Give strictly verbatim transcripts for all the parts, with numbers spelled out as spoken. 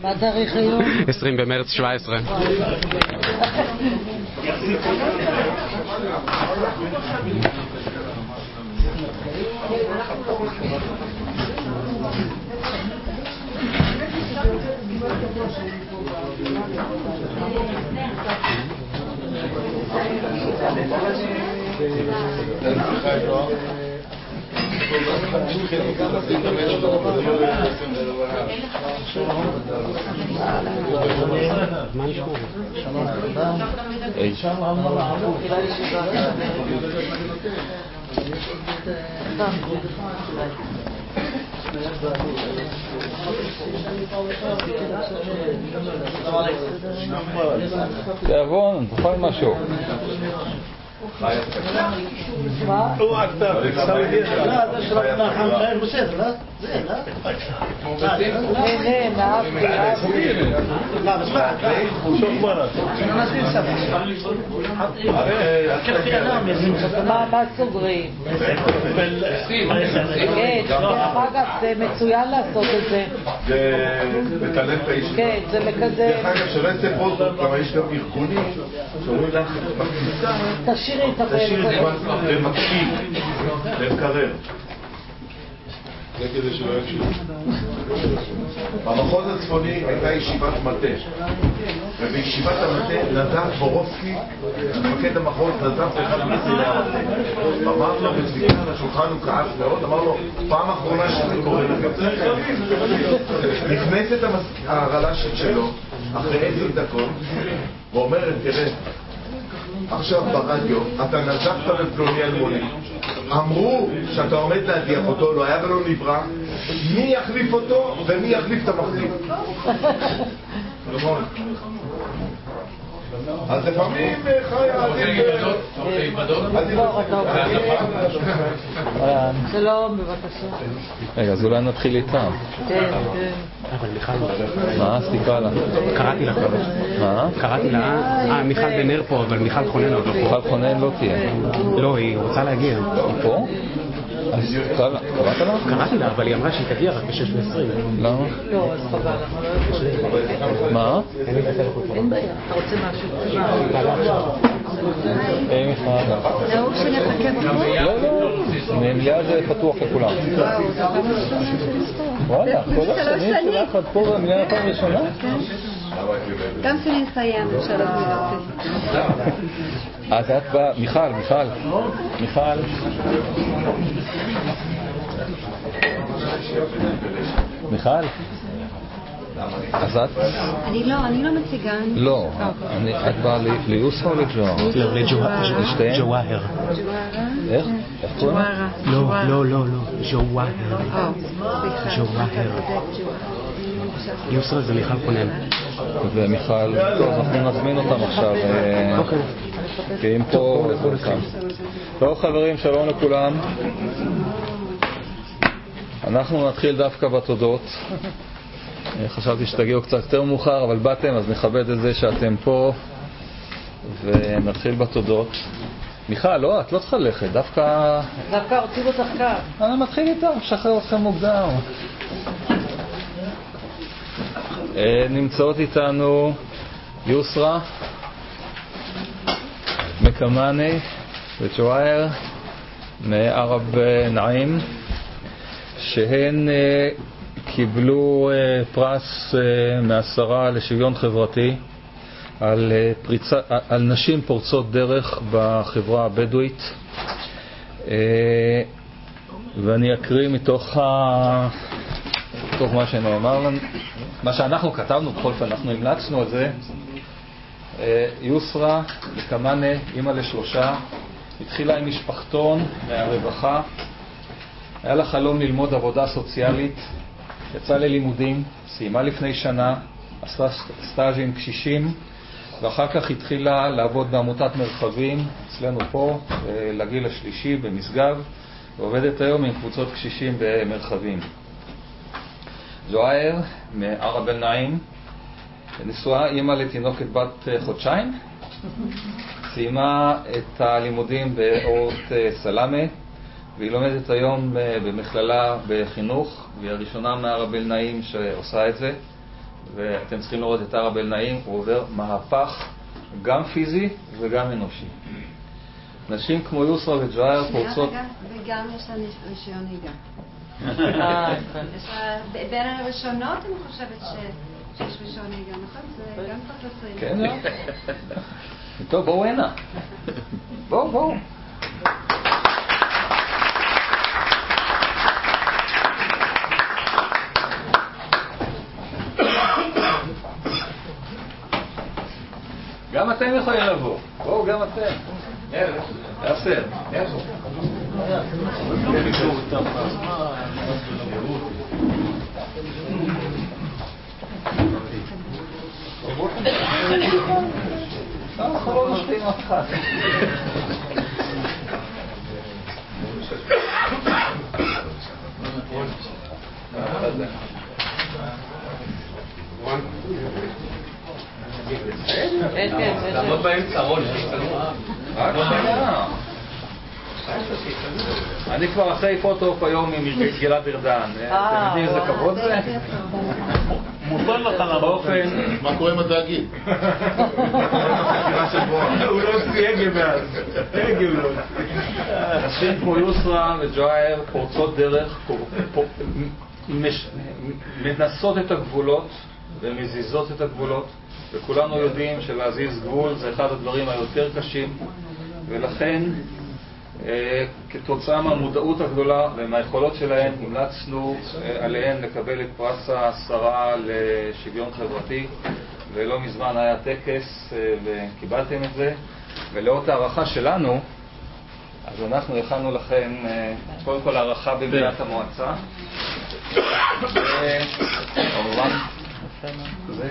מה תאריך היום? עשרים במרץ שבע עשרה. תיאבון, תאכל משהו. מה? הוא אקטר, לא, זה שלא נחם חיים בסדר, לא? זה, לא? הנה, נאהבתי, נאהבתי. לא, בסדר, שוב מרד. לא נסביר סבבה. כיף ינם, יזים סבבה. מה סוגרים? כן, דרך אגב, זה מצוין לעשות את זה. זה מקדם את האיש. כן, זה מקדם. דרך אגב, שלא יצא פוסט, כמה יש גם ארגונים שאומרים לך, בכניסה, תשאירי את הפרק. תשאירי את זה למקשיב, למקרר. זה כדי שלא יקשיב. במחוז הצפוני הייתה ישיבת מטה, ובישיבת המטה נדב בורובסקי, מפקד המחוז, נדב באחד מסירי המטה. אמר לו, וצביקה על השולחן הוא כעס מאוד, אמר לו, פעם אחרונה שזה קורה לכם. נכנסת הרל"שית שלו, אחרי עשר דקות, ואומרת, תראה, עכשיו ברדיו, אתה נזפת בפלוני אלמוני. אמרו שאתה עומד להדיח אותו, לא היה ולא נברא. מי יחליף אותו ומי יחליף את המחליף? נכון. אז לפעמים חי עדיף... שלום, בבקשה. רגע, אז אולי נתחיל איתם. כן, כן. אבל מיכל... מה? סליחה לה. קראתי לה. מה? קראתי לה... אה, מיכל בנר פה, אבל מיכל חונן עוד לא פה. מיכל חונן לא תהיה. לא, היא רוצה להגיע. היא פה? אז קראת לה? קראתי לה, אבל היא אמרה שהיא תגיע רק ב-שש ועשרים. למה? לא, אז חבל, אנחנו לא יכולים. מה? אין בעיה. אתה רוצה משהו? היי מיכל. נהוג שנחכה בחוץ? לא, לא. מליאה זה פתוח לכולם. וואו, זה כמה שנים לספור. וואלה, כל השנים שלך עד פה במליאה הפעם ראשונה? גם שלי נסיים שלום מרצי. אז את באה, מיכל, מיכל, מיכל. מיכל? אז את? אני לא, אני לא מציגה. לא, את באה ליוסרה או לג'והר? לשתיהן? ג'והר. איך? איך קוראים? לא, לא, לא, לא. ג'והר. ג'והר. יוסרה זה מיכל חונן. ומיכל, טוב, אנחנו נזמין אותם עכשיו. כי אם פה... טוב חברים, שלום לכולם. אנחנו נתחיל דווקא בתודות. חשבתי שתגיעו קצת יותר מאוחר, אבל באתם, אז נכבד את זה שאתם פה ונתחיל בתודות. מיכל, לא, את לא צריכה ללכת, דווקא... דווקא רוצים אותך כאן. אני מתחיל איתם, שחרר אתכם מוקדם. נמצאות איתנו יוסרה, מקמאני וג'והר מערב נעים, שהן קיבלו פרס מהשרה לשוויון חברתי על, פריצה, על נשים פורצות דרך בחברה הבדואית. ואני אקריא מתוך, ה... מתוך מה שנאמר לנו, מה שאנחנו כתבנו, בכל פעם אנחנו המלצנו על זה. יוסרה מקמאנה, אימא לשלושה, התחילה עם משפחתון מהרווחה, היה לה חלום ללמוד עבודה סוציאלית, יצאה ללימודים, סיימה לפני שנה, עשתה סטאז' עם קשישים, ואחר כך התחילה לעבוד בעמותת מרחבים, אצלנו פה, לגיל השלישי במשגב, ועובדת היום עם קבוצות קשישים במרחבים. ג'והר מערב נעים, נשואה, אימא לתינוקת בת חודשיים, סיימה את הלימודים באורט סלאמה, והיא לומדת היום במכללה בחינוך, והיא הראשונה מערב נעים שעושה את זה. ואתם צריכים לראות את הרב אל-נעים, הוא עובר מהפך גם פיזי וגם אנושי. נשים כמו יוסרה וג'ואר פורצות... וגם יש לה רישיון נהיגה. בין הראשונות אני חושבת שיש רישיון נהיגה, נכון? זה גם תוך עשרים. כן. טוב, בואו הנה. בואו, בואו. גם אתם יכולים לבוא. בואו, גם אתם. יאסר. אנחנו לא נושאים אף אחד. לעמוד באמצע רול. אני כבר אחרי פוטו-אופ היום עם גלעד ארדן. אתם יודעים איזה כבוד זה? מותר לך באופן... מה קורה עם התאגיד? הוא לא סייגל מאז. סייגל לא. נשים כמו יוסרה וג'ואר פורצות דרך, מנסות את הגבולות ומזיזות את הגבולות, וכולנו יודעים שלהזיז גבול זה אחד הדברים היותר קשים, ולכן כתוצאה מהמודעות הגדולה ומהיכולות שלהן המלצנו עליהן לקבל את פרס השרה לשוויון חברתי, ולא מזמן היה טקס וקיבלתם את זה, ולאות הערכה שלנו אז אנחנו הכנו לכם קודם כל הערכה במליאת המועצה, וכמובן זה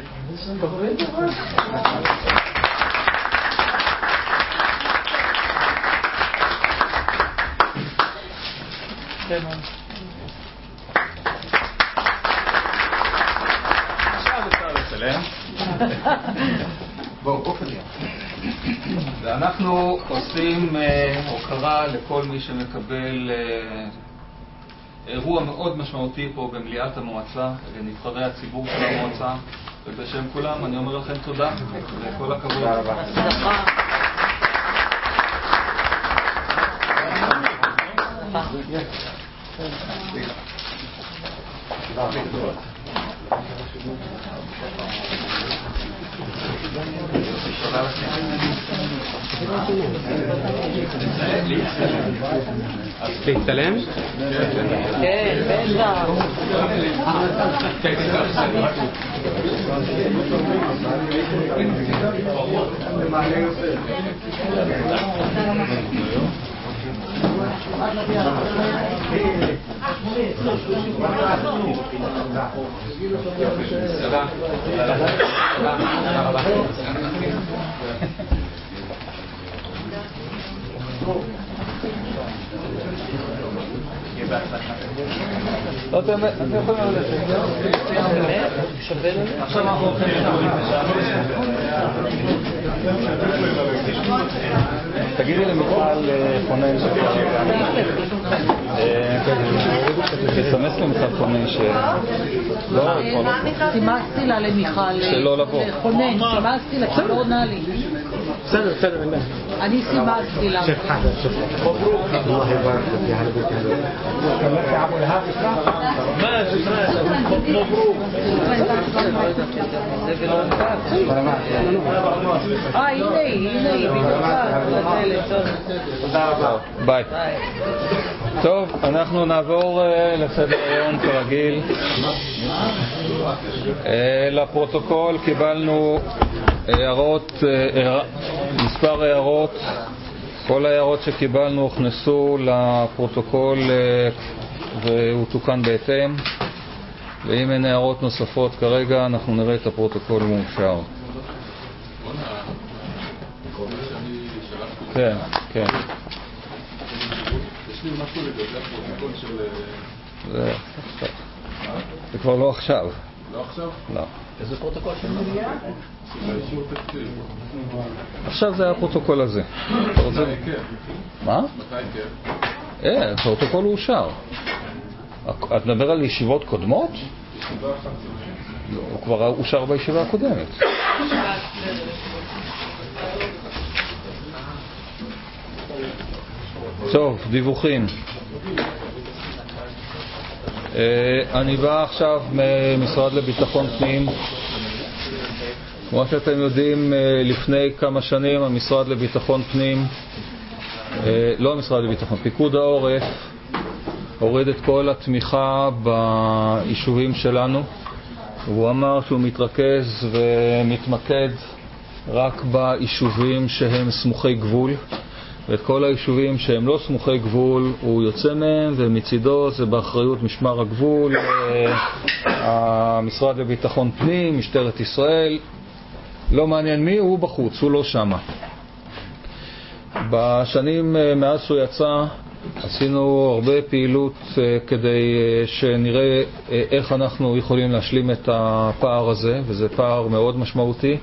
עכשיו אפשר לצלם. בואו, בואו קדימה. ואנחנו עושים הוקרה לכל מי שמקבל אירוע מאוד משמעותי פה במליאת המועצה, לנבחרי הציבור של המועצה, ובשם כולם אני אומר לכם תודה וכל הכבוד. תודה רבה. להצטלם? כן, בטח. אתם יכולים ללכת. עכשיו אנחנו הולכים תגידי למיכל חונן תסמס למיכל חונן סימסתי לה למיכל שלא לבוא חונן, סימסתי לה שלא עונה לי. בסדר, בסדר, אין בעיה. אני סימסתי לה. شوف حاجة شوف الله يبارك فيك على بيت هذا ماشي ماشي مبروك אה, הנה היא, הנה היא, תודה רבה. ביי. טוב, אנחנו נעבור לסדר היום כרגיל. לפרוטוקול קיבלנו הערות, מספר הערות. כל ההערות שקיבלנו הוכנסו לפרוטוקול והוא תוקן בהתאם, ואם אין הערות נוספות כרגע אנחנו נראה את הפרוטוקול מאושר. כן, כן. יש לי משהו לגבי הפרוטוקול של... זה זה כבר לא עכשיו. לא עכשיו? לא. איזה פרוטוקול של מליאה? של האישור תקציב. עכשיו זה הפרוטוקול הזה. אתה רוצה... מתי כן? מה? מתי כן? אה, הפרוטוקול הוא אושר. את מדבר על ישיבות קודמות? ישיבה אחת. הוא כבר אושר בישיבה הקודמת. טוב, דיווחים. אני בא עכשיו ממשרד לביטחון פנים. כמו שאתם יודעים, לפני כמה שנים המשרד לביטחון פנים, לא המשרד לביטחון, פיקוד העורף, הוריד את כל התמיכה ביישובים שלנו. הוא אמר שהוא מתרכז ומתמקד רק ביישובים שהם סמוכי גבול, ואת כל היישובים שהם לא סמוכי גבול הוא יוצא מהם, ומצידו זה באחריות משמר הגבול, המשרד לביטחון פנים, משטרת ישראל, לא מעניין מי, הוא בחוץ, הוא לא שמה. בשנים מאז שהוא יצא עשינו הרבה פעילות כדי שנראה איך אנחנו יכולים להשלים את הפער הזה, וזה פער מאוד משמעותי.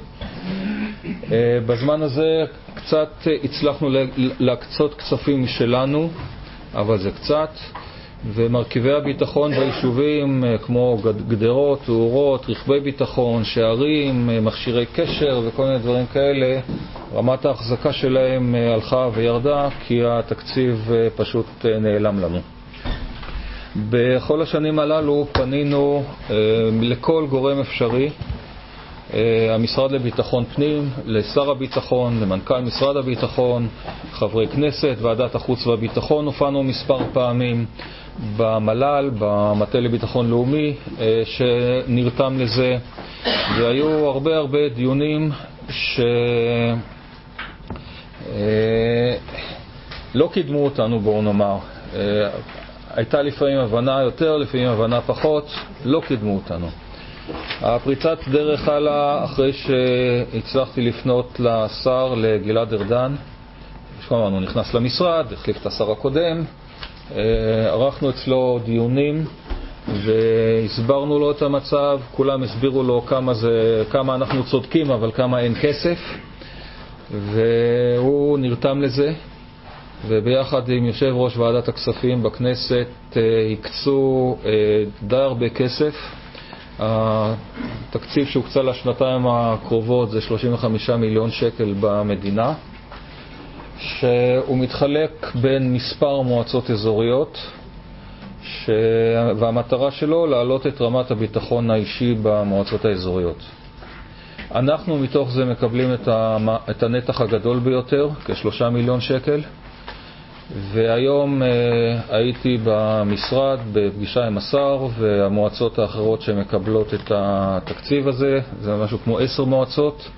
בזמן הזה קצת הצלחנו להקצות כספים שלנו, אבל זה קצת, ומרכיבי הביטחון ביישובים כמו גדרות, תאורות, רכבי ביטחון, שערים, מכשירי קשר וכל מיני דברים כאלה, רמת ההחזקה שלהם הלכה וירדה כי התקציב פשוט נעלם לנו. בכל השנים הללו פנינו לכל גורם אפשרי, המשרד לביטחון פנים, לשר הביטחון, למנכ"ל משרד הביטחון, חברי כנסת, ועדת החוץ והביטחון, הופענו מספר פעמים, במל"ל, במטה לביטחון לאומי שנרתם לזה, והיו הרבה הרבה דיונים שלא קידמו אותנו, בואו נאמר. הייתה לפעמים הבנה יותר, לפעמים הבנה פחות, לא קידמו אותנו. הפריצת דרך עלה אחרי שהצלחתי לפנות לשר, לגלעד ארדן. כלומר, הוא נכנס למשרד, החליף את השר הקודם, ערכנו אצלו דיונים והסברנו לו את המצב, כולם הסבירו לו כמה, זה, כמה אנחנו צודקים אבל כמה אין כסף, והוא נרתם לזה, וביחד עם יושב ראש ועדת הכספים בכנסת הקצו די הרבה כסף. התקציב שהוקצה לשנתיים הקרובות זה שלושים וחמישה מיליון שקל במדינה, שהוא מתחלק בין מספר מועצות אזוריות, ש... והמטרה שלו להעלות את רמת הביטחון האישי במועצות האזוריות. אנחנו מתוך זה מקבלים את, ה... את הנתח הגדול ביותר, כשלושה מיליון שקל, והיום אה, הייתי במשרד בפגישה עם השר והמועצות האחרות שמקבלות את התקציב הזה, זה משהו כמו עשר מועצות.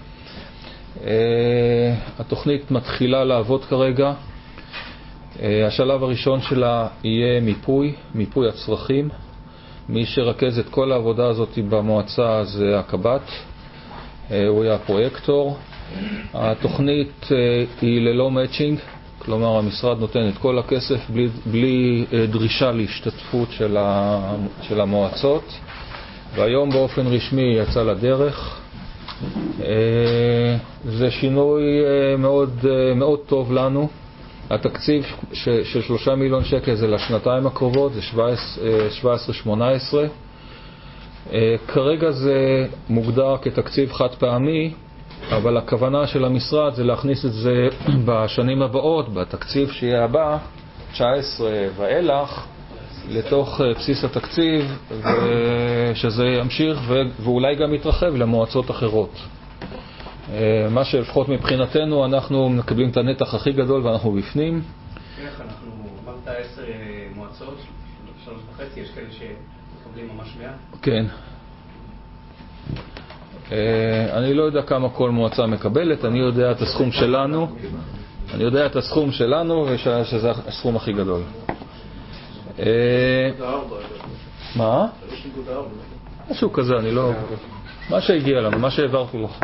התוכנית מתחילה לעבוד כרגע. השלב הראשון שלה יהיה מיפוי, מיפוי הצרכים. מי שרכז את כל העבודה הזאת במועצה זה הקב"ט, הוא יהיה הפרויקטור. התוכנית היא ללא מאצ'ינג, כלומר המשרד נותן את כל הכסף בלי, בלי דרישה להשתתפות של, ה, של המועצות, והיום באופן רשמי יצא לדרך. זה שינוי מאוד, מאוד טוב לנו. התקציב של שלושה מיליון שקל זה לשנתיים הקרובות, זה שבע עשרה שמונה עשרה. כרגע זה מוגדר כתקציב חד פעמי, אבל הכוונה של המשרד זה להכניס את זה בשנים הבאות, בתקציב שיהיה הבא, תשע עשרה ואילך, לתוך בסיס התקציב, ושזה ימשיך ואולי גם יתרחב למועצות אחרות. מה שלפחות מבחינתנו, אנחנו מקבלים את הנתח הכי גדול ואנחנו בפנים. איך אנחנו, אמרת עשר מועצות, שלוש וחצי, יש כאלה שמקבלים ממש מאה? כן. אני לא יודע כמה כל מועצה מקבלת, אני יודע את הסכום שלנו, אני יודע את הסכום שלנו ושזה הסכום הכי גדול. מה? משהו כזה, אני לא... מה שהגיע לנו, מה שהעברתי לך.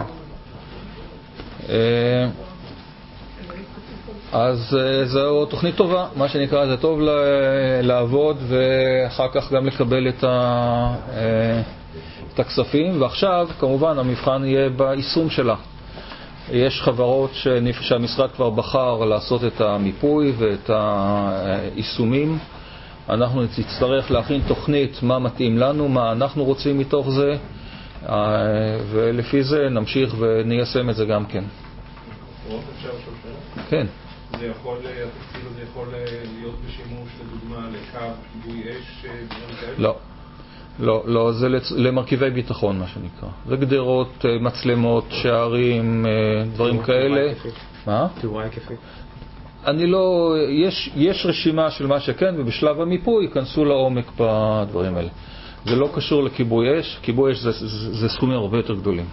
אז זו תוכנית טובה, מה שנקרא, זה טוב לעבוד ואחר כך גם לקבל את ה... את הכספים, ועכשיו כמובן המבחן יהיה ביישום שלה. יש חברות שהמשרד כבר בחר לעשות את המיפוי ואת היישומים. אנחנו נצטרך להכין תוכנית מה מתאים לנו, מה אנחנו רוצים מתוך זה, ולפי זה נמשיך וניישם את זה גם כן. אפשר לשאול שאלה? כן. זה יכול, התקציב הזה יכול להיות בשימוש, לדוגמה, לקו כיבוי אש, דברים כאלה? לא. לא, לא, זה למרכיבי ביטחון, מה שנקרא. זה גדרות, מצלמות, שערים, דברים כאלה. מה? תאורה היקפית. אני לא, יש, יש רשימה של מה שכן, ובשלב המיפוי ייכנסו לעומק בדברים האלה. זה לא קשור לכיבוי אש, כיבוי אש זה, זה, זה סכומים הרבה יותר גדולים.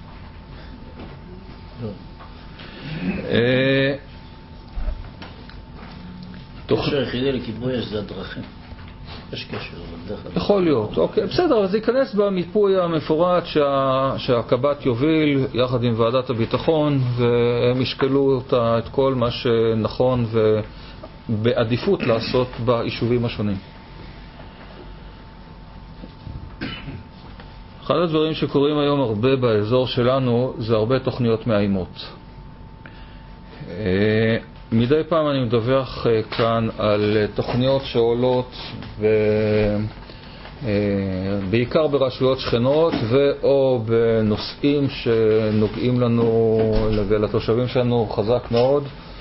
הקשר היחידי לכיבוי אש זה הדרכים. יש קשר, אבל דרך יכול להיות, אוקיי, בסדר, אז ייכנס במיפוי המפורט שה, שהקב"ט יוביל יחד עם ועדת הביטחון, והם ישקלו אותה, את כל מה שנכון ובעדיפות לעשות ביישובים השונים. אחד הדברים שקורים היום הרבה באזור שלנו זה הרבה תוכניות מאיימות. מדי פעם אני מדווח כאן על תוכניות שעולות בעיקר ברשויות שכנות ואו בנושאים שנוגעים לנו ולתושבים שלנו חזק מאוד,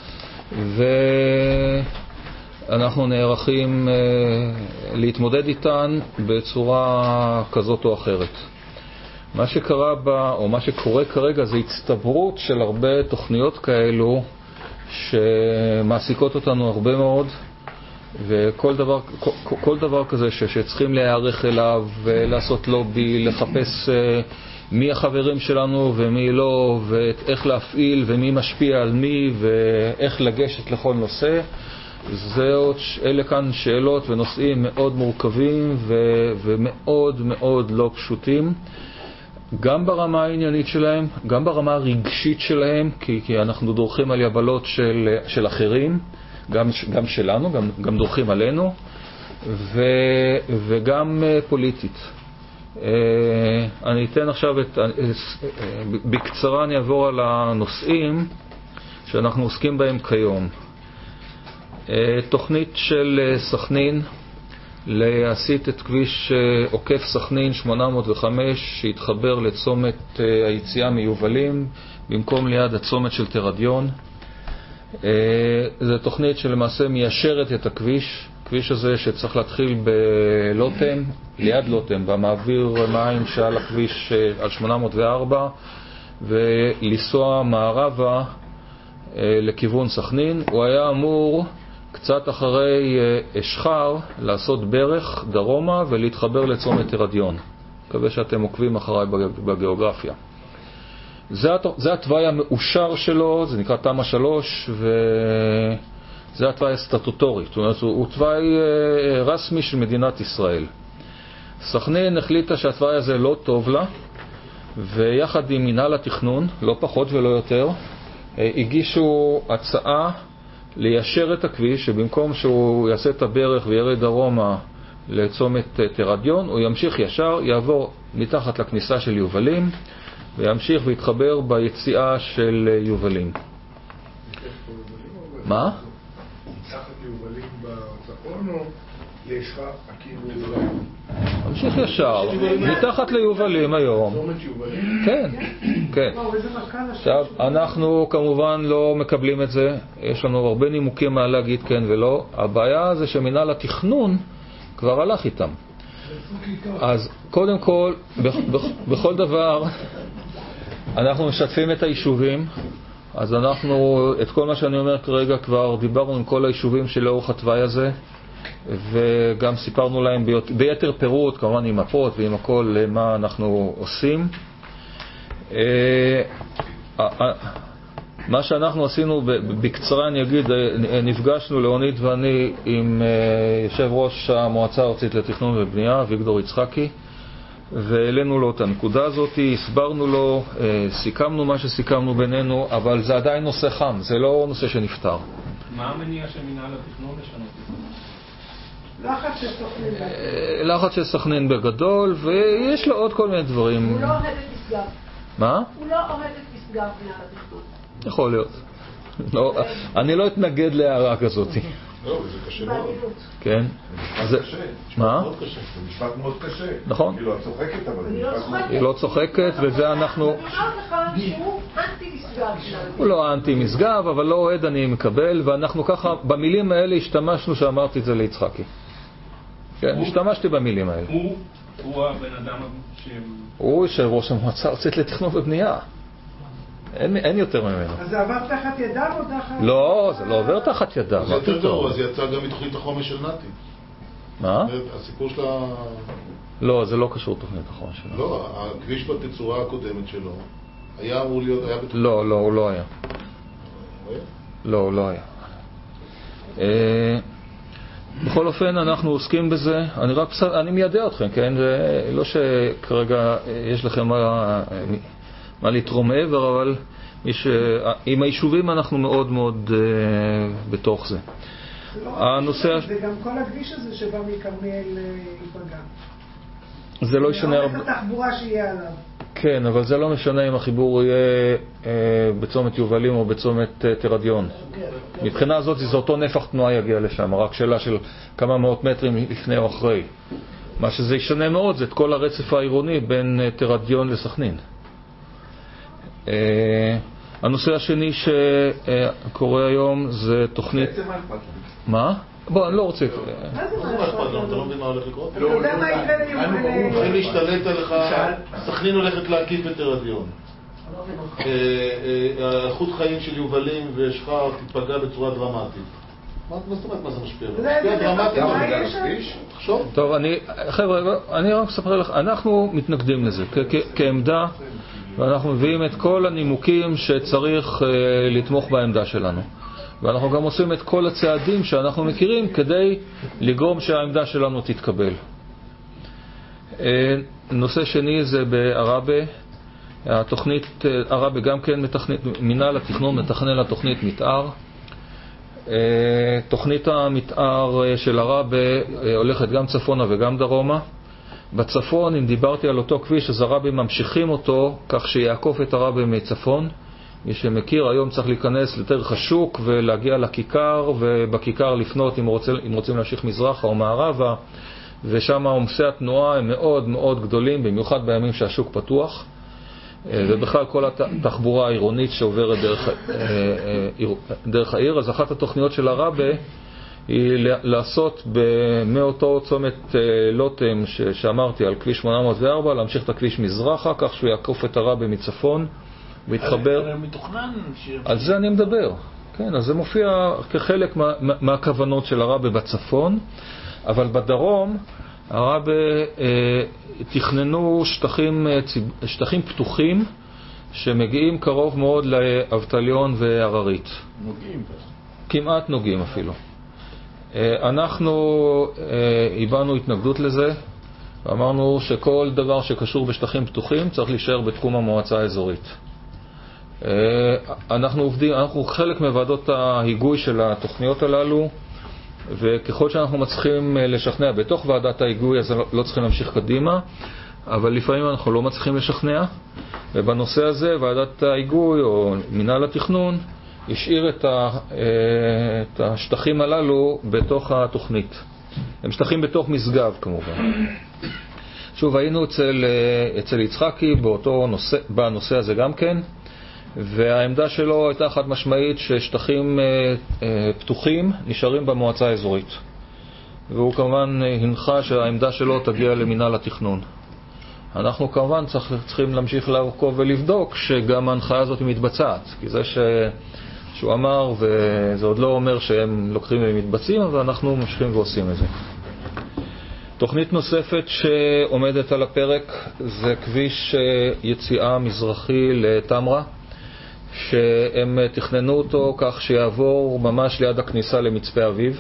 ואנחנו נערכים להתמודד איתן בצורה כזאת או אחרת. מה שקרה בה, או מה שקורה כרגע, זה הצטברות של הרבה תוכניות כאלו שמעסיקות אותנו הרבה מאוד, וכל דבר, כל, כל דבר כזה ש, שצריכים להיערך אליו ולעשות לובי, לחפש מי החברים שלנו ומי לא, ואיך להפעיל ומי משפיע על מי ואיך לגשת לכל נושא. זה עוד, אלה כאן שאלות ונושאים מאוד מורכבים ו, ומאוד מאוד לא פשוטים. גם ברמה העניינית שלהם, גם ברמה הרגשית שלהם, כי, כי אנחנו דורכים על יבלות של, של אחרים, גם, גם שלנו, גם, גם דורכים עלינו, ו, וגם פוליטית. אני אתן עכשיו את, בקצרה אני אעבור על הנושאים שאנחנו עוסקים בהם כיום. תוכנית של סכנין, להסיט את כביש עוקף סכנין שמונה מאות וחמש שהתחבר לצומת היציאה מיובלים במקום ליד הצומת של תרדיון. זו תוכנית שלמעשה מיישרת את הכביש, הכביש הזה שצריך להתחיל בלוטם, ליד לוטם, במעביר מים שעל הכביש על שמונה מאות וארבע, ולנסוע מערבה לכיוון סכנין. הוא היה אמור קצת אחרי אשחר לעשות ברך דרומה ולהתחבר לצומת תרדיון. מקווה שאתם עוקבים אחריי בגיאוגרפיה. זה, זה התוואי המאושר שלו, זה נקרא תמ"א שלוש, וזה התוואי הסטטוטורי. זאת אומרת, הוא תוואי רסמי של מדינת ישראל. סכנין החליטה שהתוואי הזה לא טוב לה, ויחד עם מינהל התכנון, לא פחות ולא יותר, הגישו הצעה ליישר את הכביש, שבמקום שהוא יעשה את הברך וירד דרומה לצומת תרדיון, הוא ימשיך ישר, יעבור מתחת לכניסה של יובלים, וימשיך ויתחבר ביציאה של יובלים. מה? מתחת ליובלים בצפון או לישך הכיוון? ממשיך ישר, מתחת ליובלים היום. צומת יובלים? כן, כן. עכשיו, אנחנו כמובן לא מקבלים את זה, יש לנו הרבה נימוקים מה להגיד כן ולא. הבעיה זה שמינהל התכנון כבר הלך איתם. אז קודם כל, בכל דבר, אנחנו משתפים את היישובים, אז אנחנו, את כל מה שאני אומר כרגע כבר דיברנו עם כל היישובים שלאורך התוואי הזה, וגם סיפרנו להם ביתר פירוט, כמובן עם מפות ועם הכל, מה אנחנו עושים. מה שאנחנו עשינו, בקצרה אני אגיד, נפגשנו לאונית ואני עם יושב ראש המועצה הארצית לתכנון ובנייה, אביגדור יצחקי, והעלינו לו את הנקודה הזאת, הסברנו לו, סיכמנו מה שסיכמנו בינינו, אבל זה עדיין נושא חם, זה לא נושא שנפטר. מה המניע של מנהל התכנון לשנות את זה? לחץ של סכנין. לחץ של סכנין בגדול, ויש לו עוד כל מיני דברים. הוא לא אוהד את פסגה. מה? הוא לא אוהד את פסגה מנהל התכנון. יכול להיות. לא, אני לא אתנגד להערה כזאת. לא, זה קשה מאוד. כן. זה קשה. מה? מאוד קשה. זה משפט מאוד קשה. נכון. כאילו, את צוחקת, אבל אני זה לא משפט מאוד... היא לא צוחקת, וזה אנחנו... אני אומרת לך שהוא אנטי מסגב שלנו. הוא לא אנטי משגב, אבל לא אוהד אני מקבל, ואנחנו ככה, במילים האלה השתמשנו שאמרתי את זה ליצחקי. כן, השתמשתי במילים האלה. הוא, הוא הבן אדם ש... הוא יושב ראש המועצה הארצית לתכנון ובנייה. אין, אין יותר ממנו. אז זה עבר תחת ידם או תחת... לא, זה לא עובר תחת ידם. זה יותר גרוע, זה יצא גם מתוכנית החומש של נתי. מה? הסיפור של ה... לא, זה לא קשור לתוכנית החומש שלנו. לא, הכביש בתצורה הקודמת שלו היה אמור להיות, היה בתוכנית... לא, לא, הוא לא היה. הוא היה? לא, הוא לא היה. בכל אופן, אנחנו עוסקים בזה. אני רק, אני מיידע אתכם, כן? זה לא שכרגע יש לכם מה, מה לתרום מעבר, אבל יש, עם היישובים אנחנו מאוד מאוד בתוך זה. הנושא... זה גם כל הכביש הזה שבא מכרמיאל ייפגע. זה לא ישנה... זה עומד התחבורה שיהיה עליו. כן, אבל זה לא משנה אם החיבור יהיה אה, בצומת יובלים או בצומת אה, תרדיון. מבחינה הזאת זה אותו נפח תנועה יגיע לשם, רק שאלה של כמה מאות מטרים לפני או אחרי. מה שזה ישנה מאוד זה את כל הרצף העירוני בין אה, תרדיון לסכנין. אה, הנושא השני שקורה היום זה תוכנית... מה? בוא, אני לא רוצה... מה זה מה זה מה אכפת לנו? אתה לא מבין מה הולך לקרות? אתה יודע מה יקרה ליובל... הולכים להשתלט עליך, סכנין הולכת להקיף את תרדיון. האיכות חיים של יובלים ושחר תיפגע בצורה דרמטית. מה זאת אומרת מה זה משפיע? זה משפיע דרמטית. תחשוב. טוב, אני... חבר'ה, אני רק אספר לך, אנחנו מתנגדים לזה כעמדה, ואנחנו מביאים את כל הנימוקים שצריך לתמוך בעמדה שלנו. ואנחנו גם עושים את כל הצעדים שאנחנו מכירים כדי לגרום שהעמדה שלנו תתקבל. נושא שני זה בערבה. התוכנית, ערבה גם כן מתכנית, מינהל התכנון מתכנן לתוכנית מתאר. תוכנית המתאר של ערבה הולכת גם צפונה וגם דרומה. בצפון, אם דיברתי על אותו כביש, אז ערבה ממשיכים אותו כך שיעקוף את ערבה מצפון. מי שמכיר, היום צריך להיכנס לדרך השוק ולהגיע לכיכר, ובכיכר לפנות אם, רוצים, אם רוצים להמשיך מזרחה או מערבה, ושם עומסי התנועה הם מאוד מאוד גדולים, במיוחד בימים שהשוק פתוח, ובכלל כל התחבורה העירונית שעוברת דרך, דרך העיר. אז אחת התוכניות של ערבה היא לעשות מאותו צומת לוטם שאמרתי על כביש שמונה מאות וארבע, להמשיך את הכביש מזרחה, כך שהוא יעקוף את ערבה מצפון והתחבר. על זה אני מדבר. כן, אז זה מופיע כחלק מה, מהכוונות של ערבה בצפון, אבל בדרום ערבה אה, תכננו שטחים, שטחים פתוחים שמגיעים קרוב מאוד לאבטליון והררית. נוגעים. כמעט נוגעים אפילו. אה, אנחנו אה, הבאנו התנגדות לזה, ואמרנו שכל דבר שקשור בשטחים פתוחים צריך להישאר בתחום המועצה האזורית. אנחנו עובדים, אנחנו חלק מוועדות ההיגוי של התוכניות הללו, וככל שאנחנו מצליחים לשכנע בתוך ועדת ההיגוי, אז לא צריכים להמשיך קדימה, אבל לפעמים אנחנו לא מצליחים לשכנע, ובנושא הזה ועדת ההיגוי או מינהל התכנון השאיר את, ה, את השטחים הללו בתוך התוכנית. הם שטחים בתוך מסגב כמובן. שוב, היינו אצל, אצל יצחקי באותו נושא, בנושא הזה גם כן, והעמדה שלו הייתה חד משמעית ששטחים פתוחים נשארים במועצה האזורית. והוא כמובן הנחה שהעמדה שלו תגיע למינהל התכנון. אנחנו כמובן צריכים להמשיך לעקוב ולבדוק שגם ההנחיה הזאת מתבצעת, כי זה ש... שהוא אמר, וזה עוד לא אומר שהם לוקחים ומתבצעים, אבל אנחנו ממשיכים ועושים את זה. תוכנית נוספת שעומדת על הפרק זה כביש יציאה מזרחי לתמרה, שהם תכננו אותו כך שיעבור ממש ליד הכניסה למצפה אביב.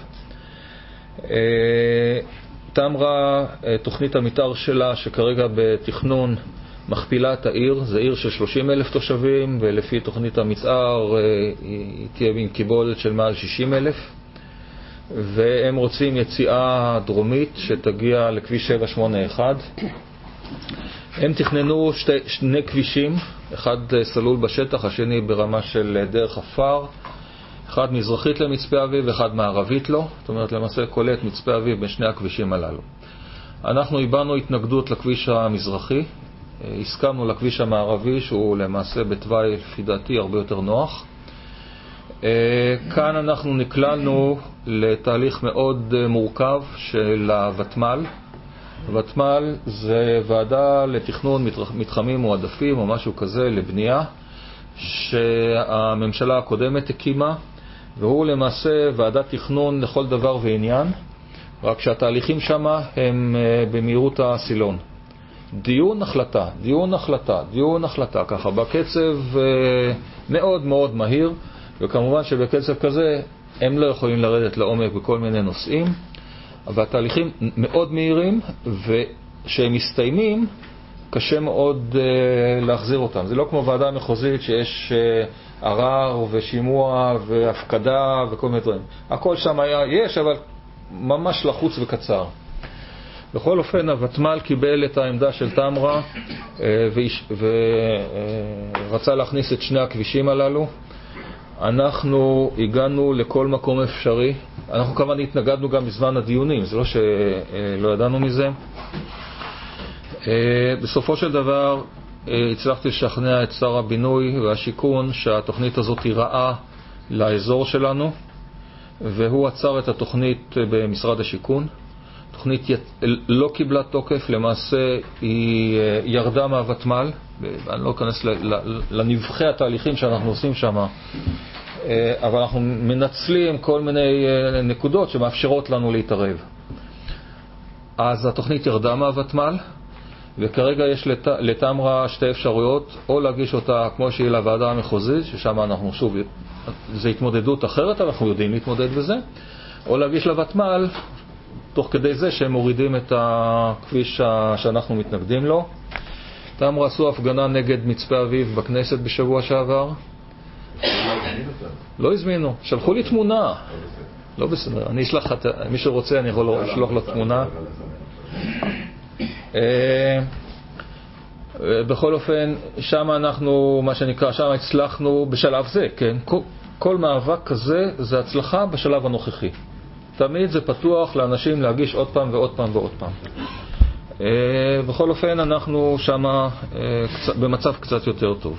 תמרה, תוכנית המתאר שלה שכרגע בתכנון מכפילה את העיר, זה עיר של שלושים אלף תושבים, ולפי תוכנית המתאר היא תהיה עם קיבולת של מעל שישים אלף, והם רוצים יציאה דרומית שתגיע לכביש שבע שמונה אחת. הם תכננו שתי, שני כבישים, אחד סלול בשטח, השני ברמה של דרך אפר. אחד מזרחית למצפה אביב ואחד מערבית לו, זאת אומרת למעשה קולט מצפה אביב בשני הכבישים הללו. אנחנו הבאנו התנגדות לכביש המזרחי, הסכמנו לכביש המערבי שהוא למעשה בתוואי לפי דעתי הרבה יותר נוח. כאן אנחנו נקללנו לתהליך מאוד מורכב של הוותמ"ל. הוותמ"ל זה ועדה לתכנון מתחמים מועדפים או משהו כזה לבנייה שהממשלה הקודמת הקימה, והוא למעשה ועדת תכנון לכל דבר ועניין, רק שהתהליכים שם הם במהירות הסילון. דיון החלטה, דיון החלטה, דיון החלטה, ככה בקצב מאוד מאוד מהיר, וכמובן שבקצב כזה הם לא יכולים לרדת לעומק בכל מיני נושאים, אבל התהליכים מאוד מהירים, ושהם מסתיימים קשה מאוד uh, להחזיר אותם. זה לא כמו ועדה מחוזית שיש uh, ערר ושימוע והפקדה וכל מיני דברים. הכל שם היה, יש, אבל ממש לחוץ וקצר. בכל אופן, הוותמ"ל קיבל את העמדה של תמרה uh, ורצה uh, להכניס את שני הכבישים הללו. אנחנו הגענו לכל מקום אפשרי. אנחנו כמובן התנגדנו גם בזמן הדיונים, זה לא שלא ידענו מזה. בסופו של דבר הצלחתי לשכנע את שר הבינוי והשיכון שהתוכנית הזאת היא רעה לאזור שלנו, והוא עצר את התוכנית במשרד השיכון. התוכנית לא קיבלה תוקף, למעשה היא ירדה מהוותמ"ל. אני לא אכנס לנבחי התהליכים שאנחנו עושים שם, אבל אנחנו מנצלים כל מיני נקודות שמאפשרות לנו להתערב. אז התוכנית ירדה מהוותמ"ל, וכרגע יש לת... לתמרה שתי אפשרויות, או להגיש אותה כמו שהיא לוועדה המחוזית, ששם אנחנו שוב, זה התמודדות אחרת, אנחנו יודעים להתמודד בזה, או להגיש לוותמ"ל, תוך כדי זה שהם מורידים את הכביש שאנחנו מתנגדים לו. תמרה עשו הפגנה נגד מצפה אביב בכנסת בשבוע שעבר. לא הזמינו, שלחו לי תמונה. לא בסדר, אני אשלח, מי שרוצה אני יכול לשלוח לו תמונה. בכל אופן, שם אנחנו, מה שנקרא, שם הצלחנו בשלב זה, כן? כל, כל מאבק כזה זה הצלחה בשלב הנוכחי. תמיד זה פתוח לאנשים להגיש עוד פעם ועוד פעם ועוד פעם. בכל אופן, אנחנו שם במצב קצת יותר טוב.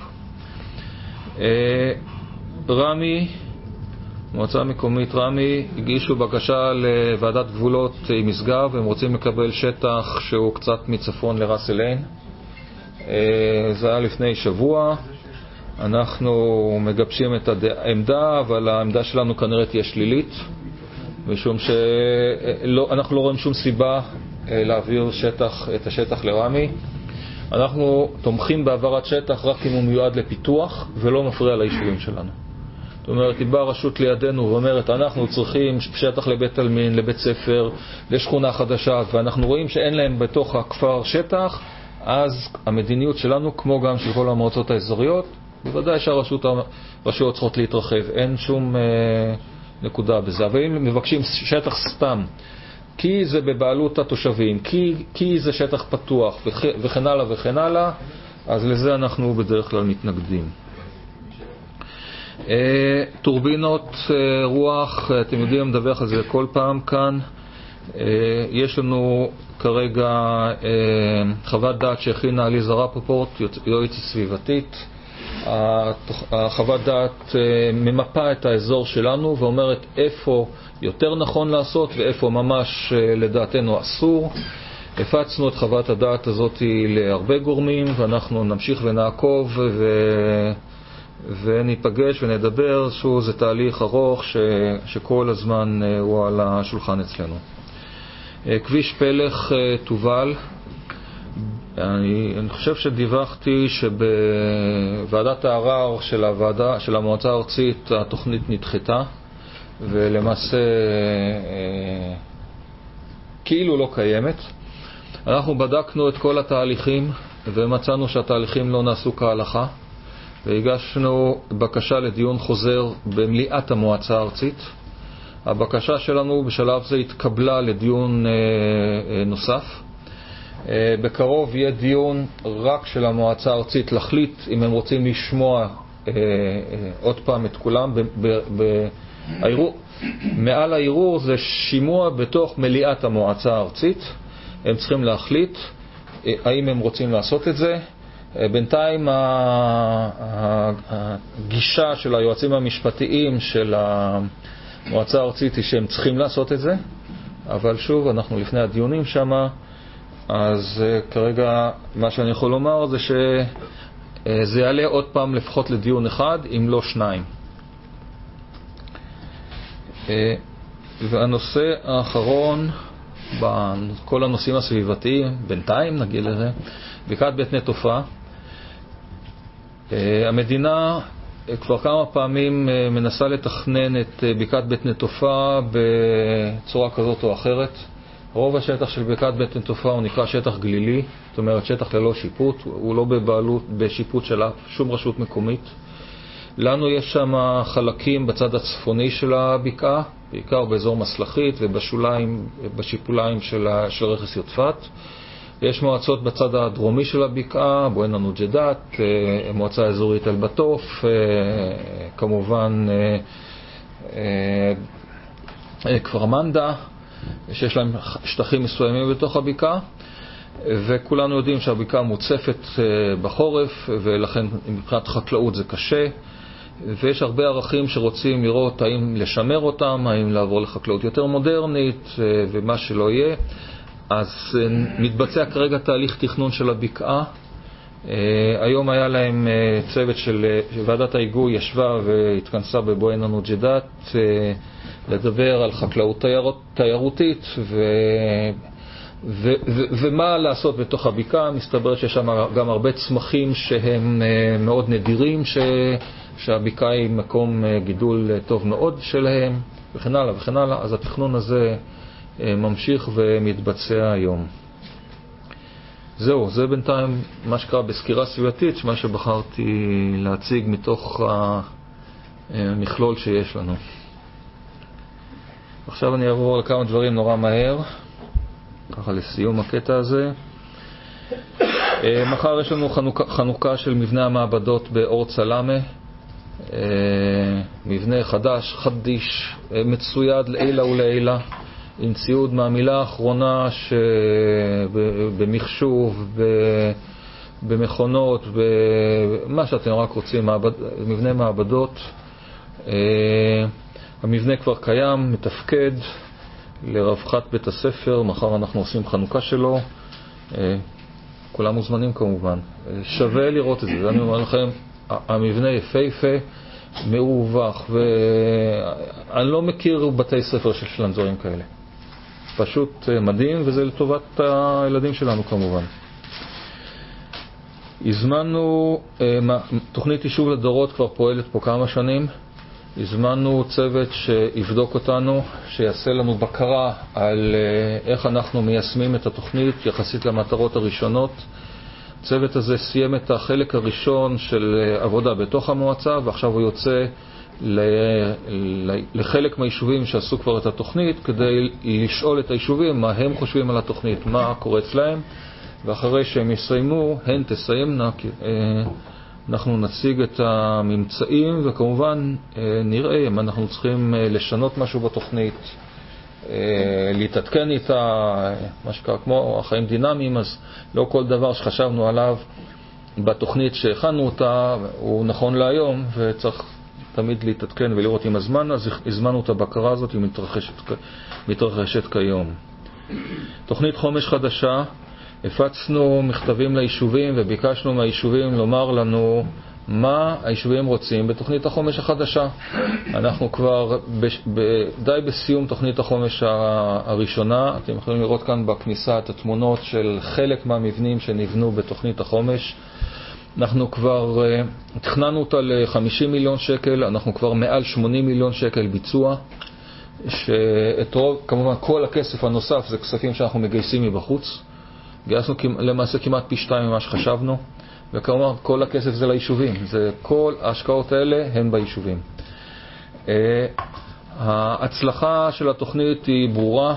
רמי, מועצה מקומית רמי, הגישו בקשה לוועדת גבולות עם משגב, הם רוצים לקבל שטח שהוא קצת מצפון לרס אל-עין. זה היה לפני שבוע. אנחנו מגבשים את העמדה, אבל העמדה שלנו כנראה תהיה שלילית, משום שאנחנו לא רואים שום סיבה להעביר שטח, את השטח לרמי. אנחנו תומכים בעברת שטח רק אם הוא מיועד לפיתוח ולא מפריע ליישובים שלנו. זאת אומרת, היא באה רשות לידינו ואומרת, אנחנו צריכים שטח לבית אלמין, לבית ספר, לשכונה חדשה, ואנחנו רואים שאין להם בתוך הכפר שטח, אז המדיניות שלנו, כמו גם של כל המועצות האזוריות, בוודאי שהרשויות צריכות להתרחב, אין שום אה, נקודה בזה. אבל אם מבקשים שטח סתם, כי זה בבעלות התושבים, כי, כי זה שטח פתוח וכ, וכן הלאה וכן הלאה, אז לזה אנחנו בדרך כלל מתנגדים. טורבינות רוח, אתם יודעים, מדווח על זה כל פעם כאן. יש לנו כרגע חוות דעת שהכינה עליזה רפפורט, יועצת סביבתית. החוות דעת ממפה את האזור שלנו ואומרת איפה יותר נכון לעשות ואיפה ממש לדעתנו אסור. הפצנו את חוות הדעת הזאת להרבה גורמים, ואנחנו נמשיך ונעקוב ו... וניפגש ונדבר. שוב, זה תהליך ארוך ש... שכל הזמן הוא על השולחן אצלנו. כביש פלח תובל, אני, אני חושב שדיווחתי שבוועדת הערר של הוועדה, של המועצה הארצית, התוכנית נדחתה, ולמעשה אה, כאילו לא קיימת. אנחנו בדקנו את כל התהליכים ומצאנו שהתהליכים לא נעשו כהלכה, והגשנו בקשה לדיון חוזר במליאת המועצה הארצית. הבקשה שלנו בשלב זה התקבלה לדיון אה, אה, נוסף. אה, בקרוב יהיה דיון רק של המועצה הארצית להחליט אם הם רוצים לשמוע אה, עוד פעם את כולם. ב, ב, ב, הערעור, מעל הערעור זה שימוע בתוך מליאת המועצה הארצית. הם צריכים להחליט אה, האם הם רוצים לעשות את זה. אה, בינתיים הגישה של היועצים המשפטיים של המועצה הארצית היא שהם צריכים לעשות את זה, אבל שוב, אנחנו לפני הדיונים שמה, אז uh, כרגע מה שאני יכול לומר זה שזה uh, יעלה עוד פעם לפחות לדיון אחד, אם לא שניים. Uh, והנושא האחרון, בכל הנושאים הסביבתיים, בינתיים נגיד לזה, בקעת בית נטופה. Uh, המדינה uh, כבר כמה פעמים uh, מנסה לתכנן את uh, בקעת בית נטופה בצורה כזאת או אחרת. רוב השטח של בקעת בית נטופה הוא נקרא שטח גלילי, זאת אומרת שטח ללא שיפוט, הוא לא בבעלות, בשיפוט של שום רשות מקומית. לנו יש שם חלקים בצד הצפוני של הבקעה, בעיקר באזור מסלחית ובשוליים, בשיפוליים של, של רכס יודפת. יש מועצות בצד הדרומי של הבקעה, בועיינה נוג'ידאת, מועצה אזורית אל-בטוף, כמובן כפר מנדה, שיש להם שטחים מסוימים בתוך הבקעה, וכולנו יודעים שהבקעה מוצפת בחורף, ולכן מבחינת חקלאות זה קשה, ויש הרבה ערכים שרוצים לראות האם לשמר אותם, האם לעבור לחקלאות יותר מודרנית, ומה שלא יהיה. אז מתבצע כרגע תהליך תכנון של הבקעה. היום היה להם צוות של ועדת ההיגוי ישבה והתכנסה בבועיינה נוג'ידאת לדבר על חקלאות תיירות, תיירותית ו, ו, ו, ומה לעשות בתוך הבקעה. מסתבר שיש שם גם הרבה צמחים שהם מאוד נדירים, ש, שהבקעה היא מקום גידול טוב מאוד שלהם וכן הלאה וכן הלאה. אז התכנון הזה ממשיך ומתבצע היום. זהו, זה בינתיים מה שקרה בסקירה סביבתית, מה שבחרתי להציג מתוך המכלול שיש לנו. עכשיו אני אעבור לכמה דברים נורא מהר, ככה לסיום הקטע הזה. מחר יש לנו חנוכה, חנוכה של מבנה המעבדות באור צלמה, מבנה חדש, חדיש, מצויד לעילה ולעילה, עם ציוד מהמילה האחרונה במחשוב, במכונות, במה שאתם רק רוצים, מעבד, מבנה מעבדות. המבנה כבר קיים, מתפקד לרווחת בית הספר. מחר אנחנו עושים חנוכה שלו, כולם מוזמנים כמובן. שווה לראות את זה, אני אומר לכם, המבנה יפהפה, מעורך, ואני לא מכיר בתי ספר של שלנזורים כאלה. פשוט מדהים, וזה לטובת הילדים שלנו כמובן. הזמנו, תוכנית יישוב לדורות כבר פועלת פה כמה שנים. הזמנו צוות שיבדוק אותנו, שיעשה לנו בקרה על איך אנחנו מיישמים את התוכנית יחסית למטרות הראשונות. הצוות הזה סיים את החלק הראשון של עבודה בתוך המועצה, ועכשיו הוא יוצא לחלק מהיישובים שעשו כבר את התוכנית, כדי לשאול את היישובים מה הם חושבים על התוכנית, מה קורה אצלהם, ואחרי שהם יסיימו, הן תסיימנה, אנחנו נציג את הממצאים, וכמובן נראה אם אנחנו צריכים לשנות משהו בתוכנית, להתעדכן איתה, מה שקרה כמו החיים דינמיים. אז לא כל דבר שחשבנו עליו בתוכנית שהכנו אותה הוא נכון להיום, וצריך תמיד להתעדכן ולראות עם הזמן. אז הזמנו את הבקרה הזאת, היא מתרחשת, מתרחשת כיום. תוכנית חומש חדשה, הפצנו מכתבים ליישובים וביקשנו מהיישובים לומר לנו מה היישובים רוצים בתוכנית החומש החדשה. אנחנו כבר בש... ב... די בסיום תוכנית החומש הראשונה. אתם יכולים לראות כאן בכניסה את התמונות של חלק מהמבנים שנבנו בתוכנית החומש. אנחנו כבר uh, תכננו אותה ל-חמישים מיליון שקל, אנחנו כבר מעל שמונים מיליון שקל ביצוע, שאת רוב, כמובן כל הכסף הנוסף זה כספים שאנחנו מגייסים מבחוץ. גייסנו למעשה כמעט פי שתיים ממה שחשבנו, וכמובן כל הכסף זה ליישובים, זה כל ההשקעות האלה הן ביישובים. ההצלחה של התוכנית היא ברורה,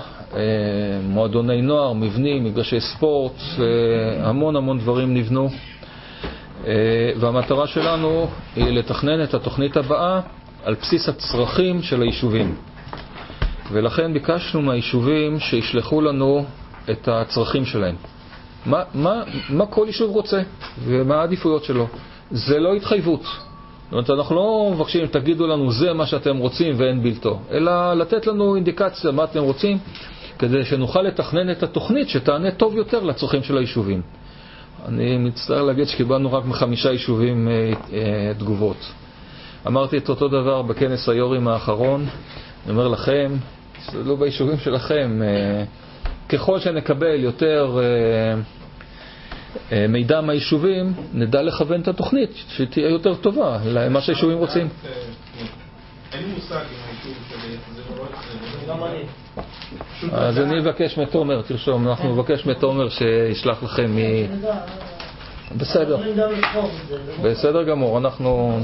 מועדוני נוער, מבנים, מגרשי ספורט, המון המון דברים נבנו. והמטרה שלנו היא לתכנן את התוכנית הבאה על בסיס הצרכים של היישובים. ולכן ביקשנו מהיישובים שישלחו לנו את הצרכים שלהם. מה, מה, מה כל יישוב רוצה ומה העדיפויות שלו. זה לא התחייבות. זאת אומרת, אנחנו לא מבקשים, תגידו לנו זה מה שאתם רוצים ואין בלתו, אלא לתת לנו אינדיקציה מה אתם רוצים, כדי שנוכל לתכנן את התוכנית שתענה טוב יותר לצרכים של היישובים. אני מצטער להגיד שקיבלנו רק מחמישה יישובים אה, אה, תגובות. אמרתי את אותו דבר בכנס היורים האחרון, אני אומר לכם, תסתכלו ביישובים שלכם, אה, ככל שנקבל יותר אה, אה, מידע מהיישובים, נדע לכוון את התוכנית שתהיה יותר טובה למה שהיישובים רוצים. אין לי מושג עם היישוב שלי, זה לא רק זה. אז אני אבקש מתומר, תרשום, אנחנו נבקש מתומר שישלח לכם מ... בסדר. בסדר גמור, אנחנו...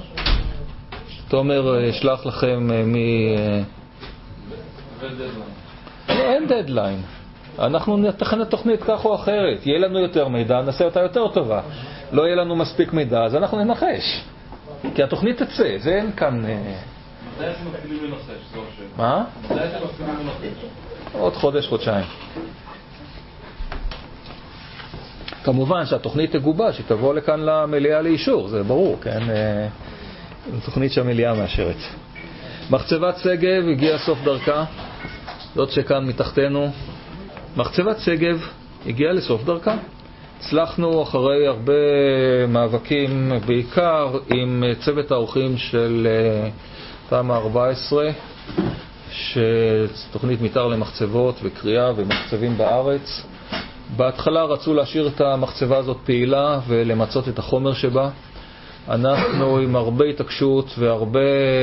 תומר ישלח לכם מ... אין דדליין. אנחנו נתכן את תוכנית כך או אחרת. יהיה לנו יותר מידע, נעשה אותה יותר טובה. לא יהיה לנו מספיק מידע, אז אנחנו ננחש. כי התוכנית תצא, זה אין כאן... מתי אתם מתחילים לנחש? מה? מתי אתם מתחילים לנחש? עוד חודש, חודשיים. כמובן שהתוכנית תגובש, היא תבוא לכאן למליאה לאישור, זה ברור, כן? זו תוכנית שהמליאה מאשרת. מחצבת שגב הגיעה סוף דרכה, זאת שכאן מתחתנו. מחצבת שגב הגיעה לסוף דרכה. הצלחנו אחרי הרבה מאבקים, בעיקר עם צוות האורחים של תמ"א ארבע עשרה, שתוכנית מתאר למחצבות וקריאה ומחצבים בארץ. בהתחלה רצו להשאיר את המחצבה הזאת פעילה ולמצות את החומר שבה. אנחנו עם הרבה התעקשות והרבה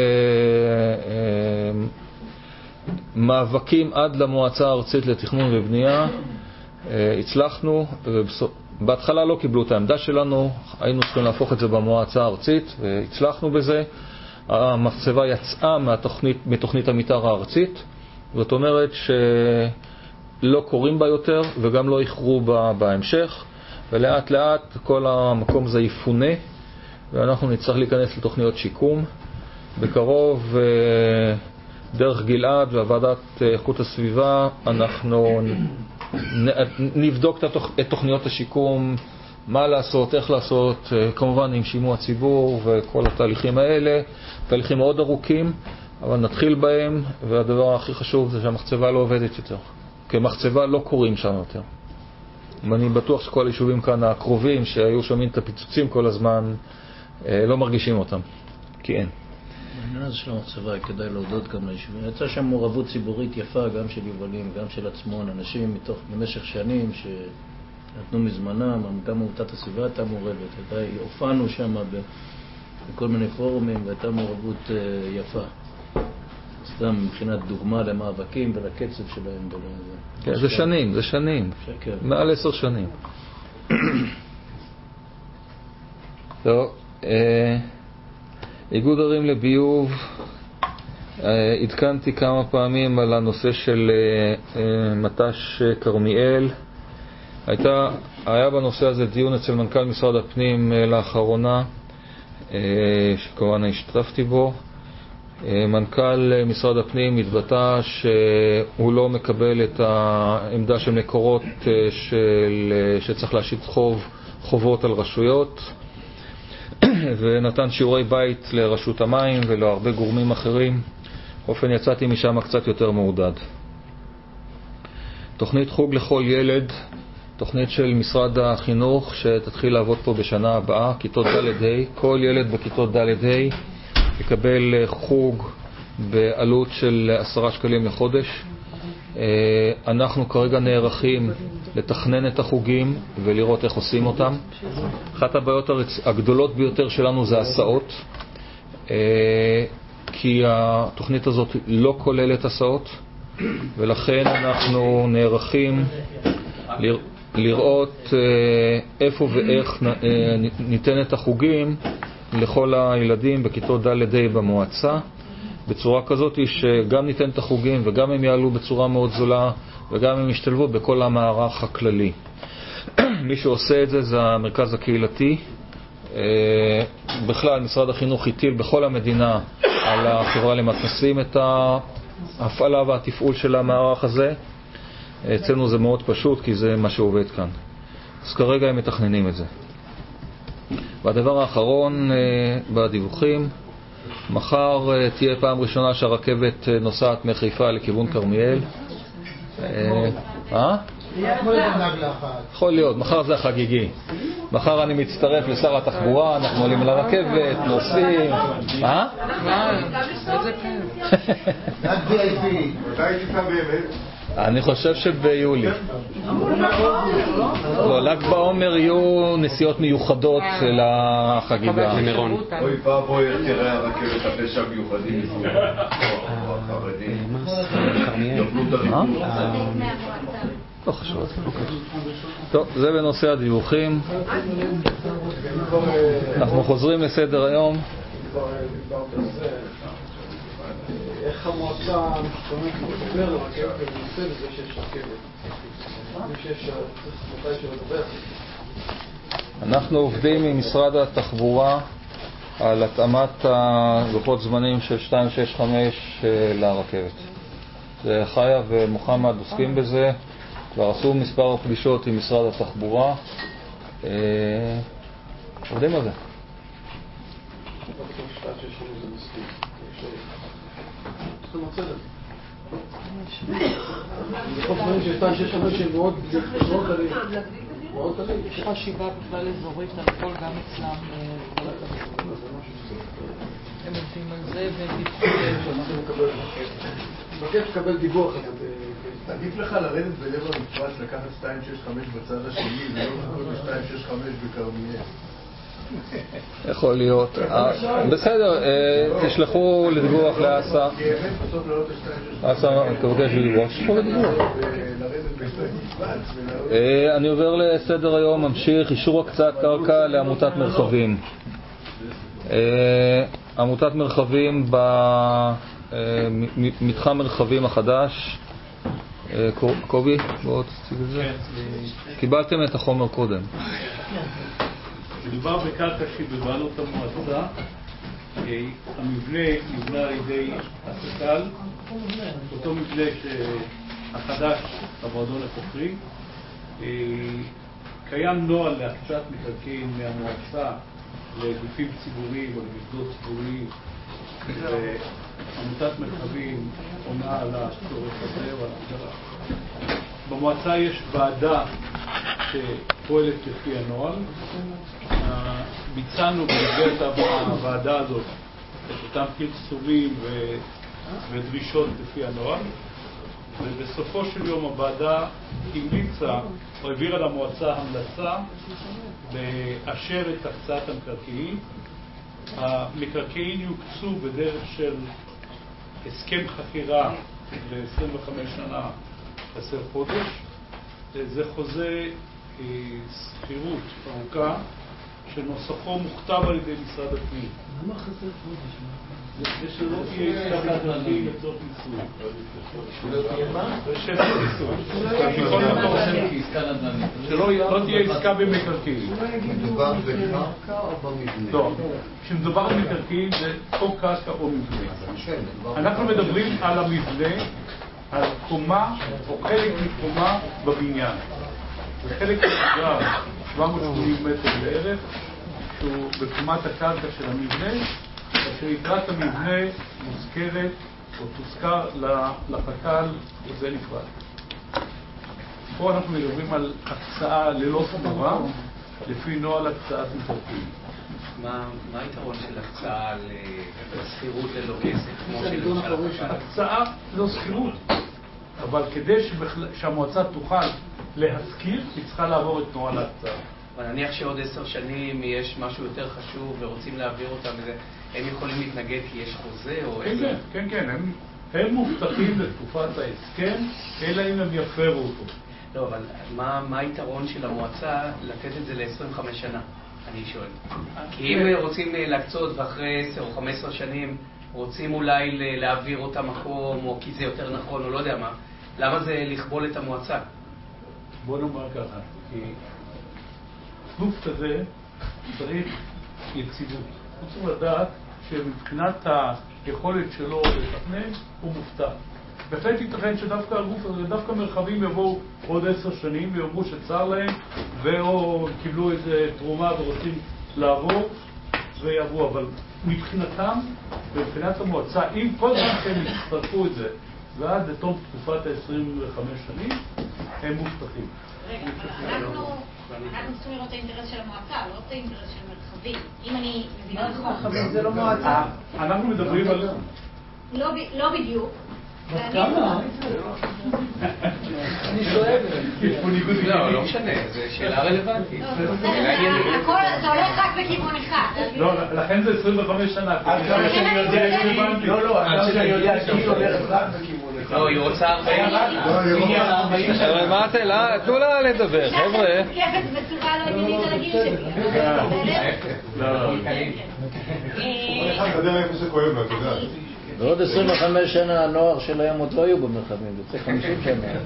אה, מאבקים עד למועצה הארצית לתכנון ובנייה אה, הצלחנו. בהתחלה לא קיבלו את העמדה שלנו, היינו צריכים להפוך את זה במועצה הארצית והצלחנו בזה. המחצבה יצאה מהתוכנית, מתוכנית המתאר הארצית, זאת אומרת שלא קוראים בה יותר וגם לא יכרו בה בהמשך, ולאט לאט כל המקום הזה יפונה ואנחנו נצטרך להיכנס לתוכניות שיקום. בקרוב דרך גלעד והוועדת איכות הסביבה אנחנו נבדוק את תוכניות השיקום, מה לעשות, איך לעשות, כמובן עם שימוע ציבור וכל התהליכים האלה, תהליכים מאוד ארוכים, אבל נתחיל בהם, והדבר הכי חשוב זה שהמחצבה לא עובדת יותר. כמחצבה לא קוראים שם יותר. ואני בטוח שכל היישובים כאן הקרובים שהיו שומעים את הפיצוצים כל הזמן, לא מרגישים אותם, כי אין. בעניין הזה של המחצבה כדאי להודות גם ליישובים. יצאה שם מעורבות ציבורית יפה, גם של יובלים, גם של עצמון, אנשים מתוך, במשך שנים שנתנו מזמנם, גם עמותת הסביבה הייתה מעורבת. הופענו שם בכל מיני פורומים והייתה מעורבות יפה. סתם מבחינת דוגמה למאבקים ולקצב שלהם. כן, זה שנים, זה שנים. מעל עשר שנים. טוב, איגוד ערים לביוב, עדכנתי כמה פעמים על הנושא של מט"ש כרמיאל. הייתה, היה בנושא הזה דיון אצל מנכ"ל משרד הפנים לאחרונה, שכמובן השתתפתי בו. מנכ"ל משרד הפנים התבטא שהוא לא מקבל את העמדה של מקורות של, שצריך להשית חוב, חובות על רשויות, ונתן שיעורי בית לרשות המים ולהרבה גורמים אחרים. באופן יצאתי משם קצת יותר מעודד. תוכנית חוג לכל ילד, תוכנית של משרד החינוך שתתחיל לעבוד פה בשנה הבאה, כיתות ד' ה', כל ילד בכיתות ד' ה' יקבל חוג בעלות של עשרה שקלים לחודש. אנחנו כרגע נערכים לתכנן את החוגים ולראות איך עושים אותם. אחת הבעיות הגדולות ביותר שלנו זה הסעות, כי התוכנית הזאת לא כוללת הסעות, ולכן אנחנו נערכים לראות איפה ואיך ניתן את החוגים לכל הילדים בכיתות ד' ה' במועצה, בצורה כזאת שגם ניתן את החוגים וגם הם יעלו בצורה מאוד זולה וגם הם ישתלבו בכל המערך הכללי. מי שעושה את זה זה המרכז הקהילתי, בכלל, משרד החינוך הטיל בכל המדינה על החברה למתנ"סים את ההפעלה והתפעול של המערך הזה. אצלנו זה מאוד פשוט, כי זה מה שעובד כאן. אז כרגע הם מתכננים את זה. והדבר האחרון בדיווחים, מחר תהיה פעם ראשונה שהרכבת נוסעת מחיפה לכיוון כרמיאל. אה? יכול להיות, מחר זה החגיגי. מחר אני מצטרף לשר התחבורה, אנחנו עולים לרכבת, נוסעים. אה? איזה כיף. מתי תיסע באמת? אני חושב שביולי. לא, ל"ג בעומר יהיו נסיעות מיוחדות לחגיגה. אוי ואבוי, תראה הרכבת הפשע מיוחדים. החרדים. יאכלו את הריבון. לא חשוב. טוב, זה בנושא הדיווחים. אנחנו חוזרים לסדר היום. איך המועצה מתכוננת לדבר לרכבת בנושא וזה שיש רכבת? אני חושב שצריך מתי שלדבר. אנחנו עובדים עם משרד התחבורה על התאמת לוחות זמנים של שתיים שש חמש לרכבת. זה חיה ומוחמד עוסקים בזה, כבר עשו מספר פגישות עם משרד התחבורה. עובדים על זה. לוחות זמנים של שתיים שש חמש שהם מאוד קלים. יש חשיבה בכלל אזורית על הכל גם אצלם. הם עובדים על זה ודיווחים. מבקש לקבל דיווח. עדיף לך לרדת בלב המפרץ, לקחת שתיים שש חמש בצד השני ולא לחכות ב-שתיים שש חמש בכרמיאל. יכול להיות. בסדר, תשלחו לדיווח לאסה. אסה תבקש לדיווח. תשלחו לדיווח. אני עובר לסדר היום, ממשיך אישור הקצאת קרקע לעמותת מרחבים. עמותת מרחבים במתחם מרחבים החדש. קובי, בואו תציג את זה. קיבלתם את החומר קודם. מדובר בקרקע שהיא בבעלות המועצה. המבנה נבנה על ידי הסקל, אותו מבנה החדש במועדון החופרי. קיים נוהל להקצאת מקרקעין מהמועצה לגופים ציבוריים או למוסדות ציבוריים, ועמותת מרחבים עונה על הצורך הזה ועל ההגדרה. במועצה יש ועדה שפועלת לפי הנוהל. ביצענו במסגרת הוועדה הזאת את אותם פרסומים ודרישות לפי הנוהל, ובסופו של יום הוועדה המליצה או העבירה למועצה המלצה לאשר את הקצאת המקרקעין. המקרקעין יוקצו בדרך של הסכם חכירה ל-עשרים וחמש שנה עשר חודש. זה חוזה שכירות ארוכה שנוסחו מוכתב על ידי משרד הפנים. למה חסר חודש? זה שלא תהיה עסקת מקרקעין לצורך ניסוי. שלא תהיה מה? לשם ניסוי. שלא תהיה עסקה במקרקעין. מדובר בקרקע או במבנה? לא, כשמדובר במקרקעין זה או קרקע או מבנה. אנחנו מדברים על המבנה, על קומה או חלק מקומה בבניין. וחלק מסגר שבע מאות ושמונים מטר בערך, שהוא בקומת הקרקע של המבנה, אשר יתרת המבנה מוזכרת או תוזכר לחק"ל, וזה נפרד. פה אנחנו מדברים על הקצאה ללא תמורה, לפי נוהל הקצאת מקרקעין. מה היתרון של הקצאה לשכירות ללא כסף? כמו של הקצאה לא שכירות, אבל כדי שהמועצה תוכל להשכיר, היא צריכה לעבור את נוהל ההקצאה. אבל נניח שעוד עשר שנים יש משהו יותר חשוב ורוצים להעביר אותם, הם יכולים להתנגד כי יש חוזה או איזה? כן, כן, הם, הם מובטחים לתקופת ההסכם, אלא אם הם יפרו אותו. לא, אבל מה, מה היתרון של המועצה לתת את זה ל-עשרים וחמש שנה? אני שואל. כי אם רוצים להקצות ואחרי עשר או חמש עשרה שנים רוצים אולי להעביר אותם מקום, או כי זה יותר נכון, או לא יודע מה, למה זה לכבול את המועצה? בוא נאמר ככה, כי גוף כזה צריך יציבות. הוא צריך לדעת שמבחינת היכולת שלו לתכנן הוא מופתע. בהחלט ייתכן שדווקא הגוף הזה, דווקא מרחבים יבואו עוד עשר שנים ויאמרו שצר להם ואו קיבלו איזה תרומה ורוצים לעבור ויעברו, אבל מבחינתם ומבחינת המועצה, אם כל זמן שהם יצטרפו את זה ועד לתום תקופת ה-עשרים וחמש שנים, הם מובטחים. רגע, אנחנו צריכים לראות את האינטרס של המועצה, לא את האינטרס של מרחבים. אם אני מבינה נכון. זה לא מועצה. אנחנו מדברים על... לא בדיוק. אני שואלת. לא, לא משנה, זו שאלה רלוונטית. הכל, זה הולך רק בכיוון אחד. לא, לכן זה עשרים וחמש שנה. לא, לא, עד שאני יודע שהיא הולכת רק בכיוון אחד. לא, היא רוצה ארבעים. חבר'ה, מה אתם? תנו לה לדבר, חבר'ה. כיפת בצורה לא עניינית על הגיל שלי. לא, לא. כל אחד מדבר איפה שכואב לו, אתה יודע. ועוד עשרים וחמש שנה הנוער שלהם עוד לא היו במרחבים, זה צריך חמישים שנה. אני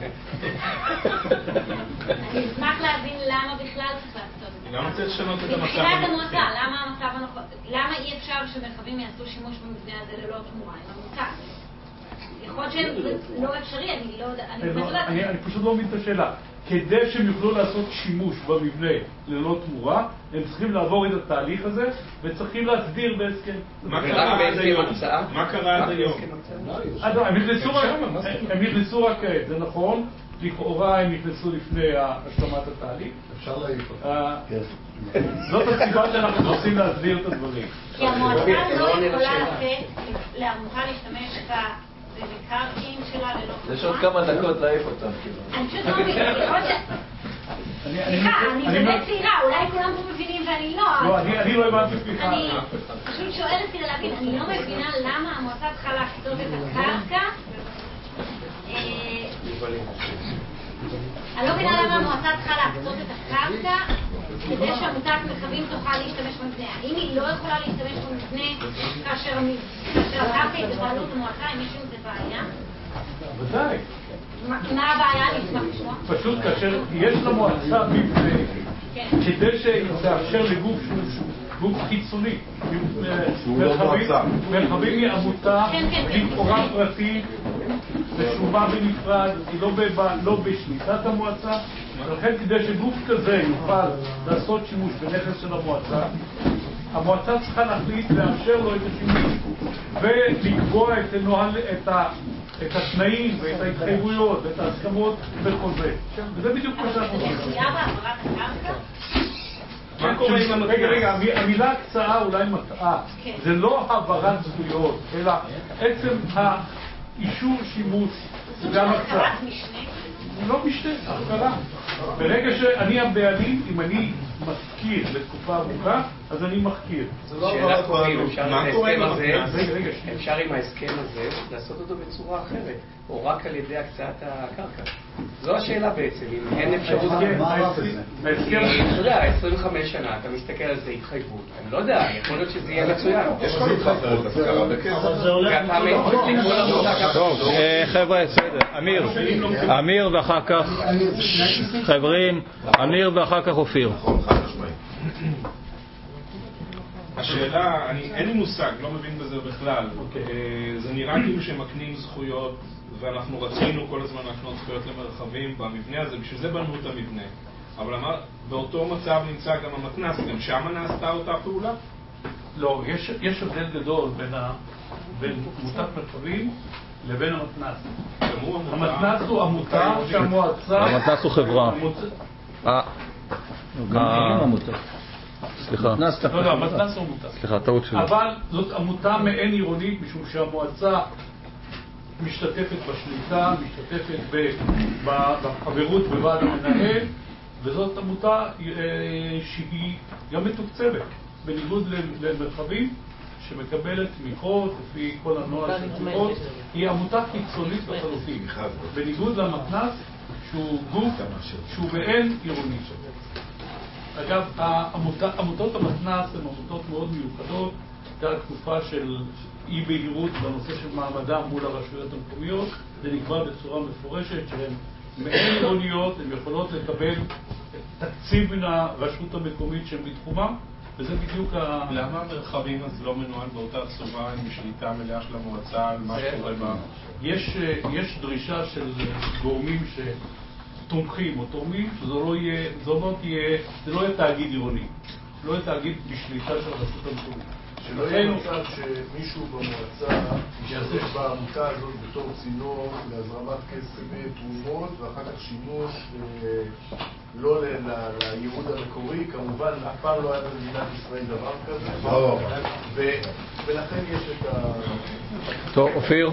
אשמח להבין למה בכלל צריך לעשות את זה. למה צריך לשנות את המצב? מבחינת המועצה, למה המצב הנכון? למה אי אפשר שמרחבים יעשו שימוש במבנה הזה ללא תמורה, עם המוצא? יכול להיות שזה לא אפשרי, אני לא יודעת. אני פשוט לא מבין את השאלה. כדי שהם יוכלו לעשות שימוש במבנה ללא תמורה, הם צריכים לעבור את התהליך הזה וצריכים להסדיר בהסכם. מה קרה עד היום? מה קרה עד היום? הם נכנסו רק כעת, זה נכון, לכאורה הם נכנסו לפני השלמת התהליך. אפשר להעיף אותם. זאת הסיבה שאנחנו רוצים להסדיר את הדברים. כי המועצה לא יכולה לתת לעמותה להשתמש את ה... ובקרקעים שלה ללא תמורה. יש עוד כמה דקות להעיף אותם. אני פשוט לא מבינה, סליחה, אני באמת צעירה, אולי כולם פה מבינים ואני לא. לא, אני לא הבנתי סליחה. אני פשוט שואלת כדי להבין, אני לא מבינה למה המועצה צריכה להקצות את הקרקע. אני לא מבינה למה המועצה צריכה להקצות את הקרקע כדי שעמותת מרחבים תוכל להשתמש במבנה. האם היא לא יכולה להשתמש במבנה כאשר הקרקע היא בבעלות המועצה, אם יש עם זה בעיה? ודאי. מה הבעיה? אני אשמח לשמוע. פשוט כאשר יש למועצה מבנה כדי שתאפשר לגוף גוף חיצוני מרחבים היא עמותה לכאורה פרטית ושומה בנפרד, היא לא בשליטת המועצה, ולכן כדי שגוף כזה יוכל לעשות שימוש בנכס של המועצה, המועצה צריכה להחליט לאפשר לו את השימוש ולקבוע את הנוהל, את התנאים ואת ההתחייבויות ואת ההסכמות בחוזה. וזה בדיוק מה שאנחנו עושים. רגע, רגע, המילה הקצאה אולי מטעה. זה לא העברת זכויות, אלא עצם האישור שימוש גם הקצאה. לא משנה, הכרה. ברגע שאני הבעלים, אם אני מזכיר לתקופה ארוכה, אז אני מחכיר. שאלה קוראים, אפשר עם ההסכם הזה לעשות אותו בצורה אחרת, או רק על ידי הקצאת הקרקע. זו השאלה בעצם, אם אין אפשרות... בהסכם... אתה יודע, עשרים וחמש שנה, אתה מסתכל על זה התחייבות. אני לא יודע, יכול להיות שזה יהיה מצוין. יש לך התחייבות, אז קרה בכסף. טוב, חבר'ה, בסדר. אמיר, אמיר ואחר כך... חברים, אמיר ואחר כך אופיר. השאלה, אין לי מושג, לא מבין בזה בכלל. זה נראה כאילו שמקנים זכויות, ואנחנו רצינו כל הזמן להקנות זכויות למרחבים במבנה הזה, בשביל זה בנו את המבנה. אבל באותו מצב נמצא גם המתנ"ס, גם שם נעשתה אותה פעולה? לא, יש הבדל גדול בין עמותת מרחבים לבין המתנ"ס. המתנ"ס הוא עמותה שהמועצה... המתנ"ס הוא חברה. גם עם עמותה. סליחה. לא, לא, המתנ"ס הוא עמותה. סליחה, טעות שלי. אבל זאת עמותה מעין עירונית, משום שהמועצה משתתפת בשליטה, משתתפת בחברות בוועד המנהל, וזאת עמותה שהיא גם מתוקצבת, בניגוד למרחבים, שמקבלת תמיכות לפי כל הנוהל של תמיכות, היא עמותה חיצונית לחלוטין, בניגוד למתנ"ס שהוא גוף שהוא מעין עירוני. אגב, עמותות המתנ"ס הן עמותות מאוד מיוחדות, הייתה תקופה של אי בהירות בנושא של מעמדם מול הרשויות המקומיות, זה נקבע בצורה מפורשת שהן מעין עירוניות, הן יכולות לקבל תקציב מן הרשות המקומית שהן בתחומה, וזה בדיוק ה... למה המרחבים אז לא מנוהל באותה צורה עם שליטה מלאה של המועצה על מה שקורה בה? יש, יש דרישה של גורמים שתומכים או תורמים, שזו לא יהיה, זו לא תהיה, זה לא יהיה תאגיד עירוני, לא יהיה תאגיד בשליטה של הרשות המקומית. שלא יהיה מצב שמישהו במועצה ישתמש בעמותה הזאת בתור צינור להזרמת כסף תרומות ואחר כך שימוש לא לייעוד המקורי, כמובן אף פעם לא היה במדינת ישראל דבר כזה, ולכן יש את ה... טוב, אופיר?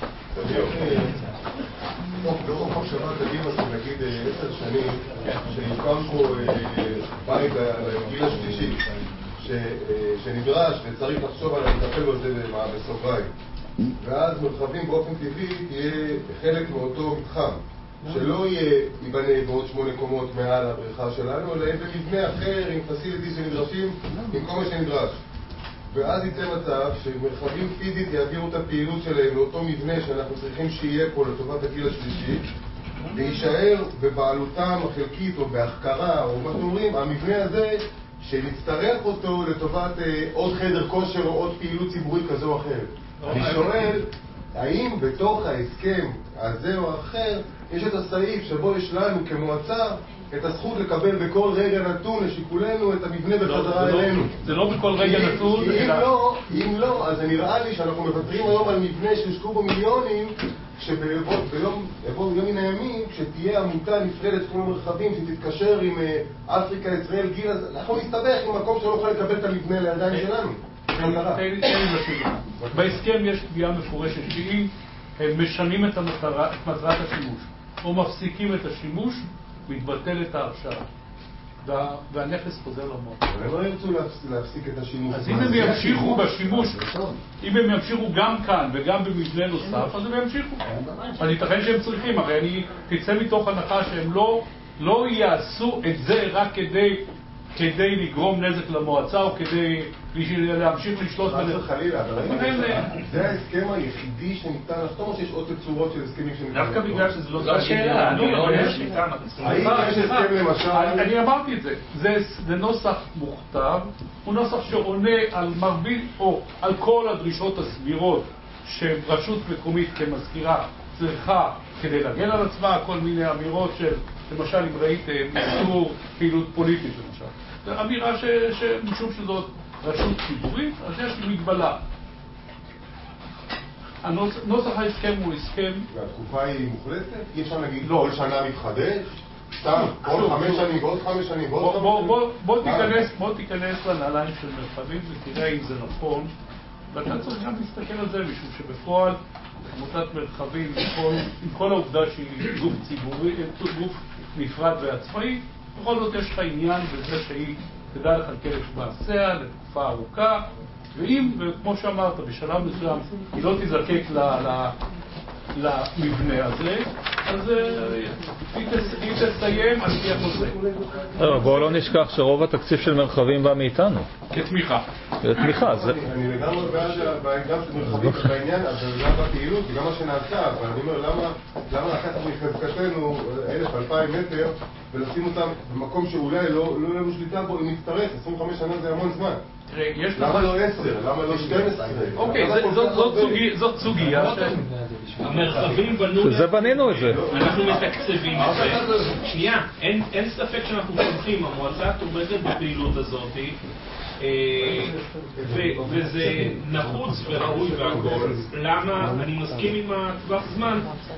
לא רחוק שמעת קדימה שנגיד עשר שנים שיוקם פה בית לגיל השלישי שנדרש וצריך לחשוב על לטפל בזה בסוגריים, ואז מרחבים באופן טבעי תהיה חלק מאותו מתחם שלא ייבנה בעוד שמונה קומות מעל הבריכה שלנו, אלא במבנה אחר עם פסיליטי שנדרשים עם כל מה שנדרש, ואז יצא מצב שמרחבים פיזית יעבירו את הפעילות שלהם לאותו מבנה שאנחנו צריכים שיהיה פה לטובת הגיל השלישי, ויישאר בבעלותם החלקית או בהחכרה או מה שאומרים המבנה הזה שנצטרך אותו לטובת אה, עוד חדר כושר או עוד פעילות ציבורית כזו או אחרת. אני שואל, האם בתוך ההסכם הזה או האחר יש את הסעיף שבו יש לנו כמועצה את הזכות לקבל בכל רגע נתון לשיקולנו את המבנה בחזרה אלינו? זה לא בכל רגע נתון. אם לא, אם לא, אז זה נראה לי שאנחנו מוותרים היום על מבנה שהושקעו בו מיליונים, שביום יום מן הימים, כשתהיה עמותה נפרדת כמו מרחבים שתתקשר עם אפריקה, ישראל, גיל, אז אנחנו נסתבך עם מקום שלא יכול לקבל את המבנה לידיים שלנו. בהסכם יש קביעה מפורשת שהיא משנים את מטרת השימוש או מפסיקים את השימוש, מתבטלת ההרשאה והנכס חוזר למועצה. הם לא ירצו להפסיק את השימוש. אז אם הם ימשיכו בשימוש, אם הם ימשיכו גם כאן וגם במבנה נוסף, אז הם ימשיכו. אז ייתכן שהם צריכים, הרי אני תצא מתוך הנחה שהם לא יעשו את זה רק כדי כדי לגרום נזק למועצה או כדי להמשיך לשלוט בזה. חלילה, זה ההסכם היחידי שניתן לחתום או שיש עוד תצורות של הסכמים שניתן לחתום? דווקא בגלל שזה לא... זו השאלה, אני לא יודע שניתן. האם יש הסכם למשל? אני אמרתי את זה, זה נוסח מוכתב, הוא נוסח שעונה על מרבית או על כל הדרישות הסבירות שרשות מקומית כמזכירה צריכה כדי להגן על עצמה, כל מיני אמירות של, למשל אם ראיתם איסור פעילות פוליטית למשל, זו אמירה שמשום שזאת רשות ציבורית, אז יש מגבלה. נוסח ההסכם הוא הסכם... והתקופה היא מוחלטת? אי אפשר להגיד כל שנה מתחדש? סתם, עוד חמש שנים, ועוד חמש שנים, ועוד חמש שנים? בוא תיכנס לנעליים של מרחבים ותראה אם זה נכון, ואתה צריך גם להסתכל על זה, משום שבפועל עמותת מרחבים, עם כל העובדה שהיא גוף ציבורי, גוף נפרד ועצמאי, בכל זאת יש לך עניין בזה שהיא תדע לכלכל את מעשיה לתקופה ארוכה, ואם, וכמו שאמרת, בשלב מסוים היא לא תזקק למבנה הזה, אז היא תסיים על פי החוזה. בואו לא נשכח שרוב התקציב של מרחבים בא מאיתנו. כתמיכה. כתמיכה. אני לגמרי בעד גם של מרחבים בעניין, אבל גם בפעילות, וגם מה שנעשה, אבל אני אומר, למה לקחת מחזקתנו אלף, אלפיים מטר, ולשים אותם במקום שאולי לא יהיה לנו שליטה בו, אם נצטרך, עשרים וחמש שנה זה המון זמן. למה לא עשר? למה לא שתים עשרה? אוקיי, זאת סוגיה. המרחבים בנו... זה בנינו את זה. אנחנו מתקצבים את זה. שנייה, אין ספק שאנחנו תומכים, המועצה תומכת בפעילות הזאת, וזה נחוץ וראוי והכל. למה? אני מסכים עם הטווח זמן.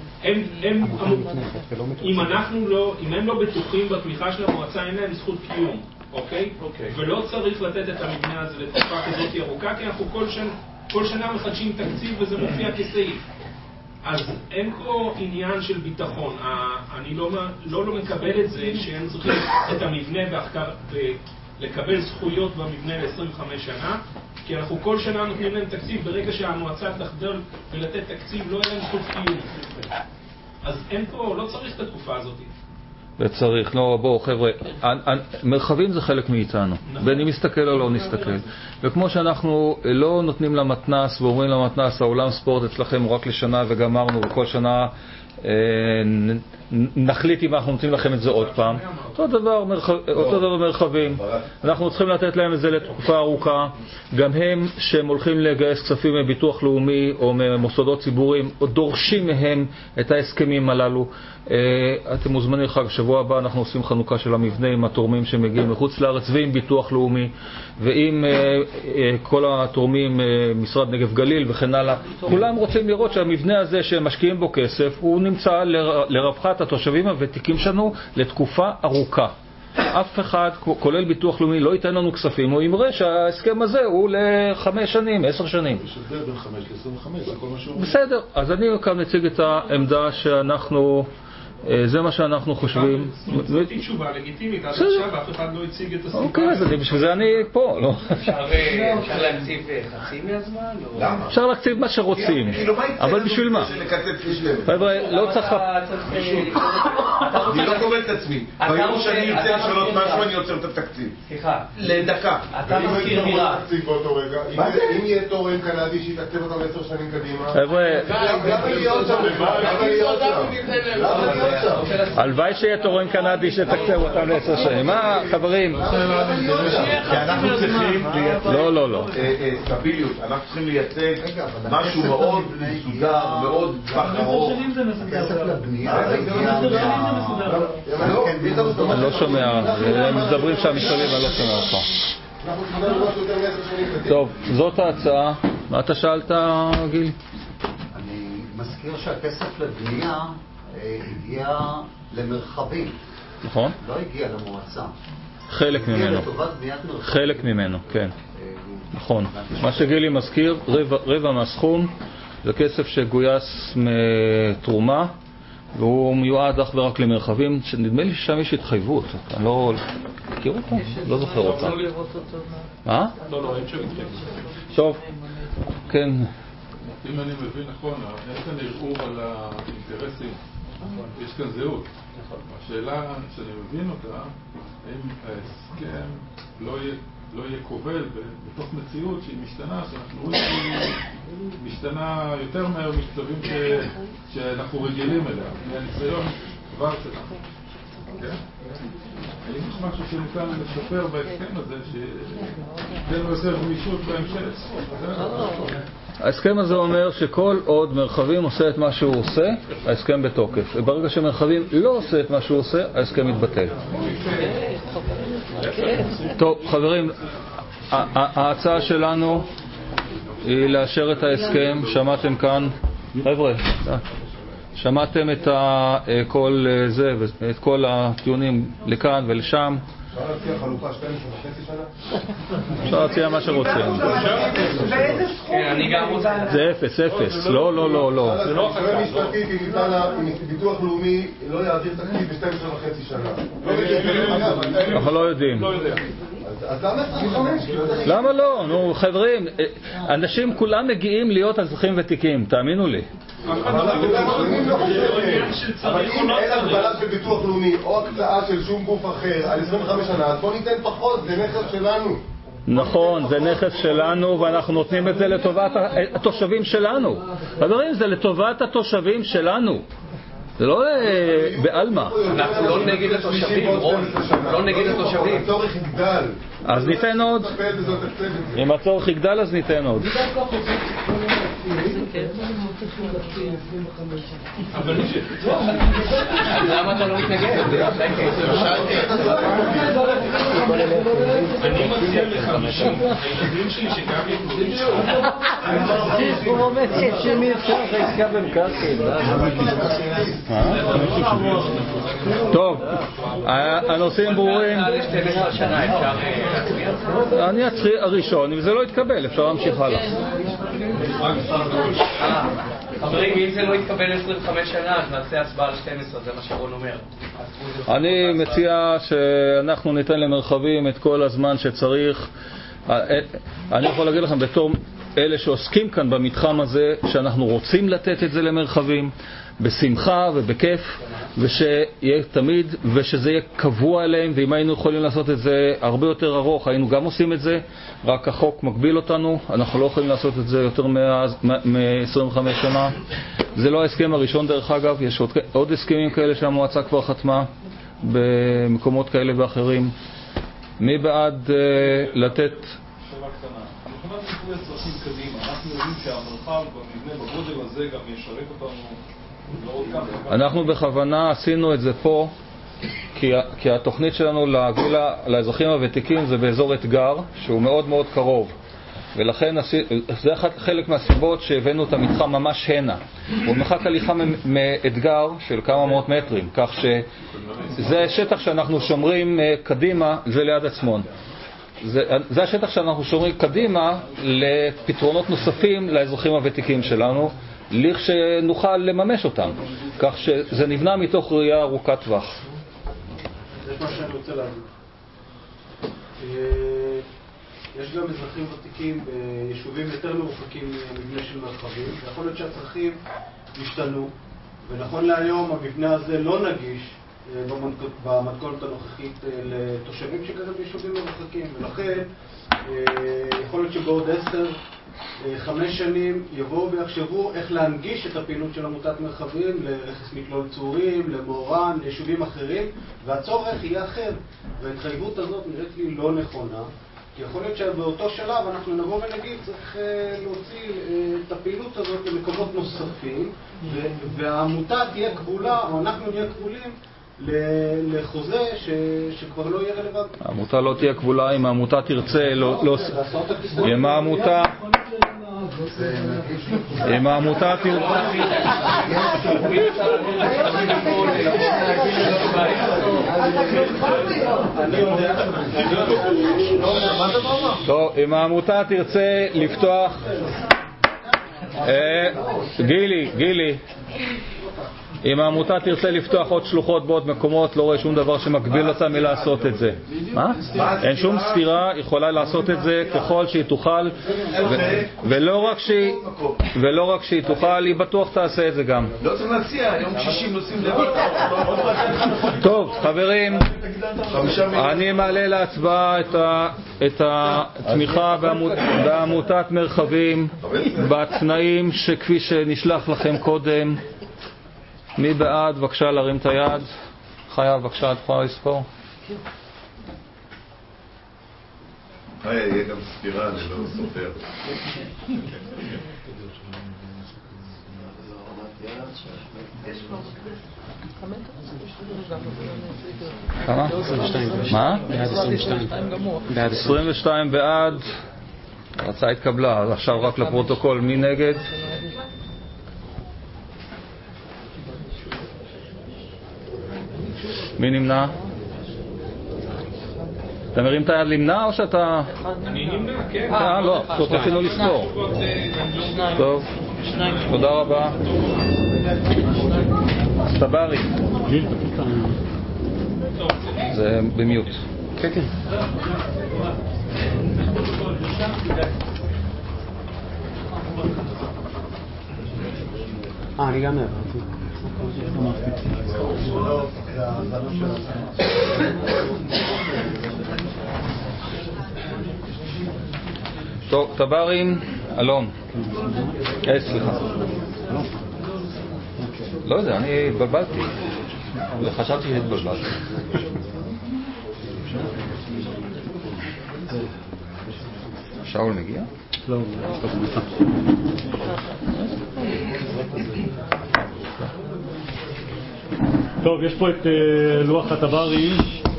אם אנחנו לא, אם הם לא בטוחים בתמיכה של המועצה, אין להם זכות קיום. אוקיי? ולא צריך לתת את המבנה הזה לתקופה כזאת ארוכה, כי אנחנו כל שנה, כל שנה מחדשים תקציב וזה מופיע כסעיף. אז אין פה עניין של ביטחון. אני לא, לא, לא מקבל את זה שהם צריכים את המבנה ולקבל זכויות במבנה ל-עשרים וחמש שנה, כי אנחנו כל שנה נותנים להם תקציב. ברגע שהמועצה תחדל ולתת תקציב, לא יהיה להם זכות קיום. אז אין פה, לא צריך את התקופה הזאת. וצריך, לא, בואו חבר'ה, מרחבים זה חלק מאיתנו, בין אם נסתכל או לא נסתכל, וכמו שאנחנו לא נותנים למתנס ואומרים למתנס, העולם ספורט אצלכם הוא רק לשנה וגמרנו, וכל שנה נחליט אם אנחנו נותנים לכם את זה עוד פעם. אותו דבר, מרחב, אותו דבר מרחבים. אנחנו צריכים לתת להם את זה לתקופה ארוכה. גם הם שהם הולכים לגייס כספים מביטוח לאומי או ממוסדות ציבוריים, או דורשים מהם את ההסכמים הללו. אתם מוזמנים לחג, שבוע הבא אנחנו עושים חנוכה של המבנה עם התורמים שמגיעים מחוץ לארץ ועם ביטוח לאומי ועם כל התורמים, משרד נגב גליל וכן הלאה. כולם רוצים לראות שהמבנה הזה שהם משקיעים בו כסף הוא נמצא לרווחת התושבים הוותיקים שלנו לתקופה ארוכה. אף אחד, כולל ביטוח לאומי, לא ייתן לנו כספים, הוא ימראה שההסכם הזה הוא לחמש שנים, עשר שנים. יש הבדל בין חמש ל-עשרים וחמש, זה כל מה שהוא... בסדר, אז אני כאן נציג את העמדה שאנחנו, זה מה שאנחנו חושבים. זאת תשובה לגיטימית, עד עכשיו אף אחד לא הציג את הסיבה. אוקיי, אז בשביל זה אני פה, לא? אפשר להקציב חצי מהזמן? למה? אפשר להקציב מה שרוצים, אבל בשביל מה? חבר'ה, לא צריך... אני לא קורא את עצמי. ביום שאני ארצה לשנות משהו אני יוצר את התקציב. סליחה, לדקה. אתה מזכיר דירה. אם יהיה תורם קנדי שיתקצב אותם עשר שנים קדימה... חבר'ה... למה להיות שם? למה להיות שם? הלוואי שיהיה תורם קנדי שתקצב אותם לעשר שנים. מה, חברים? כי אנחנו צריכים לייצג... לא, לא, לא. סטביליות. אנחנו צריכים לייצג משהו מאוד מסודר, מאוד טווח ארוך. הכסף לבנייה. אני לא שומע, הם מדברים שהמשתלים, אני לא שומע אותך. טוב, זאת ההצעה. מה אתה שאלת, גיל? אני מזכיר שהכסף לבנייה הגיע למרחבים. נכון? לא הגיע למועצה. חלק ממנו. חלק ממנו, כן. נכון. מה שגילי מזכיר, רבע מהסכום, זה כסף שגויס מתרומה, והוא מיועד אך ורק למרחבים, שנדמה לי ששם יש התחייבות. אני לא... מכיר אותם? לא זוכר אותם. מה? לא, לא, אין שם התחייבות. טוב, כן. אם אני מבין נכון, אין כאן ערעור על האינטרסים. יש כאן זהות. השאלה שאני מבין אותה, האם ההסכם לא יהיה... לא יהיה כובל בתוך מציאות שהיא משתנה, שאנחנו רואים שהיא משתנה יותר מהר משתבים שאנחנו רגילים אליה, מהניסיון כבר שלנו. כן? האם יש משהו שניתן לשפר בהסכם הזה, שתן לו יותר גמישות בהמשך? ההסכם הזה אומר שכל עוד מרחבים עושה את מה שהוא עושה, ההסכם בתוקף. וברגע שמרחבים לא עושה את מה שהוא עושה, ההסכם מתבטל. טוב, חברים, ההצעה שלנו היא לאשר את ההסכם. שמעתם כאן, חבר'ה, שמעתם את כל זה ואת כל הטיעונים לכאן ולשם. אפשר להציע חלופה שתים עשרה וחצי שנה? אפשר להציע מה שרוצים. באיזה סכום? אני גם רוצה... זה אפס, אפס. לא, לא, לא, לא. זה לא חסר משפטית, אם ביטוח לאומי לא יעביר תקציב ב-שתים עשרה וחצי שנה. אנחנו לא יודעים. אז למה עשרים וחמש? למה לא? נו, חברים, אנשים כולם מגיעים להיות אזרחים ותיקים, תאמינו לי. אבל אם אין הגבלה של ביטוח לאומי או הקצאה של שום גוף אחר על עשרים וחמש שנה, אז בוא ניתן פחות, זה נכס שלנו. נכון, זה נכס שלנו ואנחנו נותנים את זה לטובת התושבים שלנו. חברים, זה לטובת התושבים שלנו. זה לא באלמה. אנחנו לא נגד התושבים, רון. לא נגד התושבים. הצורך יגדל. אז ניתן עוד. אם הצורך יגדל אז ניתן עוד. למה אתה לא מתנגד? אני מציע לחמישים, הילדים שלי שגם יקבלו הוא אומר שמי אפשר לעסקה במקרקעין. טוב, הנושאים ברורים. אני אצחי הראשון, אם זה לא יתקבל אפשר להמשיך הלאה. חברים, אם זה לא יתקבל עשרים וחמש שנה, אז נעשה הצבעה על שתים עשרה, זה מה שרון אומר. אני מציע שאנחנו ניתן למרחבים את כל הזמן שצריך. אני יכול להגיד לכם, בתור אלה שעוסקים כאן במתחם הזה, שאנחנו רוצים לתת את זה למרחבים, בשמחה ובכיף, ושיהיה תמיד, ושזה יהיה קבוע עליהם, ואם היינו יכולים לעשות את זה הרבה יותר ארוך, היינו גם עושים את זה, רק החוק מגביל אותנו, אנחנו לא יכולים לעשות את זה יותר מ-עשרים וחמש שנה. זה לא ההסכם הראשון דרך אגב, יש עוד, עוד הסכמים כאלה שהמועצה כבר חתמה, במקומות כאלה ואחרים. מי בעד uh, לתת... שאלה קטנה. מבחינת סיכוי הצרכים קדימה, אנחנו יודעים שהמרחב במבנה בגודל הזה גם ישרת אותנו לא עוד כך. אנחנו בכוונה עשינו את זה פה, כי, כי התוכנית שלנו להגביל לאזרחים הוותיקים זה באזור אתגר, שהוא מאוד מאוד קרוב. ולכן זה חלק מהסיבות שהבאנו את המתחם ממש הנה. הוא מרחק הליכה מאתגר של כמה מאות מטרים, כך שזה שטח שאנחנו שומרים קדימה, זה ליד עצמון. זה, זה השטח שאנחנו שומרים קדימה לפתרונות נוספים לאזרחים הוותיקים שלנו, לכשנוכל לממש אותם. כך שזה נבנה מתוך ראייה ארוכת טווח. זה מה שאני רוצה להגיד. יש גם אזרחים ותיקים ביישובים יותר מרוחקים מבנה של מרחבים, ויכול להיות שהצרכים השתנו, ונכון להיום המבנה הזה לא נגיש במתכונת הנוכחית לתושבים שגרים ביישובים מרוחקים, ולכן יכול להיות שבעוד עשר, חמש שנים יבואו ויחשבו איך להנגיש את הפעילות של עמותת מרחבים לרכס מכלול צורים, למורן, ליישובים אחרים, והצורך יהיה אחר, וההתחייבות הזאת נראית לי לא נכונה. כי יכול להיות שבאותו שלב אנחנו נבוא ונגיד צריך להוציא את הפעילות הזאת למקומות נוספים, והעמותה תהיה כבולה, או אנחנו נהיה כבולים לחוזה שכבר לא יהיה רלוונטי. העמותה לא תהיה כבולה אם העמותה תרצה, אם העמותה אם העמותה תרצה טוב, אם העמותה תרצה לפתוח גילי, גילי אם העמותה תרצה לפתוח עוד שלוחות בעוד מקומות, לא רואה שום דבר שמגביל אותה מלעשות את זה. מה? אין שום סתירה, יכולה לעשות את זה ככל שהיא תוכל, ולא רק שהיא ולא רק שהיא תוכל, היא בטוח תעשה את זה גם. לא צריך להציע, היום קשישים נוסעים לבד. טוב, חברים, אני מעלה להצבעה את התמיכה בעמותת מרחבים בתנאים שכפי שנשלח לכם קודם. מי בעד? בבקשה להרים את היד. חיה, בבקשה, את יכולה לספור? חיה, יהיה גם ספירה, אני לא סופר. כמה? מה? בעד עשרים ושתיים בעד. ההצעה התקבלה. עכשיו רק לפרוטוקול, מי נגד? מי נמנע? אתה מרים את היד למנע או שאתה... אני נמנע, כן. אה, לא, פשוט רצינו לספור. טוב, תודה רבה. סברי. זה במיוט. כן, כן. אה, אני גם נעברתי. טוב, טברים, אלון. אה, סליחה. לא יודע, אני התבלבלתי. וחשבתי שהתבלבלתי. שאול מגיע? לא, יש לו במיטה. טוב, יש פה את לוח הטברים.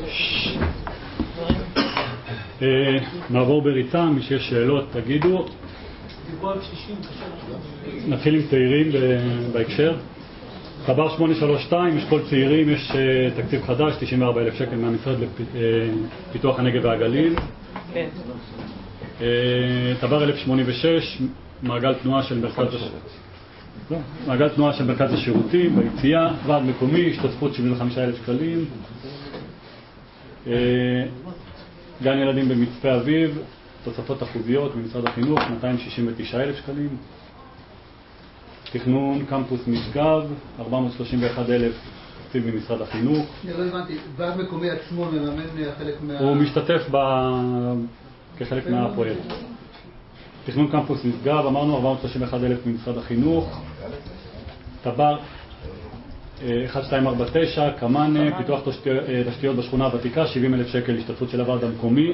נעבור בריצה, מי שיש שאלות תגידו. נתחיל עם צעירים בהקשר. טבר שמונה שלוש שתיים, אשכול צעירים, יש תקציב חדש, תשעים וארבעה אלף שקל מהמשרד לפיתוח הנגב והגליל. טבר אלף שמונים ושש, מעגל תנועה של מרכז לא, מעגל תנועה של מרכז השירותים, ביציאה, ועד מקומי, השתתפות שבעים וחמישה אלף שקלים. גן ילדים במצפה אביב, תוספות אחוזיות ממשרד החינוך, מאתיים שישים ותשעה אלף שקלים. תכנון קמפוס משגב, ארבע מאות שלושים ואחד אלף תקציב ממשרד החינוך. לא הבנתי, ועד מקומי עצמו מממן חלק מה... הוא משתתף ב... כחלק מהפרויקט. תכנון קמפוס משגב, אמרנו ארבע מאות שלושים ואחד אלף ממשרד החינוך. טבר אחת שתיים ארבע תשע, קמאנה, פיתוח תשתיות בשכונה הוותיקה, שבעים אלף שקל השתתפות של הוועד המקומי.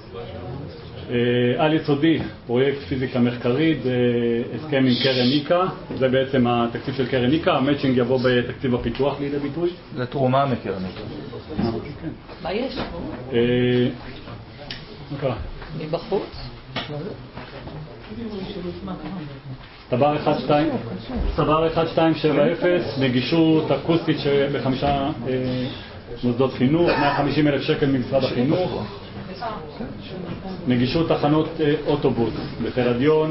על יסודי, פרויקט פיזיקה מחקרית, הסכם עם קרן איקה, זה בעצם התקציב של קרן איקה, המאצ'ינג יבוא בתקציב הפיתוח לידי ביטוי. זה תרומה מקרן איקה. מה יש? מה קרה? מבחוץ? טבר אחת שתיים שבע אפס, נגישות אקוסטית בחמישה מוסדות חינוך, מאה וחמישים אלף שקל ממשרד החינוך. נגישות תחנות אוטובוס בתל-אביון,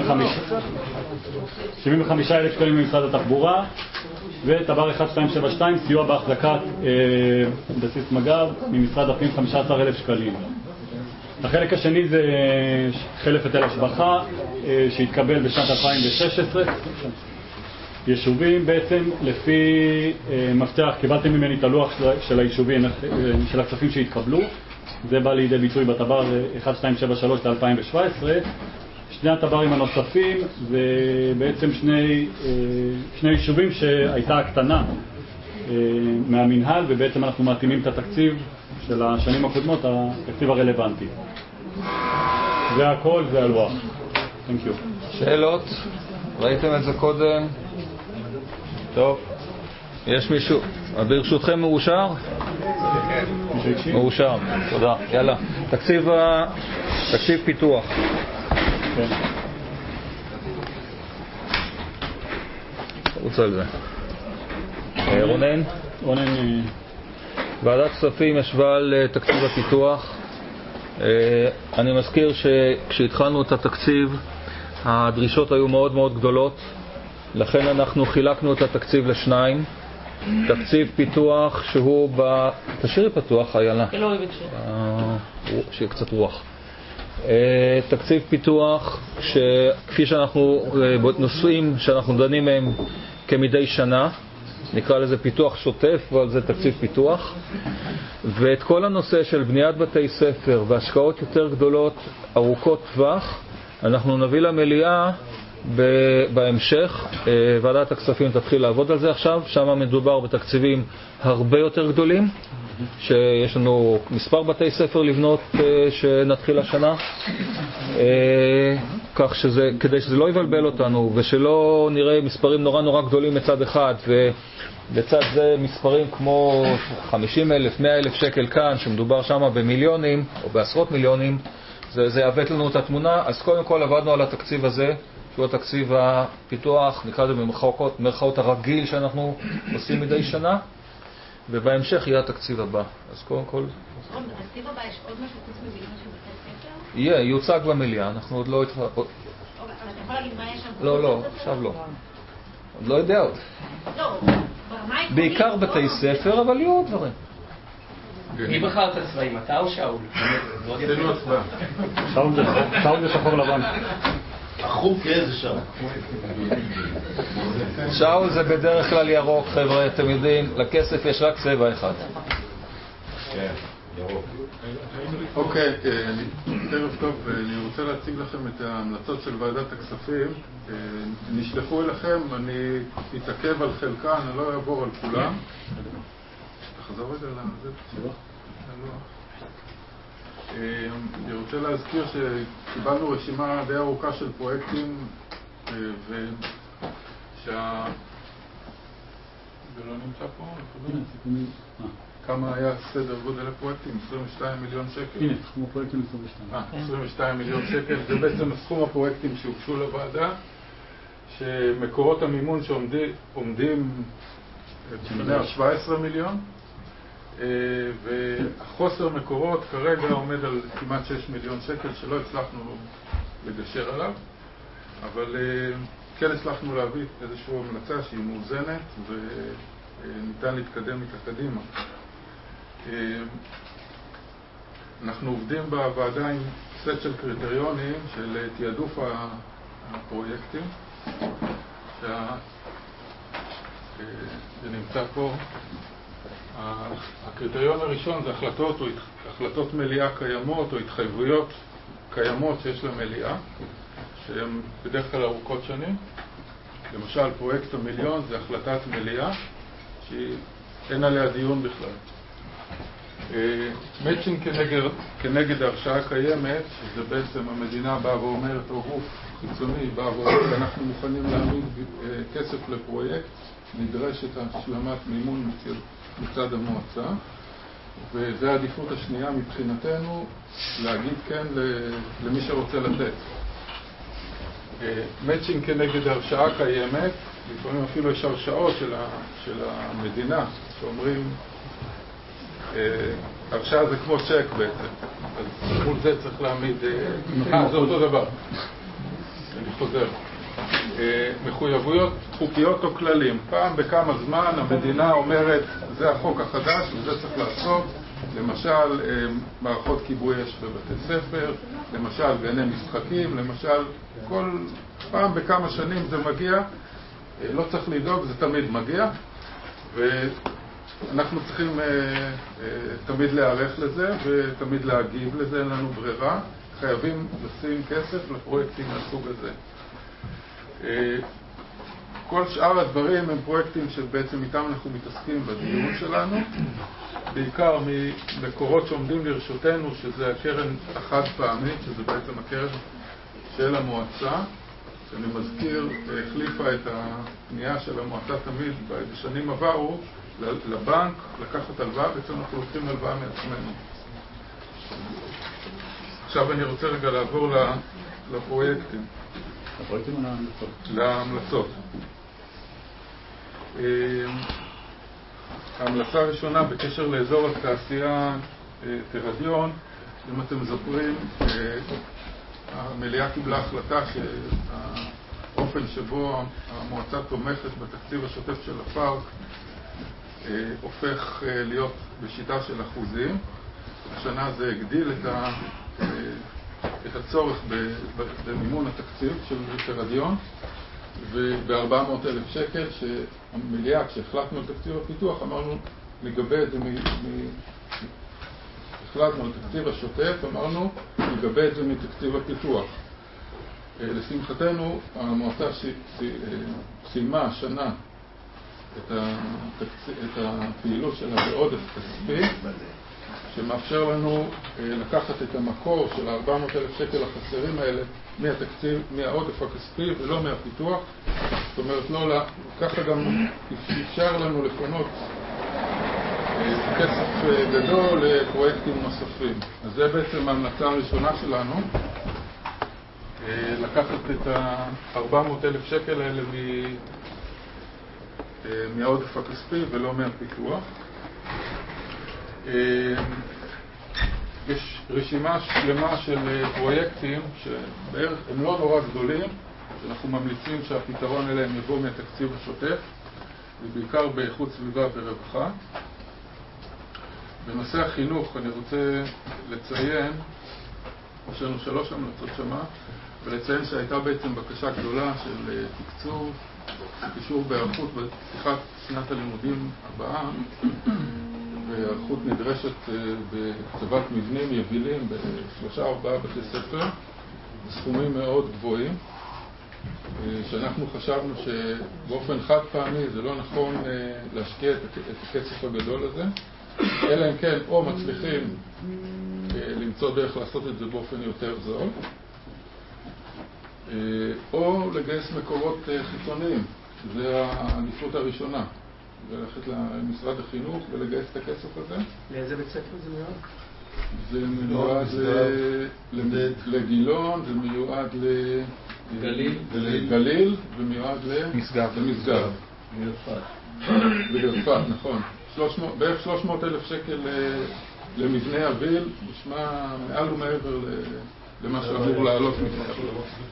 שבעים וחמישה אלף שקלים ממשרד התחבורה. וטבר אחת שתיים שבע שתיים, סיוע בהחזקת בסיס מג"ב ממשרד הפנים, חמישה עשר אלף שקלים. החלק השני זה חלף היטל השבחה שהתקבל בשנת אלפיים ושש עשרה. יישובים בעצם לפי מפתח, קיבלתם ממני את הלוח של היישובים, של הכספים שהתקבלו, זה בא לידי ביטוי בטבר אחת שתיים שבע שלוש ל-אלפיים שבע עשרה. שני הטברים הנוספים זה בעצם שני, שני יישובים שהייתה הקטנה מהמנהל, ובעצם אנחנו מתאימים את התקציב של השנים הקודמות, התקציב הרלוונטי. זה הכל, זה הלוח. Thank you. שאלות? ראיתם את זה קודם? טוב. יש מישהו? ברשותכם מאושר? מאושר. תודה. יאללה. תקציב, תקציב פיתוח. רוצה על זה. רונן? רונן. ועדת כספים ישבה על תקציב הפיתוח. אני מזכיר שכשהתחלנו את התקציב הדרישות היו מאוד מאוד גדולות, לכן אנחנו חילקנו את התקציב לשניים. תקציב פיתוח שהוא ב... תשאירי פתוח, איילה. לא אוהבת ש... שיהיה קצת רוח. תקציב פיתוח שכפי שאנחנו נושאים שאנחנו דנים מהם כמדי שנה, נקרא לזה פיתוח שוטף, אבל זה תקציב פיתוח. ואת כל הנושא של בניית בתי ספר והשקעות יותר גדולות, ארוכות טווח, אנחנו נביא למליאה בהמשך. ועדת הכספים תתחיל לעבוד על זה עכשיו. שם מדובר בתקציבים הרבה יותר גדולים, שיש לנו מספר בתי ספר לבנות שנתחיל השנה, כך שזה, כדי שזה לא יבלבל אותנו ושלא נראה מספרים נורא נורא גדולים מצד אחד ובצד זה מספרים כמו חמישים אלף, מאה אלף שקל כאן, שמדובר שם במיליונים או בעשרות מיליונים, זה, זה יעוות לנו את התמונה. אז קודם כל עבדנו על התקציב הזה, שהוא התקציב הפיתוח, נקרא לזה במרכאות, במרכאות הרגיל שאנחנו עושים מדי שנה, ובהמשך יהיה התקציב הבא. אז קודם כל... בתקציב הבא יש עוד משהו חוץ מבינים של בתי ספר? יהיה, יוצג במליאה, אנחנו עוד לא... אבל אתה יכול להגיד מה יש שם? לא, לא, עכשיו לא. עוד לא יודע עוד. לא, ברמה העקרונית... בעיקר בתי ספר, אבל יהיו עוד דברים. מי בחר את הצבעים, אתה או שאול? תנו הצבעה. שאול זה שחור לבן. החוק איזה שם? שאול זה בדרך כלל ירוק, חבר'ה, אתם יודעים, לכסף יש רק צבע אחד. כן, ירוק. אוקיי, ערב טוב, אני רוצה להציג לכם את ההמלצות של ועדת הכספים. נשלחו אליכם, אני אתעכב על חלקה, אני לא אעבור על כולם. תחזור רגע לזה, תצבח. אני רוצה להזכיר שקיבלנו רשימה די ארוכה של פרויקטים ושה... זה לא נמצא פה? כמה היה סדר גודל לפרויקטים? עשרים ושניים מיליון שקל? הנה, סכום הפרויקטים עשרים ושתיים. עשרים ושניים מיליון שקל, זה בעצם סכום הפרויקטים שהוגשו לוועדה, שמקורות המימון שעומדים שבע עשרה מיליון, והחוסר מקורות כרגע עומד על כמעט שש מיליון שקל שלא הצלחנו לגשר עליו, אבל כן הצלחנו להביא איזושהי המלצה שהיא מאוזנת וניתן להתקדם איתה קדימה. אנחנו עובדים בוועדה עם סט של קריטריונים של תיעדוף הפרויקטים. שה... זה נמצא פה. הקריטריון הראשון זה החלטות או החלטות מליאה קיימות או התחייבויות קיימות שיש למליאה, שהן בדרך כלל ארוכות שנים. למשל, פרויקט המיליון זה החלטת מליאה שאין עליה דיון בכלל. מצ'ינג כנגד, כנגד ההרשאה קיימת, שזה בעצם המדינה באה ואומרת, או גוף חיצוני באה ואומרת, אנחנו מוכנים להעמיד כסף לפרויקט, נדרשת השלמת מימון מצד, מצד המועצה, וזו העדיפות השנייה מבחינתנו, להגיד כן למי שרוצה לתת. מצ'ינג כנגד ההרשאה קיימת, לפעמים אפילו יש הרשאות של, ה, של המדינה, שאומרים, הרשאה זה כמו צ'ק בעצם, אז מול זה צריך להעמיד, אה, זה אותו דבר, אני חוזר. מחויבויות חוקיות או כללים, פעם בכמה זמן המדינה אומרת, זה החוק החדש וזה צריך לעשות, למשל מערכות כיבוי אש בבתי ספר, למשל גני משחקים, למשל כל פעם בכמה שנים זה מגיע, לא צריך לדאוג, זה תמיד מגיע, ואנחנו צריכים תמיד להיערך לזה ותמיד להגיב לזה, אין לנו ברירה, חייבים לשים כסף לפרויקטים מהסוג הזה. כל שאר הדברים הם פרויקטים שבעצם איתם אנחנו מתעסקים בדיון שלנו, בעיקר ממקורות שעומדים לרשותנו, שזה הקרן החד פעמית, שזה בעצם הקרן של המועצה, שאני מזכיר, החליפה את הפנייה של המועצה תמיד בשנים עברו לבנק, לקחת הלוואה, בעצם אנחנו לוקחים הלוואה מעצמנו. עכשיו אני רוצה רגע לעבור לפרויקטים. הפרויקטים או להמלצות? להמלצות. ההמלצה הראשונה בקשר לאזור התעשייה תרדיון, אם אתם זוכרים, המליאה קיבלה החלטה שהאופן שבו המועצה תומכת בתקציב השוטף של הפארק הופך להיות בשיטה של אחוזים. השנה זה הגדיל את ה... את הצורך במימון התקציב של תרדיון, וב-ארבע מאות אלף שקל שהמליאה, כשהחלטנו על תקציב הפיתוח, אמרנו נגבה את זה, מ... החלטנו על תקציב השוטף, אמרנו נגבה את זה מתקציב הפיתוח. לשמחתנו, המועצה סיימה השנה את, התקציב, את הפעילות שלה בעודף כספי, שמאפשר לנו לקחת את המקור של ארבע מאות אלף שקל החסרים האלה מהתקציב, מהעודף הכספי ולא מהפיתוח. זאת אומרת, לא, ככה גם אפשר לנו לפנות כסף גדול לפרויקטים נוספים. אז זה בעצם ההמלצה הראשונה שלנו, לקחת את ה-ארבע מאות אלף שקל האלה מהעודף הכספי ולא מהפיתוח. יש רשימה שלמה של פרויקטים שבערך הם לא נורא גדולים, שאנחנו ממליצים שהפתרון אליהם יבוא מהתקציב השוטף, ובעיקר באיכות סביבה ורווחה. בנושא החינוך אני רוצה לציין, יש לנו שלוש המלצות שמה, ולציין שהייתה בעצם בקשה גדולה של תקצוב קישור בהיערכות בפתיחת שנת הלימודים הבאה, והיערכות נדרשת בהצבת מבנים יבילים בשלושה ארבעה בתי ספר, בסכומים מאוד גבוהים, שאנחנו חשבנו שבאופן חד פעמי זה לא נכון להשקיע את הכסף הגדול הזה, אלא אם כן או מצליחים למצוא דרך לעשות את זה באופן יותר זול, או לגייס מקורות חיצוניים, שזה העדיפות הראשונה, ללכת למשרד החינוך ולגייס את הכסף הזה. לאיזה בית ספר זה מיועד? זה מיועד לגילון, זה מיועד לגליל, ומיועד למשגב. בגרפת, נכון. בערך שלוש מאות אלף שקל למבנה אביל, נשמע מעל ומעבר למה שאמור לעלות מתחת.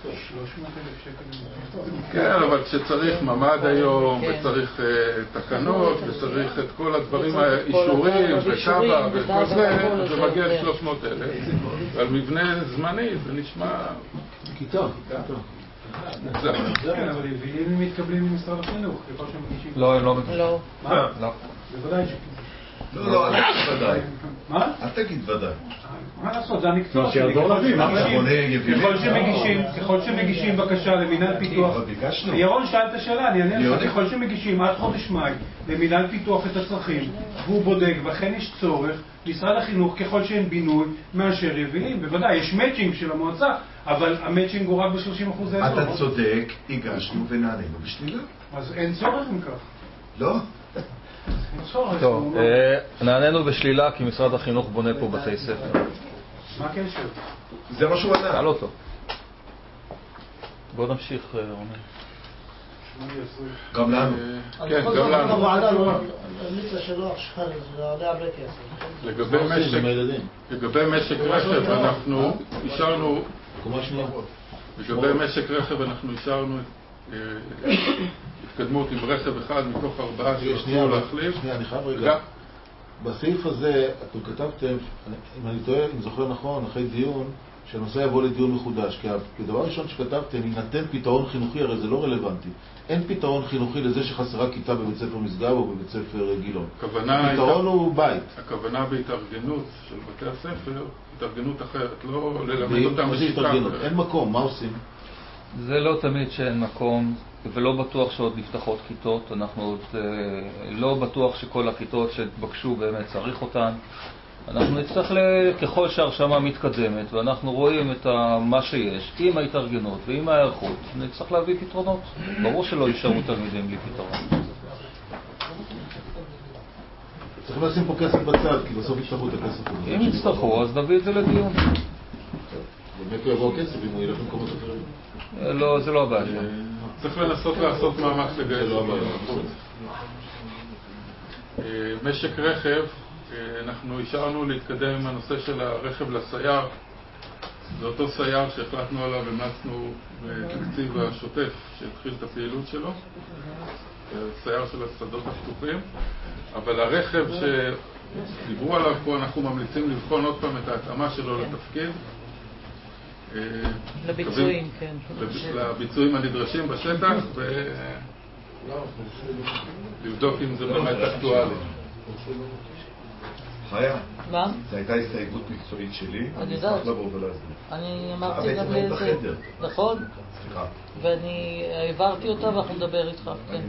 כן, אבל כשצריך ממד היום, וצריך תקנות, וצריך את כל הדברים, האישורים, ותב"ע, וכל זה, זה מגיע ל-שלוש מאות אלף. על מבנה זמני, זה נשמע... כיתה. כן, אבל יבילים הם מתקבלים ממשרד החינוך, ככל שהם מגישים... לא, הם לא מגישים. לא. מה? לא. בוודאי ש... לא, לא, אל תגיד ודאי. מה? אל תגיד ודאי. מה לעשות, זה המקצוע שלי. ככל שמגישים, ככל שמגישים בקשה למינהל פיתוח... ירון שאל את השאלה, אני אענה לך. ככל שמגישים עד חודש מאי למינהל פיתוח את הצרכים, והוא בודק, ואכן יש צורך, משרד החינוך, ככל שאין בינוי, מאשר יבילים. בוודאי, יש מאצ'ינג של המועצה, אבל המאצ'ינג הוא רק ב-שלושים אחוז האזור. אתה צודק, הגשנו ונענינו בשלילה. אז אין צורך מכך. לא. טוב, נענינו בשלילה כי משרד החינוך בונה פה בתי ספר. מה הקשר? זה מה שהוא ענה. שאל אותו. בוא נמשיך, רונן. גם לנו. כן, גם לנו. הוועדה לא המליצה שלא עכשיו, זה עולה הרבה כסף. לגבי משק רכב אנחנו אישרנו, לגבי משק רכב אנחנו אישרנו התקדמות עם רכב אחד מתוך ארבעה שרצו להחליף. שנייה, אני חייב רגע. בסעיף הזה אתם כתבתם, אם אני טועה, אם זוכר נכון, אחרי דיון, שהנושא יבוא לדיון מחודש, כי הדבר הראשון שכתבתם, יינתן פתרון חינוכי, הרי זה לא רלוונטי. אין פתרון חינוכי לזה שחסרה כיתה בבית ספר משגב או בבית ספר גילון. הפתרון הוא בית. הכוונה בהתארגנות של בתי הספר, התארגנות אחרת, לא ללמד אותם בשיטה אחרת. אין מקום, מה עושים? זה לא תמיד שאין מקום, ולא בטוח שעוד נפתחות כיתות. אנחנו עוד לא בטוח שכל הכיתות שהתבקשו באמת צריך אותן. אנחנו נצטרך, ככל שהרשמה מתקדמת, ואנחנו רואים את מה שיש, עם ההתארגנות ועם ההיערכות, נצטרך להביא פתרונות. ברור שלא יישארו תלמידים בלי פתרון. צריכים לשים פה כסף בצד, כי בסוף יצטרכו את הכסף. אם יצטרכו, אז נביא את זה לדיון. באמת הוא יבוא הכסף אם הוא ילך למקומות אחרים. לא, זה לא הבעיה. צריך לנסות לעשות מאמץ לגייס. זה לא הבעיה. משק רכב, אנחנו אישרנו להתקדם עם הנושא של הרכב לסייר. זה אותו סייר שהחלטנו עליו, המלצנו בתקציב השוטף שהתחיל את הפעילות שלו. סייר של השדות הפתוחים. אבל הרכב שדיברו עליו פה, אנחנו ממליצים לבחון עוד פעם את ההתאמה שלו לתפקיד. לביצועים, כן. לביצועים הנדרשים בשטח, ולבדוק אם זה באמת אקטואלי. חיה, מה? זו הייתה הסתייגות מקצועית שלי, אני אשמח לבוא ולהסביר. אני אמרתי גם לאיזה... נכון? סליחה. ואני העברתי אותה ואנחנו נדבר איתך, כן.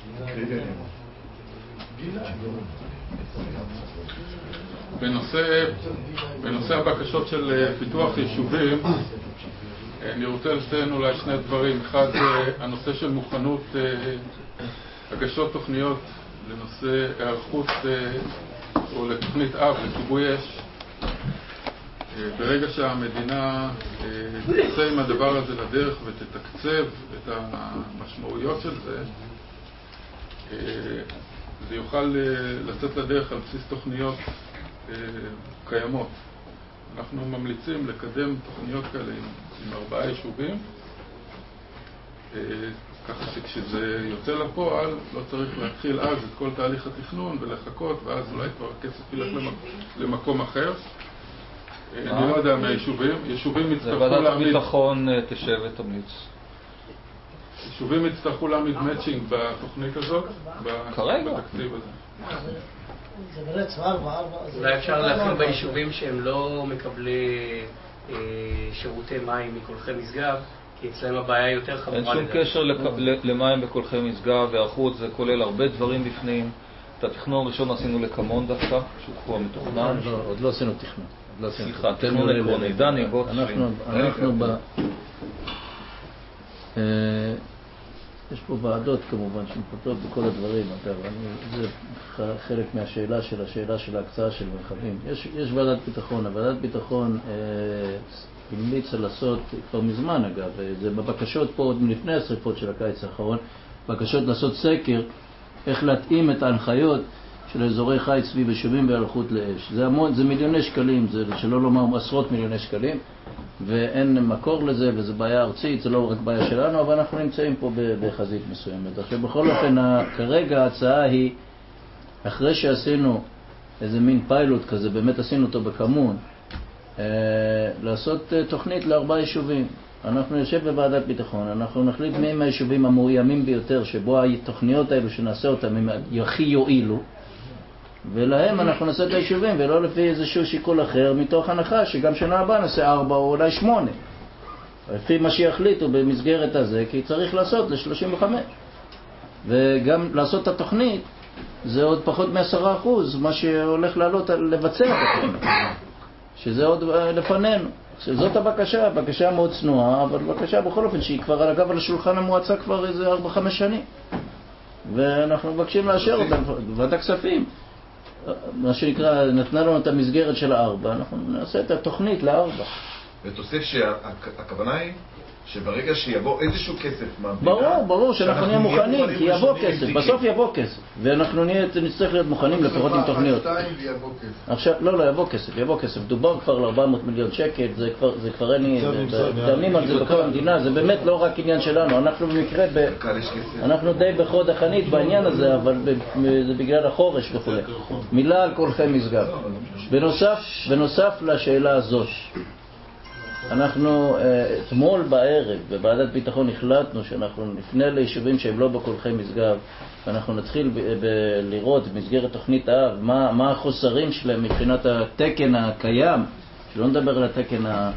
בנושא, בנושא הבקשות של פיתוח יישובים, אני רוצה לציין אולי שני דברים. אחד, הנושא של מוכנות הגשות תוכניות לנושא הערכות או לתוכנית אב לכיבוי אש. ברגע שהמדינה תצא עם הדבר הזה לדרך ותתקצב את המשמעויות של זה, זה יוכל לצאת לדרך על בסיס תוכניות קיימות. אנחנו ממליצים לקדם תוכניות כאלה עם, עם ארבעה יישובים, ככה שכשזה יוצא לפועל לא צריך להתחיל אז את כל תהליך התכנון ולחכות, ואז אולי כבר הכסף ילך למק... למקום אחר. אני לא יודע מהיישובים, יישובים יצטרכו להעמיד... ועדת הביטחון תשב ותמליץ. יישובים יצטרכו להעמיד מאצ'ינג בתוכנית הזאת, כרגע בתקציב הזה. זה ברצף ארבע, ארבע. אולי אפשר להכיר ביישובים שהם לא מקבלי שירותי מים מקולחי משגב, כי אצלם הבעיה יותר חמורה. אין שום קשר למים בקולחי משגב, והערכות זה כולל הרבה דברים בפנים. את התכנון הראשון עשינו לקמון דווקא, שהוא כבר מתוכנן. עוד לא עשינו תכנון. סליחה, תכנון עקרוני. דני, בוא תשלים. אנחנו ב... יש פה ועדות כמובן שמפוטרות בכל הדברים, אגב, זה חלק מהשאלה של השאלה של ההקצאה של מרחבים. יש, יש ועדת ביטחון, הוועדת ביטחון אה, המליצה לעשות, כבר מזמן אגב, זה בבקשות פה עוד מלפני השריפות של הקיץ האחרון, בקשות לעשות סקר, איך להתאים את ההנחיות של אזורי חיץ סביב יישובים בהיערכות לאש. זה המון, זה מיליוני שקלים, זה שלא לומר עשרות מיליוני שקלים, ואין מקור לזה, וזה בעיה ארצית, זה לא רק בעיה שלנו, אבל אנחנו נמצאים פה בחזית מסוימת. עכשיו, בכל אופן, כרגע ההצעה היא, אחרי שעשינו איזה מין פיילוט כזה, באמת עשינו אותו בכמון, לעשות תוכנית לארבעה יישובים. אנחנו נשב בוועדת ביטחון, אנחנו נחליט מי מהיישובים המאוימים ביותר, שבו התוכניות האלו שנעשה אותם הם הכי יועילו, ולהם אנחנו נעשה את היישובים, ולא לפי איזשהו שיקול אחר, מתוך הנחה שגם שנה הבאה נעשה ארבע או אולי שמונה. לפי מה שיחליטו במסגרת הזה, כי צריך לעשות ל-שלושים וחמש. וגם לעשות את התוכנית, זה עוד פחות מ-עשרה אחוז, מה שהולך לעלות לבצע את התוכנית. שזה עוד לפנינו. שזאת הבקשה, בקשה מאוד צנועה, אבל בקשה בכל אופן שהיא כבר על הגב על השולחן המועצה כבר איזה ארבע חמש שנים. ואנחנו מבקשים לאשר אותה בוועדת הכספים. מה שנקרא, נתנה לנו את המסגרת של הארבע, אנחנו נעשה את התוכנית לארבע. ותוסיף שהכוונה היא שברגע שיבוא איזשהו כסף מהמדינה... ברור, ברור שאנחנו נהיה מוכנים, כי יבוא כסף, בסוף יבוא כסף. ואנחנו נצטרך להיות מוכנים לפחות עם תוכניות. עכשיו, לא, לא, יבוא כסף, יבוא כסף. דובר כבר ל-ארבע מאות מיליון שקל, זה כבר אין לי... דנים על זה בכל המדינה, זה באמת לא רק עניין שלנו. אנחנו במקרה, אנחנו די בחוד החנית בעניין הזה, אבל זה בגלל החורש וכו'. מילה על קולחי משגב. בנוסף לשאלה הזאת, אנחנו אתמול בערב בוועדת ביטחון החלטנו שאנחנו נפנה ליישובים שהם לא בקולחי משגב, ואנחנו נתחיל ב- ב- לראות במסגרת תוכנית האב מה, מה החוסרים שלהם מבחינת התקן הקיים, שלא נדבר על התקן ה...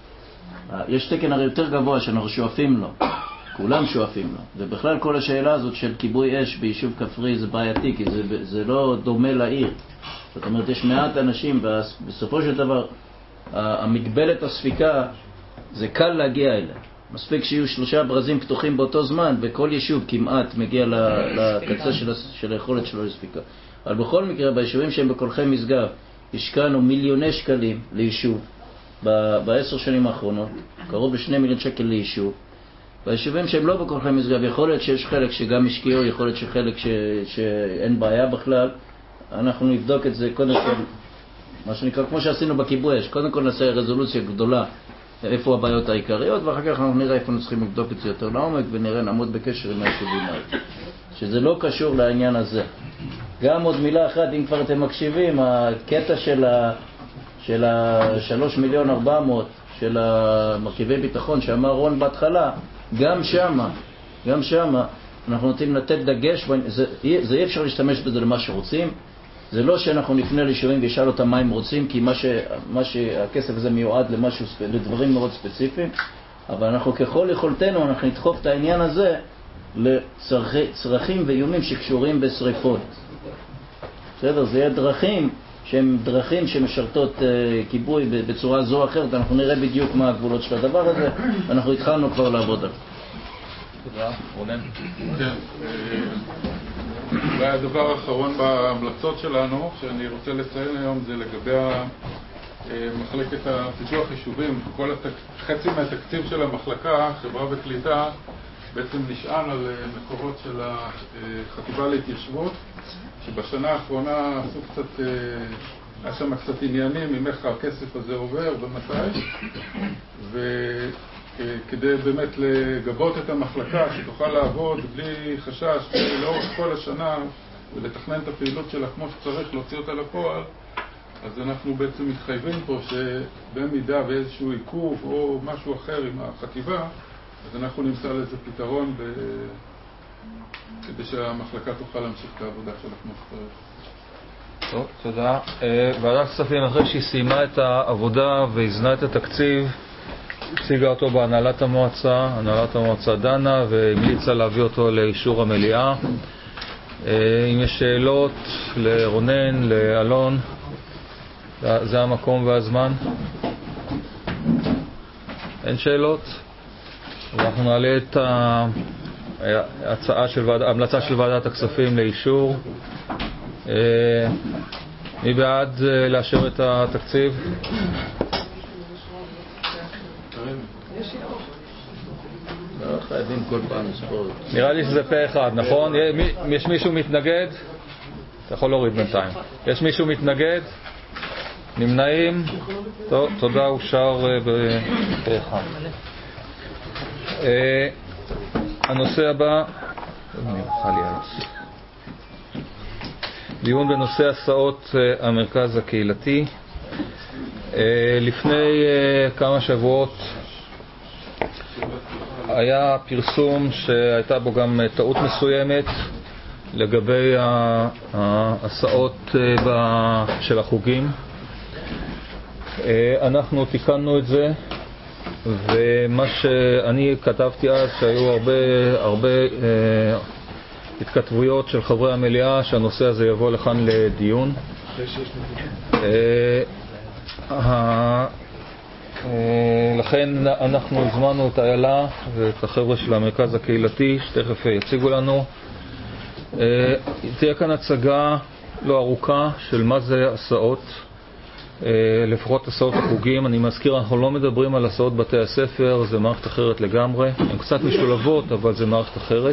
יש תקן הרי יותר גבוה שאנחנו שואפים לו, כולם שואפים לו, ובכלל כל השאלה הזאת של כיבוי אש ביישוב כפרי זה בעייתי, כי זה, זה לא דומה לעיר. זאת אומרת, יש מעט אנשים, בסופו של דבר המגבלת הספיקה זה קל להגיע אליה. מספיק שיהיו שלושה ברזים פתוחים באותו זמן, וכל יישוב כמעט מגיע לקצה של, של היכולת שלו לספיקה. אבל בכל מקרה, ביישובים שהם בקולחי משגב, השקענו מיליוני שקלים ליישוב בעשר שנים האחרונות, קרוב לשני מיליון שקל ליישוב. ביישובים שהם לא בקולחי משגב, יכול להיות שיש חלק שגם השקיעו, יכול להיות שחלק ש, שאין בעיה בכלל. אנחנו נבדוק את זה קודם כל, מה שנקרא, כמו שעשינו בכיבוי אש, קודם כל נעשה רזולוציה גדולה איפה הבעיות העיקריות, ואחר כך אנחנו נראה איפה אנחנו צריכים לבדוק את זה יותר לעומק, ונראה נעמוד בקשר עם היישובים האלה. שזה לא קשור לעניין הזה. גם עוד מילה אחת, אם כבר אתם מקשיבים, הקטע של ה... של ה-שלוש מיליון ארבע מאות של המרכיבי ביטחון שאמר רון בהתחלה, גם שמה, גם שמה, אנחנו נותנים לתת דגש, זה, זה אי אפשר להשתמש בזה למה שרוצים, זה לא שאנחנו נפנה לישובים וישאל אותם מה הם רוצים, כי מה, ש, מה שהכסף הזה מיועד למשהו, לדברים מאוד ספציפיים, אבל אנחנו ככל יכולתנו, אנחנו נדחוף את העניין הזה לצרכים ואיומים שקשורים בשריפות. בסדר? זה יהיה דרכים שהן דרכים שמשרתות uh, כיבוי בצורה זו או אחרת, אנחנו נראה בדיוק מה הגבולות של הדבר הזה, ואנחנו התחלנו כבר לעבוד על זה. תודה. רונן? כן. והדבר האחרון בהמלצות שלנו, שאני רוצה לציין היום, זה לגבי מחלקת הפיתוח יישובים. כל התק... חצי מהתקציב של המחלקה, חברה וקליטה, בעצם נשען על מקורות של החטיבה להתיישבות, שבשנה האחרונה עשו קצת, היה שם קצת עניינים עם איך הכסף הזה עובר ומתי, וכדי באמת לגבות את המחלקה שתוכל לעבוד בלי חשש לאורך כל השנה ולתכנן את הפעילות שלה כמו שצריך, להוציא אותה לפועל, אז אנחנו בעצם מתחייבים פה שבמידה באיזשהו עיכוב או משהו אחר עם החטיבה, אז אנחנו נמצא לזה פתרון ב... כדי שהמחלקה תוכל להמשיך את העבודה שלה כמו שצריך. טוב, תודה. ועדת כספים, אחרי שהיא סיימה את העבודה והזנה את התקציב, הציגה אותו בהנהלת המועצה, הנהלת המועצה דנה והמליצה להביא אותו לאישור המליאה. אם יש שאלות לרונן, לאלון, זה המקום והזמן. אין שאלות? אנחנו נעלה את ההצעה של ועד... ההמלצה של ועדת הכספים לאישור. מי בעד לאשר את התקציב? לא חייבים כל פעם לספור. נראה לי שזה פה אחד, נכון? יש מישהו מתנגד? אתה יכול להוריד בינתיים. יש מישהו מתנגד? נמנעים? טוב, תודה, אושר באחד. הנושא הבא, דיון בנושא הסעות המרכז הקהילתי. לפני כמה שבועות היה פרסום שהייתה בו גם טעות מסוימת לגבי ההסעות של החוגים. אנחנו תיקנו את זה, ומה שאני כתבתי אז שהיו הרבה הרבה התכתבויות של חברי המליאה שהנושא הזה יבוא לכאן לדיון. לכן אנחנו הזמנו את איילה ואת החבר'ה של המרכז הקהילתי שתכף יציגו לנו. תהיה כאן הצגה לא ארוכה של מה זה הסעות, לפחות הסעות החוגים. אני מזכיר, אנחנו לא מדברים על הסעות בתי הספר, זה מערכת אחרת לגמרי, הן קצת משולבות אבל זה מערכת אחרת.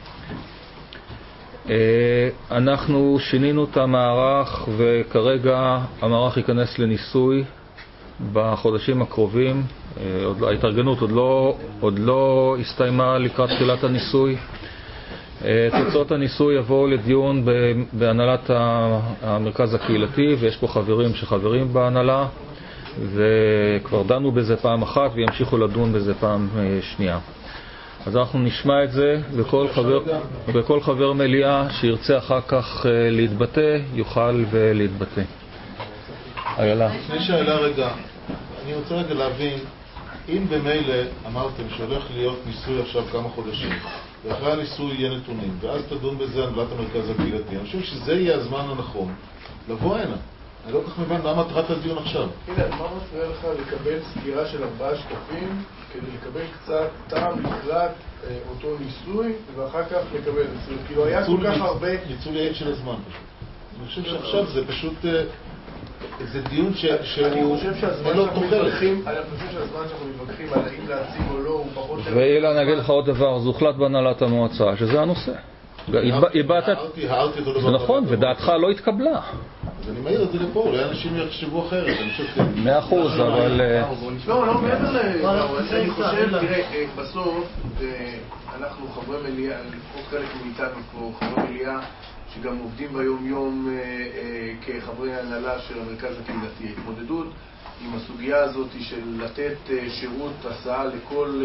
אנחנו שינינו את המערך וכרגע המערך ייכנס לניסוי בחודשים הקרובים. ההתארגנות עוד לא, עוד לא הסתיימה לקראת תחילת הניסוי. תוצאות הניסוי יבואו לדיון בהנהלת המרכז הקהילתי, ויש פה חברים שחברים בהנהלה וכבר דנו בזה פעם אחת וימשיכו לדון בזה פעם שנייה. אז אנחנו נשמע את זה, וכל חבר, וכל חבר מליאה שירצה אחר כך להתבטא יוכל ולהתבטא. איילה. לפני שאלה רגע, אני רוצה רגע להבין, אם במילא אמרתם שהולך להיות ניסוי עכשיו כמה חודשים, ואחרי הניסוי יהיה נתונים, ואז תדון בזה הנהלת המרכז הקהילתי, אני חושב שזה יהיה הזמן הנכון לבוא הנה. אני לא כך מבין מה מטרת הדיון עכשיו. הנה, מה מפריע לך לקבל סגירה של ארבעה שקפים כדי לקבל קצת טעם לקראת אותו ניסוי, ואחר כך לקבל ניסוי? כאילו היה כל כך הרבה... ניצול יעד של הזמן פשוט. אני חושב שעכשיו זה פשוט... זה דיון שהוא... אני חושב שהזמן שאנחנו מתווכחים, אני חושב שהזמן שאנחנו מתווכחים על האם להציג או לא הוא פחות... ואילה, אני אגיד לך עוד דבר, זה הוחלט בהנהלת המועצה, שזה הנושא. הערתי אותו דבר. נכון, ודעתך לא התקבלה. אז אני מעיר את זה לפה, אולי אנשים יחשבו אחרת. מאה אחוז, אבל... לא, לא, מעבר ל... אני חושב, תראה, בסוף אנחנו חברי מליאה, לפחות חלק מאיתנו פה, חברי מליאה, שגם עובדים ביום יום כחברי הנהלה של המרכז הקהילתי. התמודדות עם הסוגיה הזאת של לתת שירות הסעה לכל...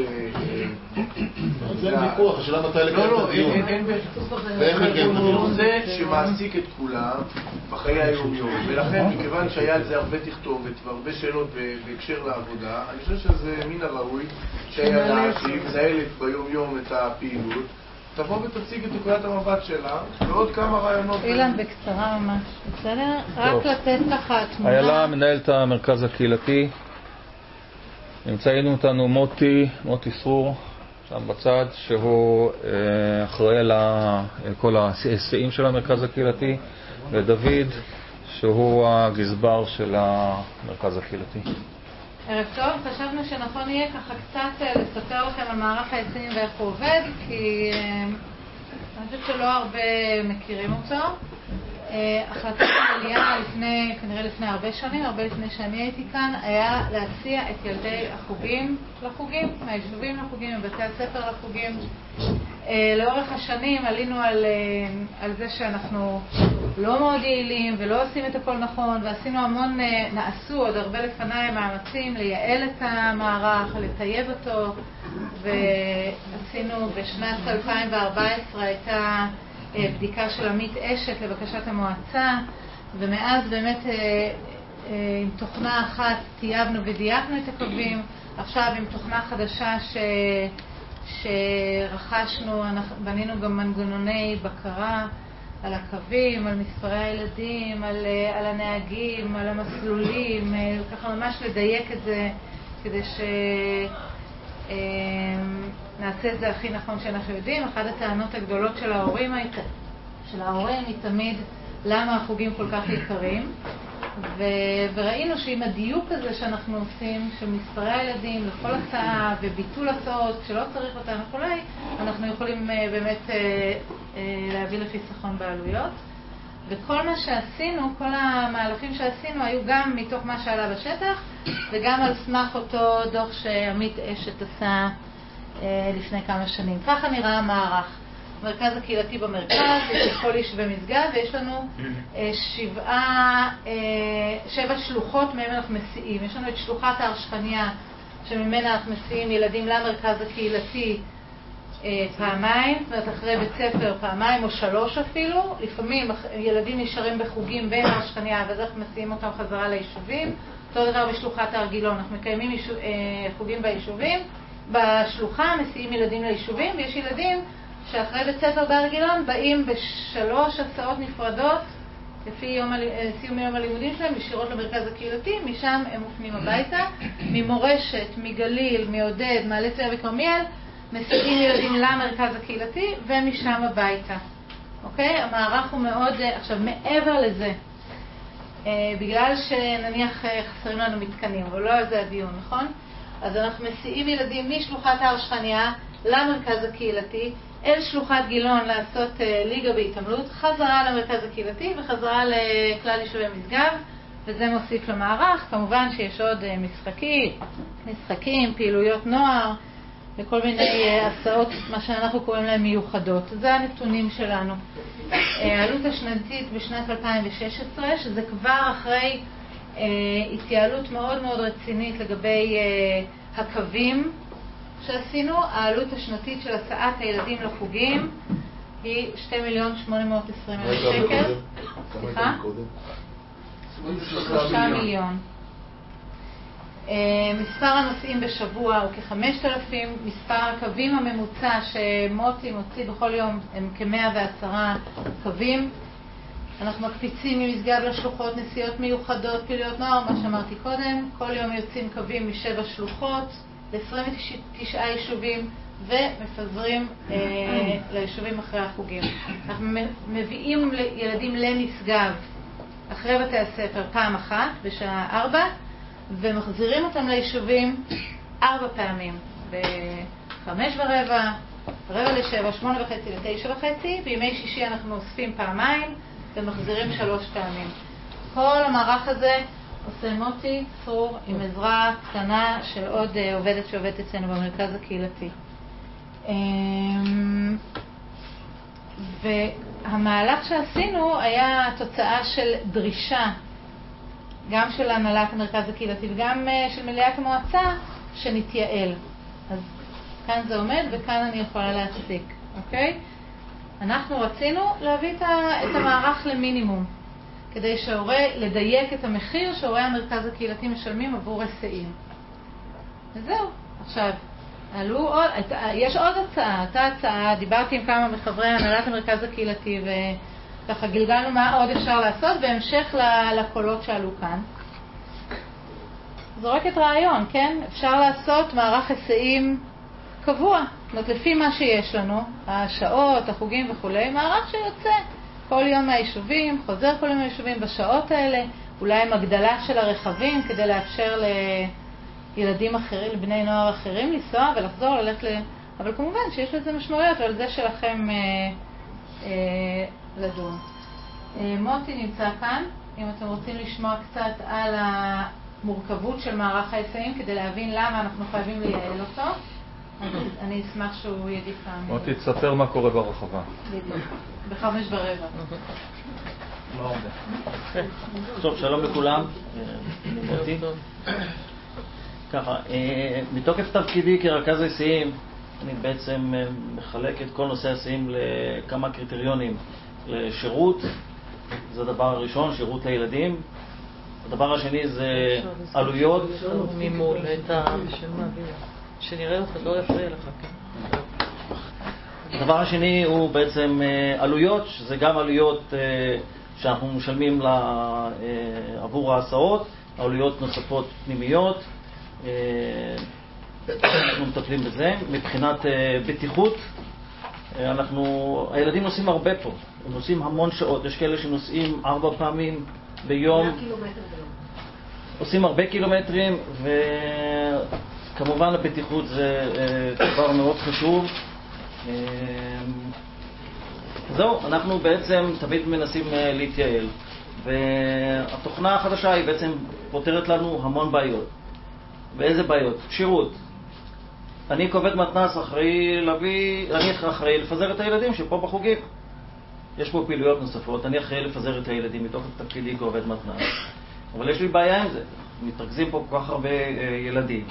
זה ויכוח, השאלה מתי לקיים את הדיון. לא, לא, אין ויכוח. זה נושא שמעסיק את כולם בחיי היום יום, ולכן מכיוון שהיה על זה הרבה תכתובת והרבה שאלות בהקשר לעבודה, אני חושב שזה מן הראוי שהנהלה שהיא מנהלת ביום יום את הפעילות תבוא ותציג את נקודת המבט שלה ועוד כמה רעיונות. אילן, בקצרה ממש, בסדר? רק לתת לך תמונה. איילה, מנהלת המרכז הקהילתי. נמצאים אותנו מוטי, מוטי סרור, שם בצד, שהוא אחראי על כל ההיסעים של המרכז הקהילתי, ודוד, שהוא הגזבר של המרכז הקהילתי. ערב טוב, חשבנו שנכון יהיה ככה קצת לספר לכם על מערך ההיסעים ואיך הוא עובד, כי אני חושבת שלא הרבה מכירים אותו. החלטת המליאה לפני, כנראה לפני הרבה שנים, הרבה לפני שאני הייתי כאן, היה להציע את ילדי החוגים לחוגים, מהיישובים לחוגים, מבתי הספר לחוגים. לאורך השנים עלינו על, על זה שאנחנו לא מאוד יעילים ולא עושים את הכל נכון, ועשינו המון, נעשו עוד הרבה לפניי מאמצים לייעל את המערך, לטייב אותו, ועשינו בשנת אלפיים וארבע עשרה הייתה בדיקה של עמית אשת לבקשת המועצה, ומאז באמת עם תוכנה אחת טייבנו ודייקנו את הקווים. עכשיו עם תוכנה חדשה ש... שרכשנו, בנינו גם מנגנוני בקרה על הקווים, על מספרי הילדים, על, על הנהגים, על המסלולים, ככה ממש לדייק את זה כדי שנעשה את זה הכי נכון שאנחנו יודעים. אחת הטענות הגדולות של ההורים, של ההורים היא תמיד למה החוגים כל כך יקרים, ו... וראינו שעם הדיוק הזה שאנחנו עושים של מספרי הילדים לכל הצעה וביטול הצעות כשלא צריך אותן וכולי, אנחנו יכולים באמת להביא לחיסכון בעלויות. וכל מה שעשינו, כל המהלכים שעשינו, היו גם מתוך מה שעלה בשטח, וגם על סמך אותו דוח שעמית אשת עשה אה, לפני כמה שנים. ככה נראה המערך. המרכז הקהילתי במרכז, יש את כל איש ומשגב, ויש לנו אה, שבעה, אה, שבע שלוחות מהם אנחנו מסיעים. יש לנו את שלוחת ההרשכניה, שממנה אנחנו מסיעים ילדים למרכז הקהילתי אה, פעמיים, זאת אומרת אחרי בית ספר פעמיים או שלוש אפילו. לפעמים ילדים נשארים בחוגים בין ההרשכניה, ואז אנחנו מסיעים אותם חזרה ליישובים. אותו דבר בשלוחת הרגילון, אנחנו מקיימים יישוב, אה, חוגים ביישובים. בשלוחה מסיעים ילדים ליישובים, ויש ילדים שאחרי בית ספר בהרגילון באים בשלוש הסעות נפרדות לפי יום, סיום יום הלימודים שלהם ישירות למרכז הקהילתי, משם הם מופנים הביתה. ממורשת, מגליל, מעודד, מעלה צעיר וכרמיאל מסיעים ילדים למרכז הקהילתי ומשם הביתה. אוקיי? המערך הוא מאוד, עכשיו מעבר לזה, בגלל שנניח חסרים לנו מתקנים, אבל לא על זה הדיון, נכון? אז אנחנו מסיעים ילדים משלוחת ההרשכניה למרכז הקהילתי, אל שלוחת גילון לעשות ליגה בהתעמלות, חזרה למרכז הקהילתי וחזרה לכלל יישובי משגב, וזה מוסיף למערך. כמובן שיש עוד משחקים, משחקים, פעילויות נוער, וכל מיני הסעות, מה שאנחנו קוראים להם מיוחדות. זה הנתונים שלנו. העלות השנתית בשנת אלפיים ושש עשרה, שזה כבר אחרי התייעלות מאוד מאוד רצינית לגבי הקווים שעשינו, העלות השנתית של הסעת הילדים לחוגים היא שני מיליון שמונה מאות ועשרים אלף שקל. סליחה? שלושה מיליון. מספר הנוסעים בשבוע הוא כ-חמשת אלפים, מספר הקווים הממוצע שמוטי מוציא בכל יום הם כ-מאה ועשרה קווים. אנחנו מקפיצים ממשגב לשלוחות נסיעות מיוחדות, פעילויות נוער, מה שאמרתי קודם. כל יום יוצאים קווים משבע שלוחות ל-עשרים ותשעה יישובים ומפזרים אה, ליישובים אחרי החוגים. אנחנו מביאים ילדים למשגב אחרי בתי הספר פעם אחת בשעה ארבע, ומחזירים אותם ליישובים ארבע פעמים, בחמש ורבע, רבע לשבע, שמונה וחצי לתשע וחצי. בימי שישי אנחנו אוספים פעמיים ומחזירים שלוש פעמים. כל המערך הזה עושה מוטי צרור עם עזרה קטנה של עוד עובדת שעובדת אצלנו במרכז הקהילתי. והמהלך שעשינו היה תוצאה של דרישה גם של הנהלת המרכז הקהילתי וגם של מליאת המועצה שנתייעל. אז כאן זה עומד וכאן אני יכולה להפסיק, אוקיי? אנחנו רצינו להביא את המערך למינימום, כדי שההורה, לדייק את המחיר שההורי המרכז הקהילתי משלמים עבור היסעים. וזהו. עכשיו, עלו עוד, יש עוד הצעה, אותה הצעה, דיברתי עם כמה מחברי הנהלת המרכז הקהילתי וככה גלגלנו מה עוד אפשר לעשות בהמשך לקולות שעלו כאן. זורקת רעיון, כן? אפשר לעשות מערך היסעים קבוע, זאת אומרת, לפי מה שיש לנו, השעות, החוגים וכולי, מערך שיוצא כל יום מהיישובים, חוזר כל יום מהיישובים בשעות האלה, אולי עם הגדלה של הרכבים כדי לאפשר לילדים אחרים, לבני נוער אחרים לנסוע ולחזור, ללכת ל... אבל כמובן שיש לזה משמעויות, ועל זה שלכם אה, אה, לדון. אה, מוטי נמצא כאן, אם אתם רוצים לשמוע קצת על המורכבות של מערך ההיסעים כדי להבין למה אנחנו חייבים לייעל אותו, אני אשמח שהוא יגיד פעם. מוטי, תספר מה קורה ברחבה. בחמש ברבע. טוב, שלום לכולם. מוטי. ככה, מתוקף תפקידי כרכז היסעים, אני בעצם מחלק את כל נושא ההיסעים לכמה קריטריונים. לשירות, זה הדבר הראשון, שירות לילדים. הדבר השני זה עלויות. ממול את ה... שנראה אותך, לא יפריע לך, כן. הדבר השני הוא בעצם עלויות, שזה גם עלויות שאנחנו משלמים עבור ההסעות, עלויות נוספות פנימיות, אנחנו מטפלים בזה. מבחינת בטיחות, אנחנו, הילדים נוסעים הרבה פה, הם נוסעים המון שעות, יש כאלה שנוסעים ארבע פעמים ביום, עושים הרבה קילומטרים, וכמובן הבטיחות זה דבר מאוד חשוב. זהו, זהו, אנחנו בעצם תמיד מנסים להתייעל, והתוכנה החדשה היא בעצם פותרת לנו המון בעיות. ואיזה בעיות? שירות. אני כעובד מתנ"ס אחראי להביא, אני אחראי לפזר את הילדים שפה בחוגים. יש פה פעילויות נוספות, אני אחראי לפזר את הילדים מתוך תפקידי כעובד מתנ"ס. אבל יש לי בעיה עם זה, מתרכזים פה כל כך הרבה ילדים.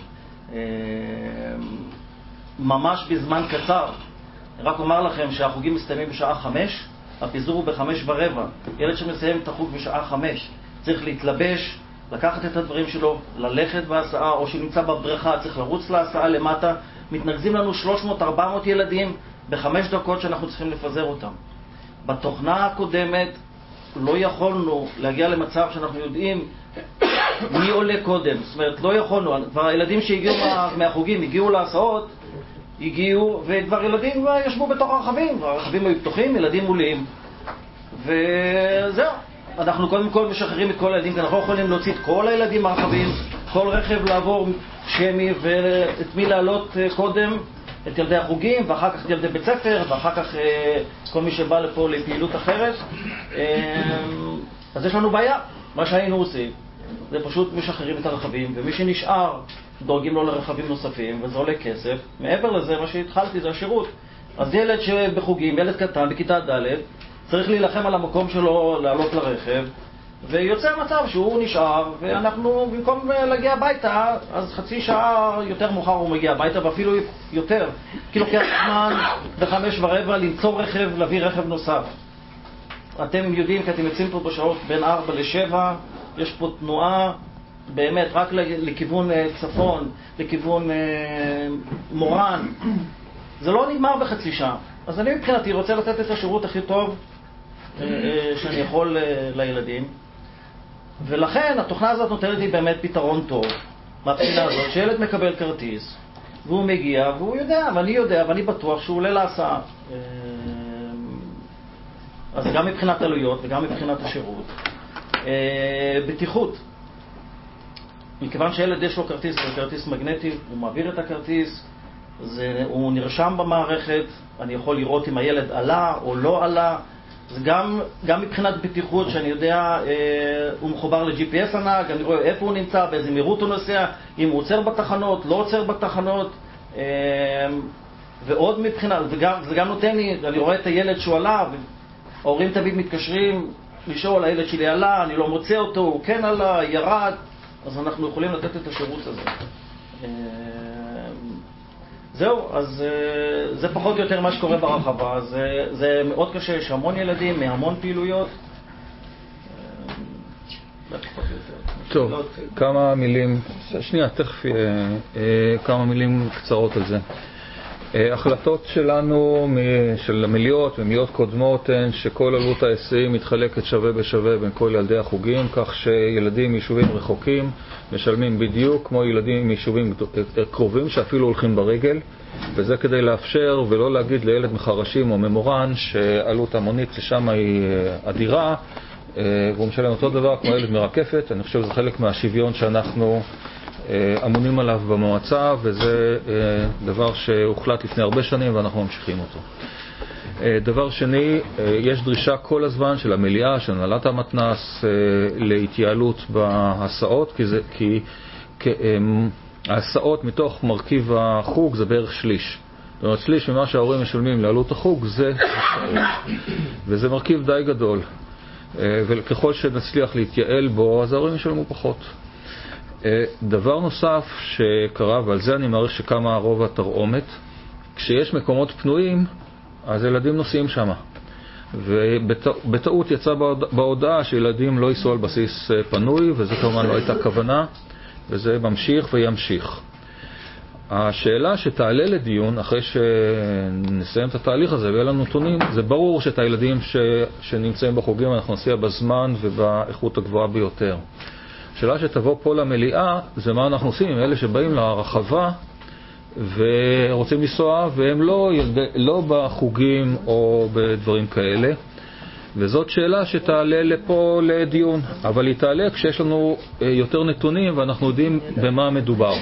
ממש בזמן קצר. רק אומר לכם שהחוגים מסתיימים בשעה חמש, הפיזור הוא בחמש ורבע. ילד שמסיים את החוג בשעה חמש צריך להתלבש, לקחת את הדברים שלו, ללכת בהסעה, או שנמצא בבריכה, צריך לרוץ להסעה למטה. מתנגזים לנו שלוש מאות ארבע מאות ילדים בחמש דקות שאנחנו צריכים לפזר אותם. בתוכנה הקודמת לא יכולנו להגיע למצב שאנחנו יודעים מי עולה קודם. זאת אומרת, לא יכולנו. כבר הילדים שהגיעו מה, מהחוגים, הגיעו להסעות, הגיעו, וכבר ילדים ישבו בתוך הרכבים. הרכבים היו פתוחים, ילדים עולים. וזהו. אנחנו קודם כל משחררים את כל הילדים, כי אנחנו לא יכולים להוציא את כל הילדים מהרכבים, כל רכב לעבור שמי, ואת מי לעלות קודם, את ילדי החוגים, ואחר כך את ילדי בית ספר, ואחר כך כל מי שבא לפה לפעילות אחרת. אז יש לנו בעיה. מה שהיינו עושים, זה פשוט משחררים את הרכבים, ומי שנשאר דואגים לו לרכבים נוספים, וזה עולה כסף. מעבר לזה, מה שהתחלתי זה השירות. אז ילד שבחוגים, ילד קטן בכיתה ד', צריך להילחם על המקום שלו לעלות לרכב, ויוצא מצב שהוא נשאר, ואנחנו במקום להגיע הביתה, אז חצי שעה יותר מאוחר הוא מגיע הביתה, ואפילו יותר, כי לוקח זמן בחמש ורבע למצוא רכב, להביא רכב נוסף. אתם יודעים, כי אתם יוצאים פה בשעות בין ארבע לשבע, יש פה תנועה באמת רק לכיוון צפון, לכיוון מורן. זה לא נגמר בחצי שעה. אז אני מבחינתי רוצה לתת את השירות הכי טוב שאני יכול לילדים, ולכן התוכנה הזאת נותנת לי באמת פתרון טוב מהבחינה הזאת, שילד מקבל כרטיס והוא מגיע והוא יודע, ואני יודע ואני בטוח שהוא עולה להסעה. אז גם מבחינת עלויות וגם מבחינת השירות. בטיחות, מכיוון שילד יש לו כרטיס, זה כרטיס מגנטי, הוא מעביר את הכרטיס, זה, הוא נרשם במערכת, אני יכול לראות אם הילד עלה או לא עלה. זה גם, גם מבחינת בטיחות, שאני יודע, אה, הוא מחובר ל-ג'י פי אס הנהג, אני רואה איפה הוא נמצא, באיזה מהירות הוא נוסע, אם הוא עוצר בתחנות, לא עוצר בתחנות, אה, ועוד מבחינת, וגם, זה גם נותן לי, אני רואה את הילד שהוא עלה, ההורים תמיד מתקשרים לשאול, הילד שלי עלה, אני לא מוצא אותו, הוא כן עלה, ירד, אז אנחנו יכולים לתת את השירות הזה. אה, זהו, אז זה פחות או יותר מה שקורה ברחבה. זה, זה מאוד קשה, יש המון ילדים, מהמון פעילויות. טוב, כמה מילים, שנייה, תכף, כמה מילים קצרות על זה. החלטות שלנו, של המליאות ומליאות קודמות, הן שכל עלות ההיסעים מתחלקת שווה בשווה בין כל ילדי החוגים, כך שילדים מיישובים רחוקים משלמים בדיוק כמו ילדים מיישובים קרובים שאפילו הולכים ברגל, וזה כדי לאפשר ולא להגיד לילד מחרשים או ממורן שעלות המונית לשם היא אדירה, והוא משלם אותו דבר כמו ילד מרקפת. אני חושב שזה חלק מהשוויון שאנחנו אמונים עליו במועצה, וזה דבר שהוחלט לפני הרבה שנים ואנחנו ממשיכים אותו. דבר שני, יש דרישה כל הזמן של המליאה, של הנהלת המתנ"ס, להתייעלות בהסעות, כי, זה, כי, כי ההסעות מתוך מרכיב החוג זה בערך שליש. זאת אומרת, שליש ממה שההורים משלמים לעלות החוג זה הסעות, וזה מרכיב די גדול. וככל שנצליח להתייעל בו, אז ההורים ישלמו פחות. דבר נוסף שקרה, ועל זה אני מעריך שקמה רוב התרעומת, כשיש מקומות פנויים, אז ילדים נוסעים שם. ובטעות יצא בהודעה שילדים לא ייסעו על בסיס פנוי, וזה כמובן לא הייתה כוונה, וזה ממשיך וימשיך. השאלה שתעלה לדיון, אחרי שנסיים את התהליך הזה ויהיה לנו נתונים, זה ברור שאת הילדים ש... שנמצאים בחוגים אנחנו נסיע בזמן ובאיכות הגבוהה ביותר. השאלה שתבוא פה למליאה זה מה אנחנו עושים עם אלה שבאים לרחבה ורוצים לנסוע והם לא, לא בחוגים או בדברים כאלה, וזאת שאלה שתעלה לפה לדיון, אבל היא תעלה כשיש לנו יותר נתונים ואנחנו יודעים במה מדובר.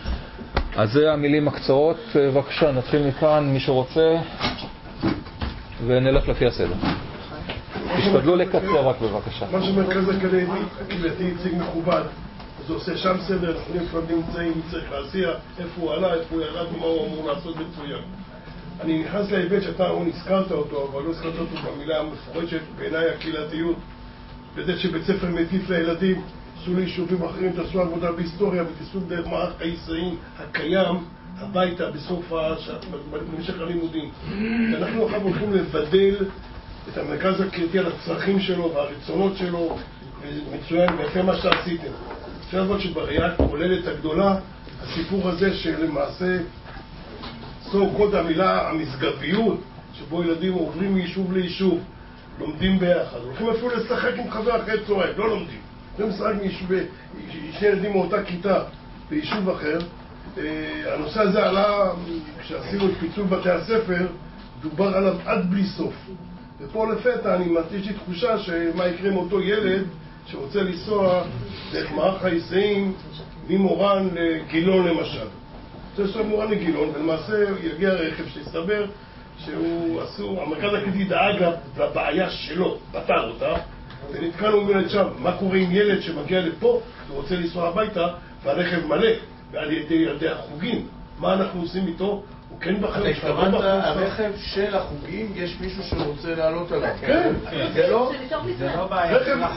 אז זה המילים הקצרות. בבקשה, נתחיל מכאן, מי שרוצה. ונלך לפי הסדר. תשתדלו לקצר רק בבקשה. מה שמרכז הקהילתי הציג מכובד, אז הוא עושה שם סדר, אנחנו לפעמים נמצאים, צריך להסיע, איפה הוא עלה, איפה הוא ירד, ומה הוא אמור לעשות מצוין. אני נכנס להיבט שאתה לא נזכרת אותו, אבל לא נזכרת אותו במילה המפורשת בעיניי הקהילתיות, בזה שבית ספר מטיף לילדים, תעשו ליישובים אחרים, תעשו עבודה בהיסטוריה ותעשו דרך מערך ההיסעים הקיים הביתה בסוף השעה, במשך הלימודים. ואנחנו עכשיו הולכים לבדל את המרכז הקהילתי על הצרכים שלו והרצונות שלו, מצוין ויפה מה שעשיתם. אפשר לראות שבראייה הכוללת הגדולה, הסיפור הזה שלמעשה סוף כל המילה המסגביות, שבו ילדים עוברים מיישוב ליישוב, לומדים ביחד, הולכים אפילו לשחק עם חבר אחרי צהריים, לא לומדים. הולכים לשחק משני ילדים מאותה כיתה ביישוב אחר. הנושא הזה עלה, כשעשינו את פיצול בתי הספר, דובר עליו עד בלי סוף. ופה לפתע אני מרגיש לי תחושה שמה יקרה עם אותו ילד שרוצה לנסוע דרך מערך ההיסעים ממורן לגילון למשל. רוצה לנסוע ממורן לגילון, ולמעשה יגיע רכב שיסתבר שהוא אסור, המרכז הקהילתי דאג לבעיה שלו, פתר אותה, ונתקענו מילד שם. מה קורה עם ילד שמגיע לפה ורוצה לנסוע הביתה והרכב מלא ועל ידי ילדי החוגים? מה אנחנו עושים איתו? הוא כן בחר... אתה התכוונת, הרכב של החוגים, יש מישהו שרוצה לעלות עליו. כן. זה לא... זה לא בעיה.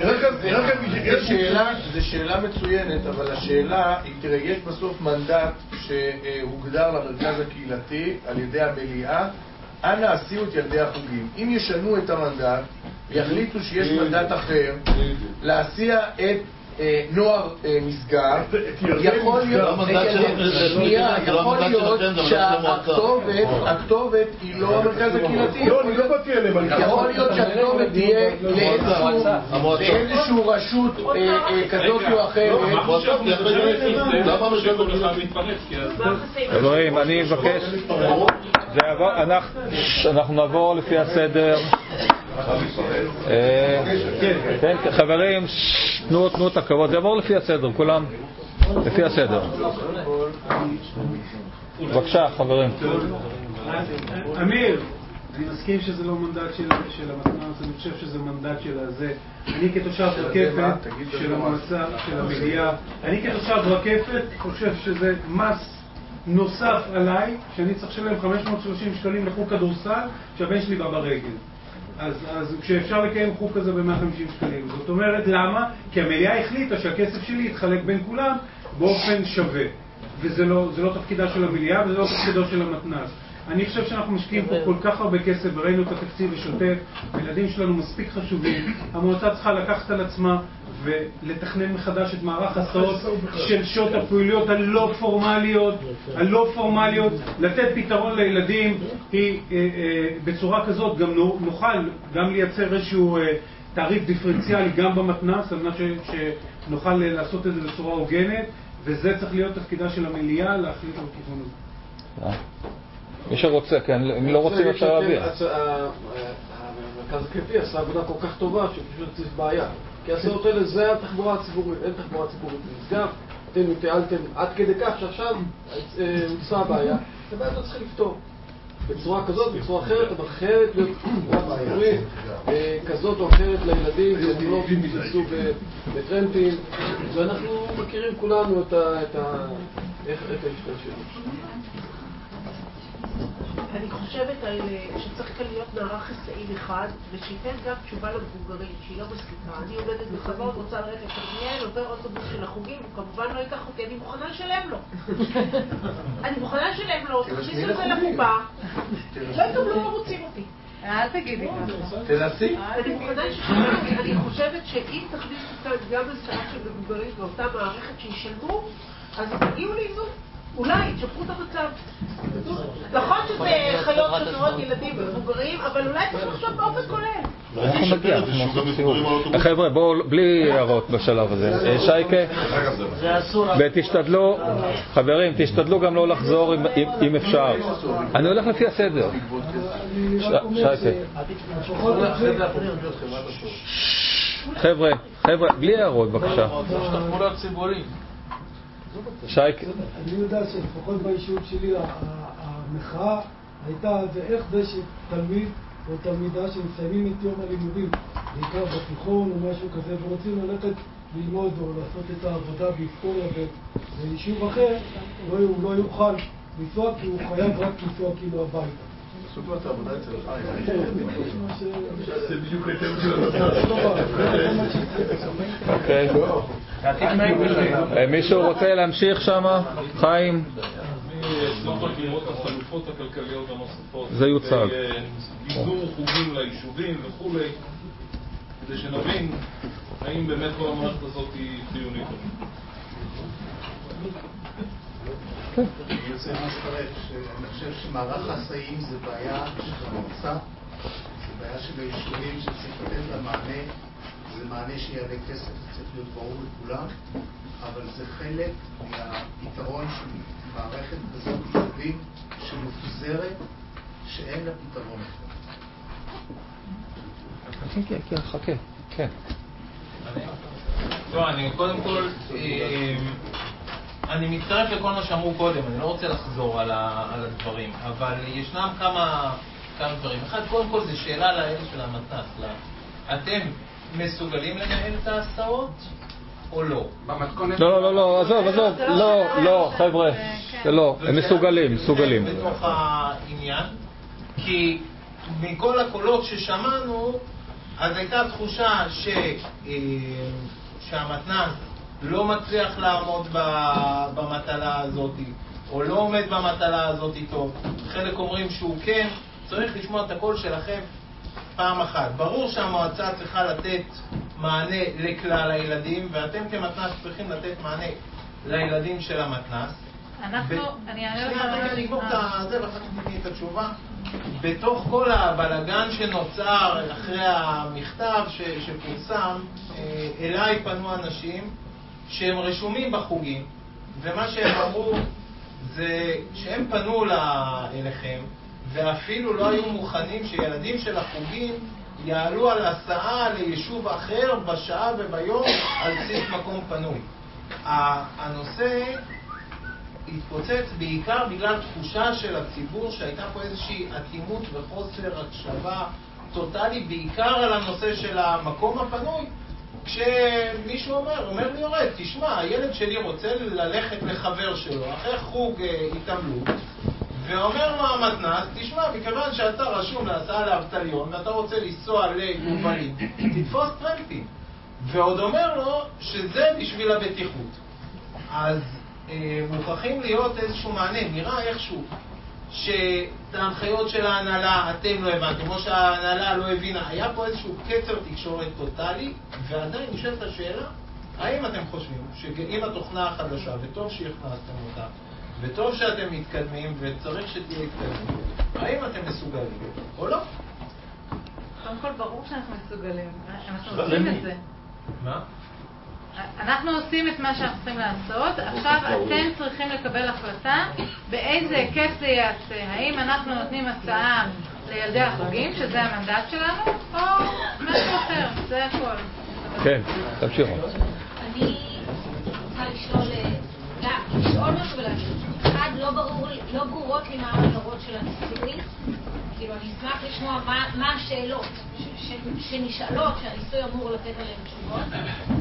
זה שאלה מצוינת, אבל השאלה, תראה, יש בסוף מנדט שהוגדר למרכז הקהילתי על ידי המליאה, אנא עשיו את ילדי החוגים. אם ישנו את המנדט ויחליטו שיש מנדט אחר, להסיע את נוער מסגר, יכול להיות שהכתובת היא לא המרכז הקהילתי. יכול להיות שהכתובת תהיה לאיזשהו רשות כזאת או אחרת. חברים, אני אבקש, אנחנו נעבור לפי הסדר. כן, חברים, תנו תנו את הכבוד, זה יעבור לפי הסדר, כולם לפי הסדר. בבקשה, חברים. אמיר, אני מסכים שזה לא מנדט של המתנ"ס, אני חושב שזה מנדט של הזה. אני כתושב רקפת של המועצה, של המליאה, אני כתושב רקפת חושב שזה מס נוסף עליי, שאני צריך לשלם חמש מאות ושלושים שקלים לחוג כדורסל שהבן שלי בא ברגל. אז, אז כשאפשר לקיים חוג כזה ב-מאה וחמישים שקלים. זאת אומרת, למה? כי המליאה החליטה שהכסף שלי יתחלק בין כולם באופן שווה. וזה לא, זה לא תפקידה של המליאה וזה לא תפקידו של המתנ"ס. אני חושב שאנחנו משקיעים פה כל כך הרבה כסף וראינו את התקציב השוטף, הילדים שלנו מספיק חשובים. המועצה צריכה לקחת על עצמה ולתכנן מחדש את מערך הסעות של שעות הפעילויות הלא פורמליות, הלא פורמליות, לתת פתרון לילדים היא, אה, אה, בצורה כזאת גם נוכל גם לייצר איזשהו אה, תעריף דיפרנציאלי גם במתנ"ס, על מנת שנוכל לעשות את זה בצורה הוגנת, וזה צריך להיות תפקידה של המליאה להחליט על כיוון הזה. מי שרוצה, כן, אם לא רוצים אפשר להביא. המרכז הקהילתי עשה עבודה כל כך טובה שפשוט צריך בעיה. כי הסעות האלה זה התחבורה הציבורית, אין תחבורה ציבורית במשגב, אתם מתעלתם עד כדי כך שעכשיו הוצאה הבעיה, את הבעיה הזאת צריך לפתור. בצורה כזאת, בצורה אחרת, אבל אחרת להיות תחבורה ציבורית כזאת או אחרת לילדים, שאתם לא תתנסו בטרמפים, ואנחנו מכירים כולנו את ההשתלשלות. אני חושבת שצריך כאן להיות מערך היסעים אחד, ושייתן גם תשובה למבוגרים, שהיא לא מספיקה. אני עומדת בחוות, רוצה לרדת לכרמיאל, עובר אוטובוס של החוגים, וכמובן לא ייקח אותי, אני מוכנה לשלם לו. אני מוכנה לשלם לו, תכניסו את זה לקופה, לא יקבלו, לא רוצים אותי. אל תגידי. תנסי. אני מוכנה לשלם, אני חושבת שאם תכניסו גם הסעה של מבוגרים באותה מערכת שישלמו, אז תגיעו לאיזון. אולי, תשפרו את המצב. נכון שזה חיות שונות, ילדים ומבוגרים, אבל אולי צריך לחשוב באופן כולל. אנחנו נגיע, אנחנו נעשות סיור. חבר'ה, בואו, בלי הערות בשלב הזה. שייקה, ותשתדלו, חברים, תשתדלו גם לא לחזור אם אפשר. אני הולך לפי הסדר. שייקה. חבר'ה, חבר'ה, בלי הערות, בבקשה. תחבורה ציבורית. שייק. אני יודע שלפחות ביישוב שלי המחאה הייתה זה איך זה שתלמיד או תלמידה שמסיימים את יום הלימודים, בעיקר בתיכון או משהו כזה, ורוצים ללכת ללמוד או לעשות את העבודה בהיסטוריה ביישוב אחר, הוא לא יוכל לנסוע כי הוא חייב רק לנסוע כאילו הביתה. פשוט לא את העבודה אצל חיים. זה בדיוק היתר של אוקיי. מישהו רוצה להמשיך שם? חיים? אשמח רק לראות את החלופות הכלכליות הנוספות. זה יוצג. ביזור חוגים ליישובים וכולי, כדי שנבין האם באמת כל המערכת הזאת היא חיונית. אני רוצה להצטרף שאני חושב שמערך ההסעים זה בעיה של המועצה, זה בעיה של היישובים שצריך לתת למענה, זה מענה שיעלה כסף, זה צריך להיות ברור לכולם, אבל זה חלק מהפתרון של מערכת כזאת יישובים שמפוזרת, שאין לה פתרון אחר. כן, כן, כן, חכה, כן. לא, אני קודם כל, אני מצטרף לכל מה שאמרו קודם, אני לא רוצה לחזור על הדברים, אבל ישנם כמה דברים. אחד, קודם כל, זה שאלה לאלה של המתנ"ס. אתם מסוגלים לנהל את ההסעות או לא? לא, לא, לא, עזוב, עזוב, לא, לא, חבר'ה, זה לא, הם מסוגלים, מסוגלים. בתוך העניין, כי מכל הקולות ששמענו, אז הייתה תחושה ש... שהמתנ"ס לא מצליח לעמוד במטלה הזאת, או לא עומד במטלה הזאת טוב. חלק אומרים שהוא כן, צריך לשמוע את הקול שלכם פעם אחת. ברור שהמועצה צריכה לתת מענה לכלל הילדים, ואתם כמתנ"ס צריכים לתת מענה לילדים של המתנ"ס. אנחנו, אני אענה לך... שנייה, נגמור את זה ואחר כך נתני את התשובה. בתוך כל הבלגן שנוצר אחרי המכתב שפורסם, אליי פנו אנשים שהם רשומים בחוגים, ומה שהם אמרו זה שהם פנו אליכם, ואפילו לא היו מוכנים שילדים של החוגים יעלו על הסעה ליישוב אחר בשעה וביום על בסיס מקום פנוי. הנושא התפוצץ בעיקר בגלל תחושה של הציבור שהייתה פה איזושהי אטימות וחוסר הקשבה טוטלי, בעיקר על הנושא של המקום הפנוי. כשמישהו אומר, אומר לי יורד, תשמע, הילד שלי רוצה ללכת לחבר שלו אחרי חוג התעמלות, ואומר לו המתנ"ס, תשמע, מכיוון שאתה רשום להסעה לאבטליון ואתה רוצה לנסוע ליובלים, תתפוס טרמפים. ועוד אומר לו שזה בשביל הבטיחות. אז מוכרחים להיות איזשהו מענה. נראה איכשהו שאת ההנחיות של ההנהלה אתם לא הבנתם, כמו שההנהלה לא הבינה. היה פה איזשהו קצר תקשורת טוטלי, ועדיין נשאלת השאלה, האם אתם חושבים שאם התוכנה החדשה, וטוב שהכנסתם אותה, וטוב שאתם מתקדמים, וצריך שתהיה התקדמים, האם אתם מסוגלים או לא? קודם כל ברור שאנחנו מסוגלים, אנחנו עושים את זה. מה? אנחנו עושים את מה שאנחנו צריכים לעשות. עכשיו אתם צריכים לקבל החלטה באיזה היקף זה יעשה. האם אנחנו נותנים הסעה לילדי החוגים, שזה המנדט שלנו, או משהו אחר. זה הכל. כן, תמשיכו. אני רוצה לשאול, לשאול משהו ולהגיד. אחד, לא ברורות לי מה המטרות של הניסוי. כאילו, אני אשמח לשמוע מה השאלות שנשאלות, שהניסוי אמור לתת עליהן תשובות.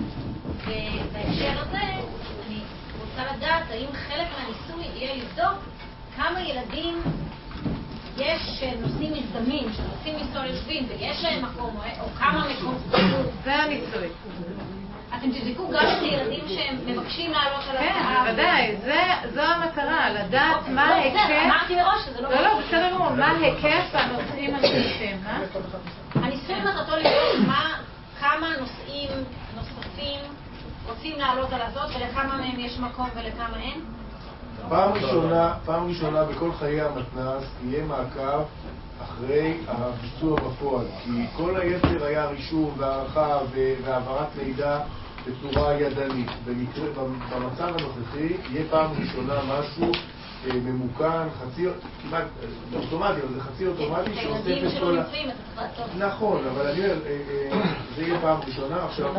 ובהקשר הזה, אני רוצה לדעת האם חלק מהניסוי יהיה לבדוק כמה ילדים יש שנוסעים מזדמים, שנוסעים לנסוע ליושבים ויש להם מקום, או כמה מקום סגור. זה הניסוי. אתם תבדקו גם את הילדים שהם מבקשים לעלות על הסעה. כן, ודאי, זו המטרה, לדעת מה ההיקף... אמרתי מראש שזה לא... לא, לא, בסדר גמור, מה ההיקף הנוסעים הנוספים, אה? הניסוי מטרתו לבדוק כמה נוסעים נוספים רוצים לעלות על הזאת, ולכמה מהם יש מקום ולכמה אין? פעם ראשונה, פעם ראשונה בכל חיי המתנ"ס יהיה מעקב אחרי הביצוע בפועל, כי כל היתר היה רישום והערכה והעברת מידע בצורה ידנית. במקרה, במצב הנוכחי יהיה פעם ראשונה משהו ממוכן, חצי, כמעט אוטומטי, אבל זה חצי אוטומטי שאוסף את כל ה... נכון, אבל אני אומר, זה יהיה פעם ראשונה. עכשיו...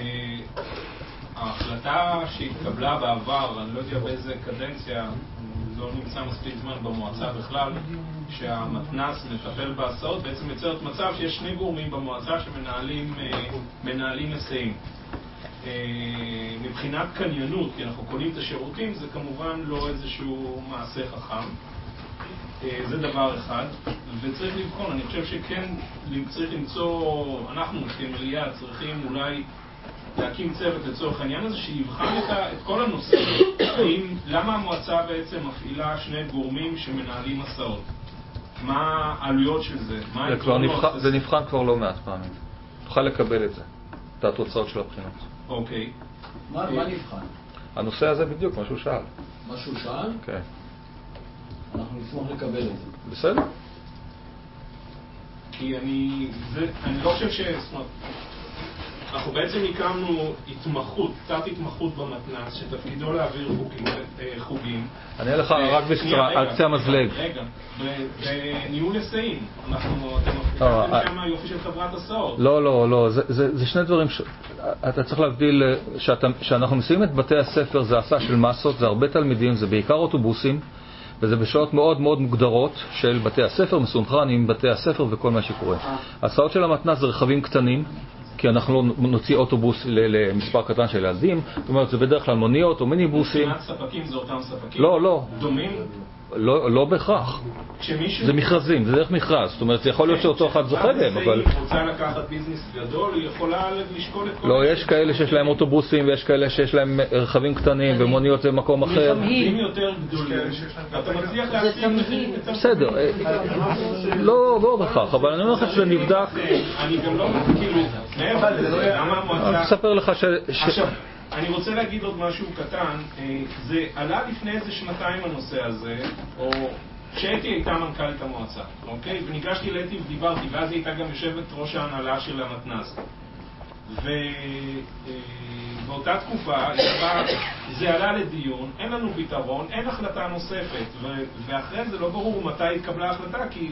ההחלטה שהתקבלה בעבר, אני לא יודע באיזה קדנציה, לא נמצא מספיק זמן במועצה בכלל, שהמתנ"ס מטפל בהסעות, בעצם יוצרת מצב שיש שני גורמים במועצה שמנהלים מנהלים היסעים. מבחינת קניינות, כי אנחנו קונים את השירותים, זה כמובן לא איזשהו מעשה חכם. זה דבר אחד, וצריך לבחון, אני חושב שכן צריך למצוא, אנחנו כמליאה צריכים אולי להקים צוות לצורך העניין הזה שיבחן את, ה, את כל הנושא, האם, למה המועצה בעצם מפעילה שני גורמים שמנהלים הסעות? מה העלויות של זה? מה זה, כבר נבחן, זה נבחן כבר לא מעט פעמים. תוכל לקבל את זה, את התוצאות של הבחינות. אוקיי. מה, מה נבחן? הנושא הזה בדיוק, מה שהוא שאל. מה שהוא שאל? כן. אנחנו נשמח לקבל את זה. בסדר. כי אני, זה, אני לא חושב ש... זאת אומרת, אנחנו בעצם הקמנו התמחות, קצת התמחות במתנ"ס, שתפקידו להעביר חוקים, חוגים. אני אהיה לך רק בקצרה, על קצה המזלג. רגע, בניהול היסעים, אנחנו, אתם מפקידים שם היופי של חברת הסעות. לא, לא, לא, זה שני דברים, אתה צריך להבדיל, שאנחנו מסיים את בתי הספר, זה עשה של מסות, זה הרבה תלמידים, זה בעיקר אוטובוסים, וזה בשעות מאוד מאוד מוגדרות של בתי הספר, מסונכרן עם בתי הספר וכל מה שקורה. הסעות של המתנ"ס זה רכבים קטנים, כי אנחנו לא נוציא אוטובוס למספר קטן של ילדים, זאת אומרת, זה בדרך כלל מוניות או מיניבוסים. מבחינת ספקים זה אותם ספקים? לא, לא. דומים? לא, לא בהכרח. זה מכרזים, זה דרך מכרז. זאת אומרת, זה יכול להיות שאותו אחד זוכה בהם, אבל... אם רוצה לקחת ביזנס גדול, היא יכולה לשקול את כל... לא, יש כאלה שיש להם אוטובוסים, ויש כאלה שיש להם רכבים קטנים, ומוניות במקום אחר. תמהיל יותר גדולים. אתה מצליח להציג... בסדר. לא, לא בהכרח, אבל אני אומר לך שזה נבדק... אני גם לא... כאילו... מעבר לזה, למה המועצה... אני אספר לך ש... עכשיו... אני רוצה להגיד עוד משהו קטן, זה עלה לפני איזה שנתיים הנושא הזה, או שאתי הייתה מנכ"לית המועצה, אוקיי? וניגשתי לאתי ודיברתי, ואז היא הייתה גם יושבת ראש ההנהלה של המתנ"ס. ובאותה תקופה זה עלה לדיון, אין לנו פתרון, אין החלטה נוספת, ואחרי זה לא ברור מתי התקבלה החלטה, כי...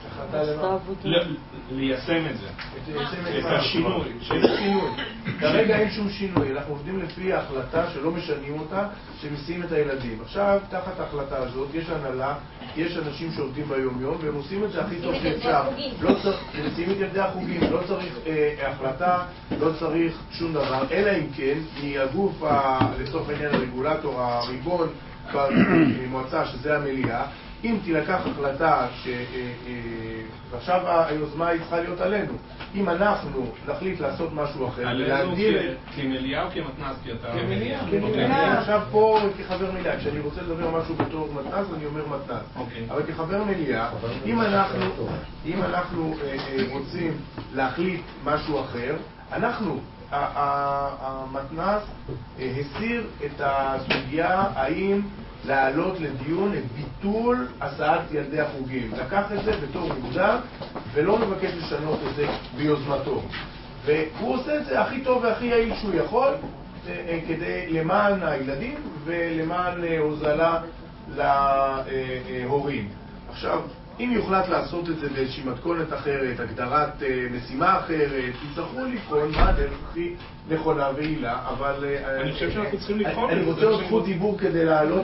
ליישם את זה, את השינוי. כרגע אין שום שינוי, אנחנו עובדים לפי ההחלטה שלא משנים אותה, שמסיעים את הילדים. עכשיו, תחת ההחלטה הזאת, יש הנהלה, יש אנשים שעובדים ביום יום, והם עושים את זה הכי טוב שאפשר. הם מסיעים את ילדי החוגים, לא צריך החלטה, לא צריך שום דבר, אלא אם כן, מהגוף, לצורך העניין הרגולטור, הריבון, במועצה, שזה המליאה, אם תילקח החלטה שעכשיו היוזמה היא צריכה להיות עלינו, אם אנחנו נחליט לעשות משהו אחר, עלינו כמליאה או כמתנ"ס? כמליאה, עכשיו פה כחבר מליאה, כשאני רוצה לדבר משהו בתור מתנ"ס אני אומר מתנ"ס, אבל כחבר מליאה, אם אנחנו רוצים להחליט משהו אחר, אנחנו, המתנ"ס הסיר את הסוגיה האם להעלות לדיון את ביטול הסעת ילדי החוגים. לקח את זה בתור נקודה ולא מבקש לשנות את זה ביוזמתו. והוא עושה את זה הכי טוב והכי יעיל שהוא יכול כדי למען הילדים ולמען הוזלה להורים. עכשיו, אם יוחלט לעשות את זה באיזושהי מתכונת אחרת, הגדרת משימה אחרת, יצטרכו לבחון מה הדרך הכי נכונה ועילה, אבל אני חושב שאנחנו צריכים לבחון. אני רוצה עוד זכות דיבור כדי להעלות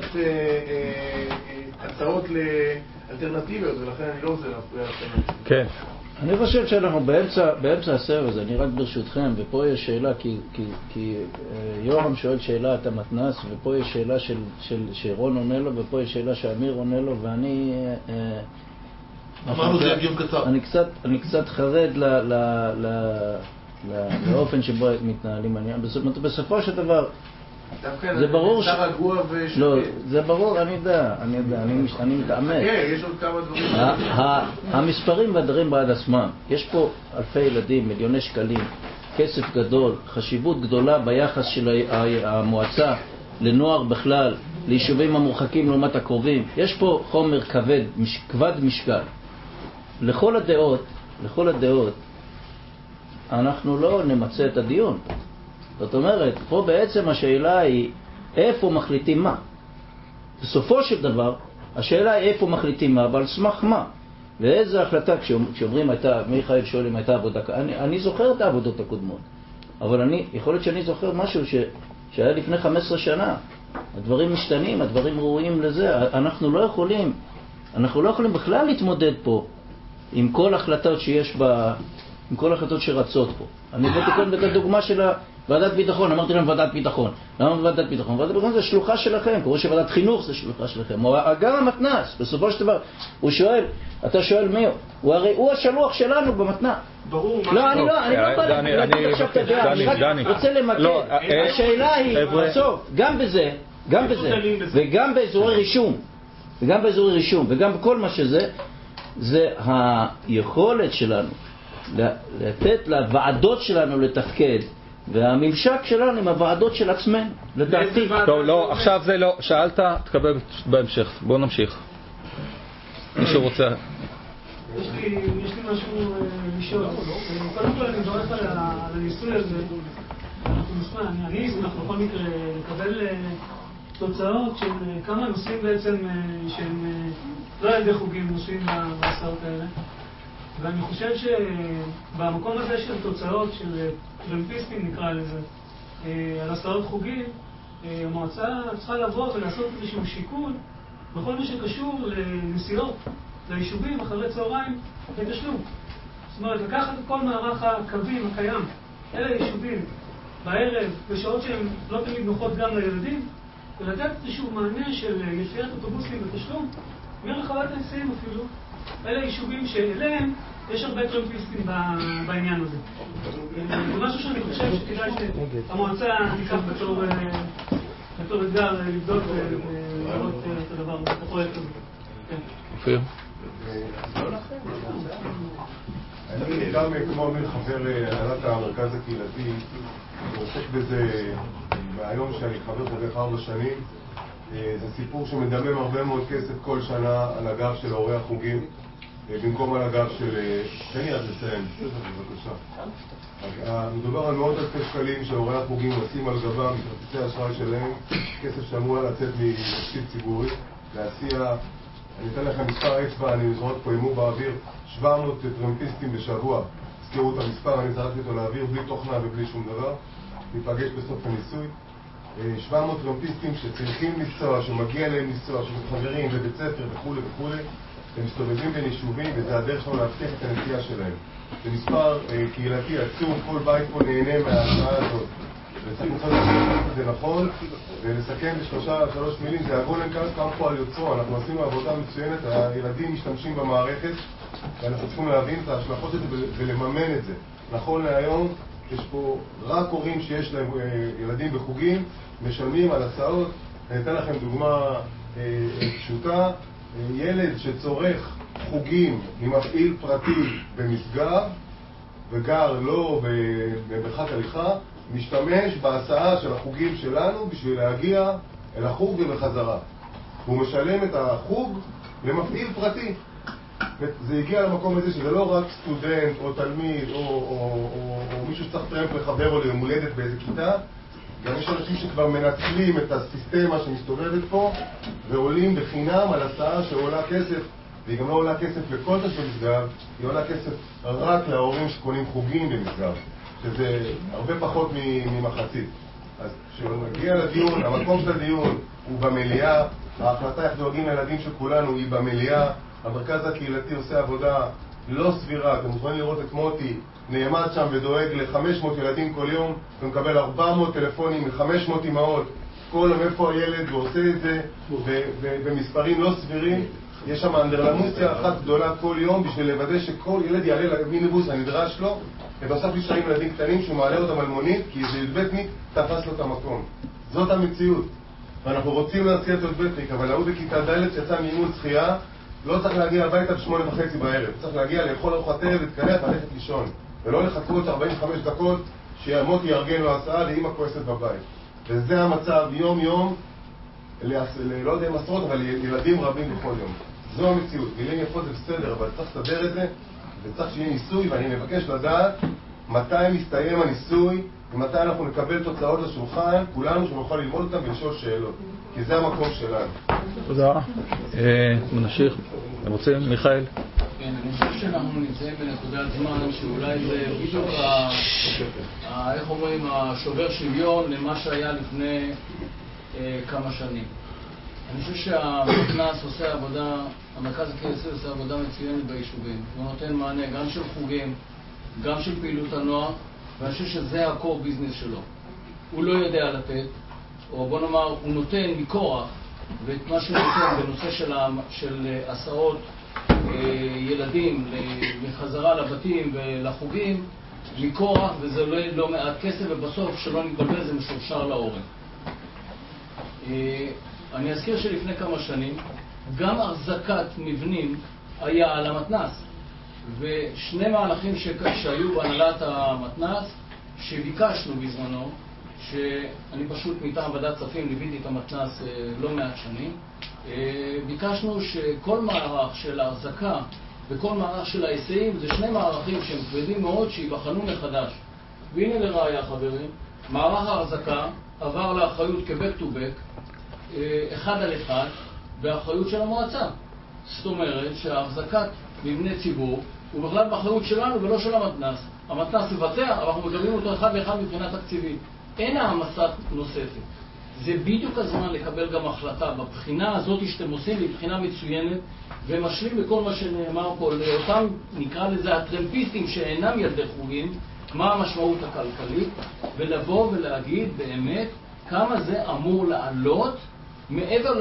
הצעות לאלטרנטיביות, ולכן אני לא רוצה להפריע לכם. כן. אני חושב שאנחנו באמצע, באמצע הסבב הזה, אני רק ברשותכם, ופה יש שאלה, כי, כי, כי יורם שואל שאלה את המתנ"ס, ופה יש שאלה של, של, שרון עונה לו, ופה יש שאלה שאמיר עונה לו, ואני... אמרנו זה יום קצר. אני קצת, אני קצת חרד ל, ל, ל, ל, לאופן שבו מתנהלים העניין. בסופו של דבר, זה ברור ש... לא, זה ברור, אני יודע, אני יודע, אני מתאמץ. יש עוד כמה דברים. המספרים מדברים בעד עצמם. יש פה אלפי ילדים, מיליוני שקלים, כסף גדול, חשיבות גדולה ביחס של המועצה לנוער בכלל, ליישובים המורחקים לעומת הקרובים. יש פה חומר כבד, כבד משקל. לכל הדעות, לכל הדעות, אנחנו לא נמצא את הדיון. זאת אומרת, פה בעצם השאלה היא איפה מחליטים מה. בסופו של דבר, השאלה היא איפה מחליטים מה, אבל סמך מה. ואיזו החלטה, כשאומרים הייתה, מיכאל שואל אם הייתה עבודה, אני, אני זוכר את העבודות הקודמות, אבל אני, יכול להיות שאני זוכר משהו ש, שהיה לפני חמש עשרה שנה. הדברים משתנים, הדברים ראויים לזה. אנחנו לא יכולים, אנחנו לא יכולים בכלל להתמודד פה עם כל החלטות שיש בה, עם כל החלטות שרצות פה. אני הבאתי קודם את הדוגמה של ועדת ביטחון, אמרתי להם ועדת ביטחון. למה ועדת ביטחון? ועדת ביטחון זה שלוחה שלכם, קוראים שוועדת חינוך זה שלוחה שלכם. או גם המתנ"ס, בסופו של דבר, הוא שואל, אתה שואל מי הוא? הוא הרי הוא השלוח שלנו במתנ"ס. ברור. לא, אני לא, אני לא בא להגיד עכשיו את הדעה, אני רק רוצה למקד. השאלה היא, בסוף, גם בזה, גם בזה, וגם באזורי רישום, וגם באזורי רישום, וגם בכל מה שזה, זה היכולת שלנו לתת לוועדות שלנו לתפקד, והממשק שלנו עם הוועדות של עצמנו, לדעתי. טוב, לא, עכשיו זה לא, שאלת, תקבל בהמשך. בואו נמשיך. מי שרוצה. יש לי משהו לשאול. קודם כל אני מברך על הניסוי הזה. אני אשמח בכל מקרה לקבל תוצאות של כמה נושאים בעצם שהם לא על ידי חוגים נושאים בהסעות האלה. ואני חושב שבמקום הזה של תוצאות של טרמפיסטים נקרא לזה, על הסעות חוגים, המועצה צריכה לבוא ולעשות איזשהו שיקול בכל מה שקשור לנסיעות, ליישובים אחרי צהריים בתשלום. זאת אומרת, לקחת את כל מערך הקווים הקיים, אלה יישובים בערב, בשעות שהן לא תמיד נוחות גם לילדים, ולתת איזשהו מענה של נסיעת אוטובוסים בתשלום, מרחבת הנסיעים אפילו, אלה יישובים שאליהם יש הרבה טרמפיסטים בעניין הזה. זה משהו שאני חושב שכדאי שהמועצה תיקח בתור אתגר לבדוק ולראות את הדבר הזה, את הפרויקט הזה. אופיר? אני גם כמו אמיר חבר הנהלת המרכז הקהילתי, אני עוסק בזה מהיום שאני חבר פה בערך ארבע שנים. זה סיפור שמדמם הרבה מאוד כסף כל שנה על הגב של הורי החוגים, במקום על הגב של... תן לי עד לסיים, בבקשה. מדובר על מאות אלפי שקלים שהורי החוגים עושים על גבם מכרטיסי האשראי שלהם, כסף שאמור לצאת מתקציב ציבורי, להסיע, אני אתן לכם מספר אצבע, אני זורק פה אימו באוויר, שבע מאות טרמפיסטים בשבוע, הזכירו את המספר, אני זרקתי אותו לאוויר בלי תוכנה ובלי שום דבר, ניפגש בסוף הניסוי. שבע מאות טרמפיסטים שצריכים לנסוע, שמגיע להם לנסוע, שחברים בבית ספר וכו' וכו', הם מסתובבים בין יישובים, וזה הדרך שלנו להבטיח את הנסיעה שלהם. זה מספר אה, קהילתי עצום, כל בית פה נהנה מההשעה הזאת. וצריך למצוא את זה נכון, ולסכם בשלושה, שלוש מילים, זה הגולם כאן קם פה על יוצרו, אנחנו עשינו עבודה מצוינת, הילדים משתמשים במערכת, ואנחנו צריכים להבין את ההשלכות של זה ולממן את זה. נכון להיום, יש פה רק הורים שיש להם ילדים בחוגים, משלמים על הסעות. אני אתן לכם דוגמה אה, פשוטה, ילד שצורך חוגים ממפעיל פרטי במשגב וגר לא במרחק הליכה, משתמש בהסעה של החוגים שלנו בשביל להגיע אל החוג ובחזרה. הוא משלם את החוג למפעיל פרטי. זה הגיע למקום הזה שזה לא רק סטודנט או תלמיד או, או, או, או מישהו שצריך טרמפ לחבר או ליום הולדת באיזה כיתה, גם יש אנשים שכבר מנצלים את הסיסטמה שמסתובבת פה ועולים בחינם על הסעה שעולה כסף, והיא גם לא עולה כסף לכל תושבי משגב, היא עולה כסף רק להורים שקונים חוגים במשגב, שזה הרבה פחות ממחצית. אז כשנגיע לדיון, המקום של הדיון הוא במליאה, ההחלטה איך דואגים לילדים של כולנו היא במליאה, המרכז הקהילתי עושה עבודה לא סבירה, אתם מוכנים לראות את מוטי נעמד שם ודואג ל-חמש מאות ילדים כל יום, ומקבל ארבע מאות טלפונים מ-חמש מאות אמהות, כל יום איפה הילד, ועושה את זה במספרים לא סבירים. יש שם אנדרלמוסיה אחת גדולה כל יום בשביל לוודא שכל ילד יעלה למיניבוס הנדרש לו, ובסוף נשארים ילדים קטנים שהוא מעלה אותם על מונית, כי איזה י"בניק תפס לו את המקום. זאת המציאות. ואנחנו רוצים להציע את י"בניק, אבל ההוא בכיתה ד' שיצא מאימון שחייה, לא צריך להגיע הביתה בשמונה וחצי בערב, צריך להגיע לאכול ארוחת ערב, להתקלח, ללכת לישון, ולא לחכות ארבעים וחמש דקות שהמוטי יארגן לו הסעה לאמא כועסת בבית. וזה המצב יום יום, לא יודע אם עשרות, אבל ילדים רבים בכל יום. זו המציאות. מילים יפות זה בסדר, אבל צריך לסדר את זה, וצריך שיהיה ניסוי, ואני מבקש לדעת מתי מסתיים הניסוי, ומתי אנחנו נקבל תוצאות לשולחן, כולנו שנוכל ללמוד אותם ולשאול שאלות. כי זה המקום שלנו. תודה. נמשיך. אתם רוצים, מיכאל? כן, אני חושב שאנחנו נמצאים בנקודת זמן שאולי זה בדיוק, איך אומרים, השובר שוויון למה שהיה לפני אה, כמה שנים. אני חושב שהמתנ"ס עושה עבודה, המרכז הקהילתי עושה עבודה מצוינת ביישובים. הוא נותן מענה גם של חוגים, גם של פעילות הנוער, ואני חושב שזה הקור ביזנס שלו. הוא לא יודע לתת, או בוא נאמר, הוא נותן מכורח, ואת מה שהוא נותן בנושא של, של הסעות ילדים מחזרה לבתים ולחוגים, מכורח, וזה לא, לא מעט כסף, ובסוף שלא נתבלבל זה משורשר להורים. אני אזכיר שלפני כמה שנים גם החזקת מבנים היה על המתנ"ס, ושני מהלכים שהיו בהנהלת המתנ"ס שביקשנו בזמנו, שאני פשוט מטעם ועדת כספים ליוויתי את המתנ"ס לא מעט שנים, ביקשנו שכל מערך של ההחזקה וכל מערך של ההיסעים זה שני מערכים שהם כבדים מאוד שיבחנו מחדש. והנה לראיה חברים, מערך ההחזקה עבר לאחריות כבק טו בק, אחד על אחד, באחריות של המועצה. זאת אומרת שההחזקת מבני ציבור הוא בכלל באחריות שלנו ולא של המתנ"ס. המתנ"ס מבצע, אבל אנחנו מקבלים אותו אחד לאחד מבחינה תקציבית. אין העמסת נוספת. זה בדיוק הזמן לקבל גם החלטה. בבחינה הזאת שאתם עושים היא בחינה מצוינת, ומשלים בכל מה שנאמר פה לאותם, נקרא לזה הטרמפיסטים שאינם ילדי חוגים, מה המשמעות הכלכלית, ולבוא ולהגיד באמת כמה זה אמור לעלות מעבר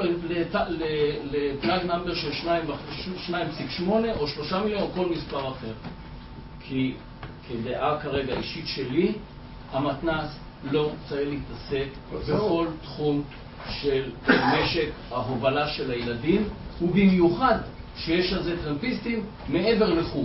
לפלאג נאמבר של שניים נקודה שמונה או שלושה מיליון או כל מספר אחר. כי כדעה כרגע אישית שלי, המתנ"ס לא צריך להתעסק בכל תחום של משק ההובלה של הילדים, ובמיוחד שיש על זה טרמפיסטים מעבר לחוג.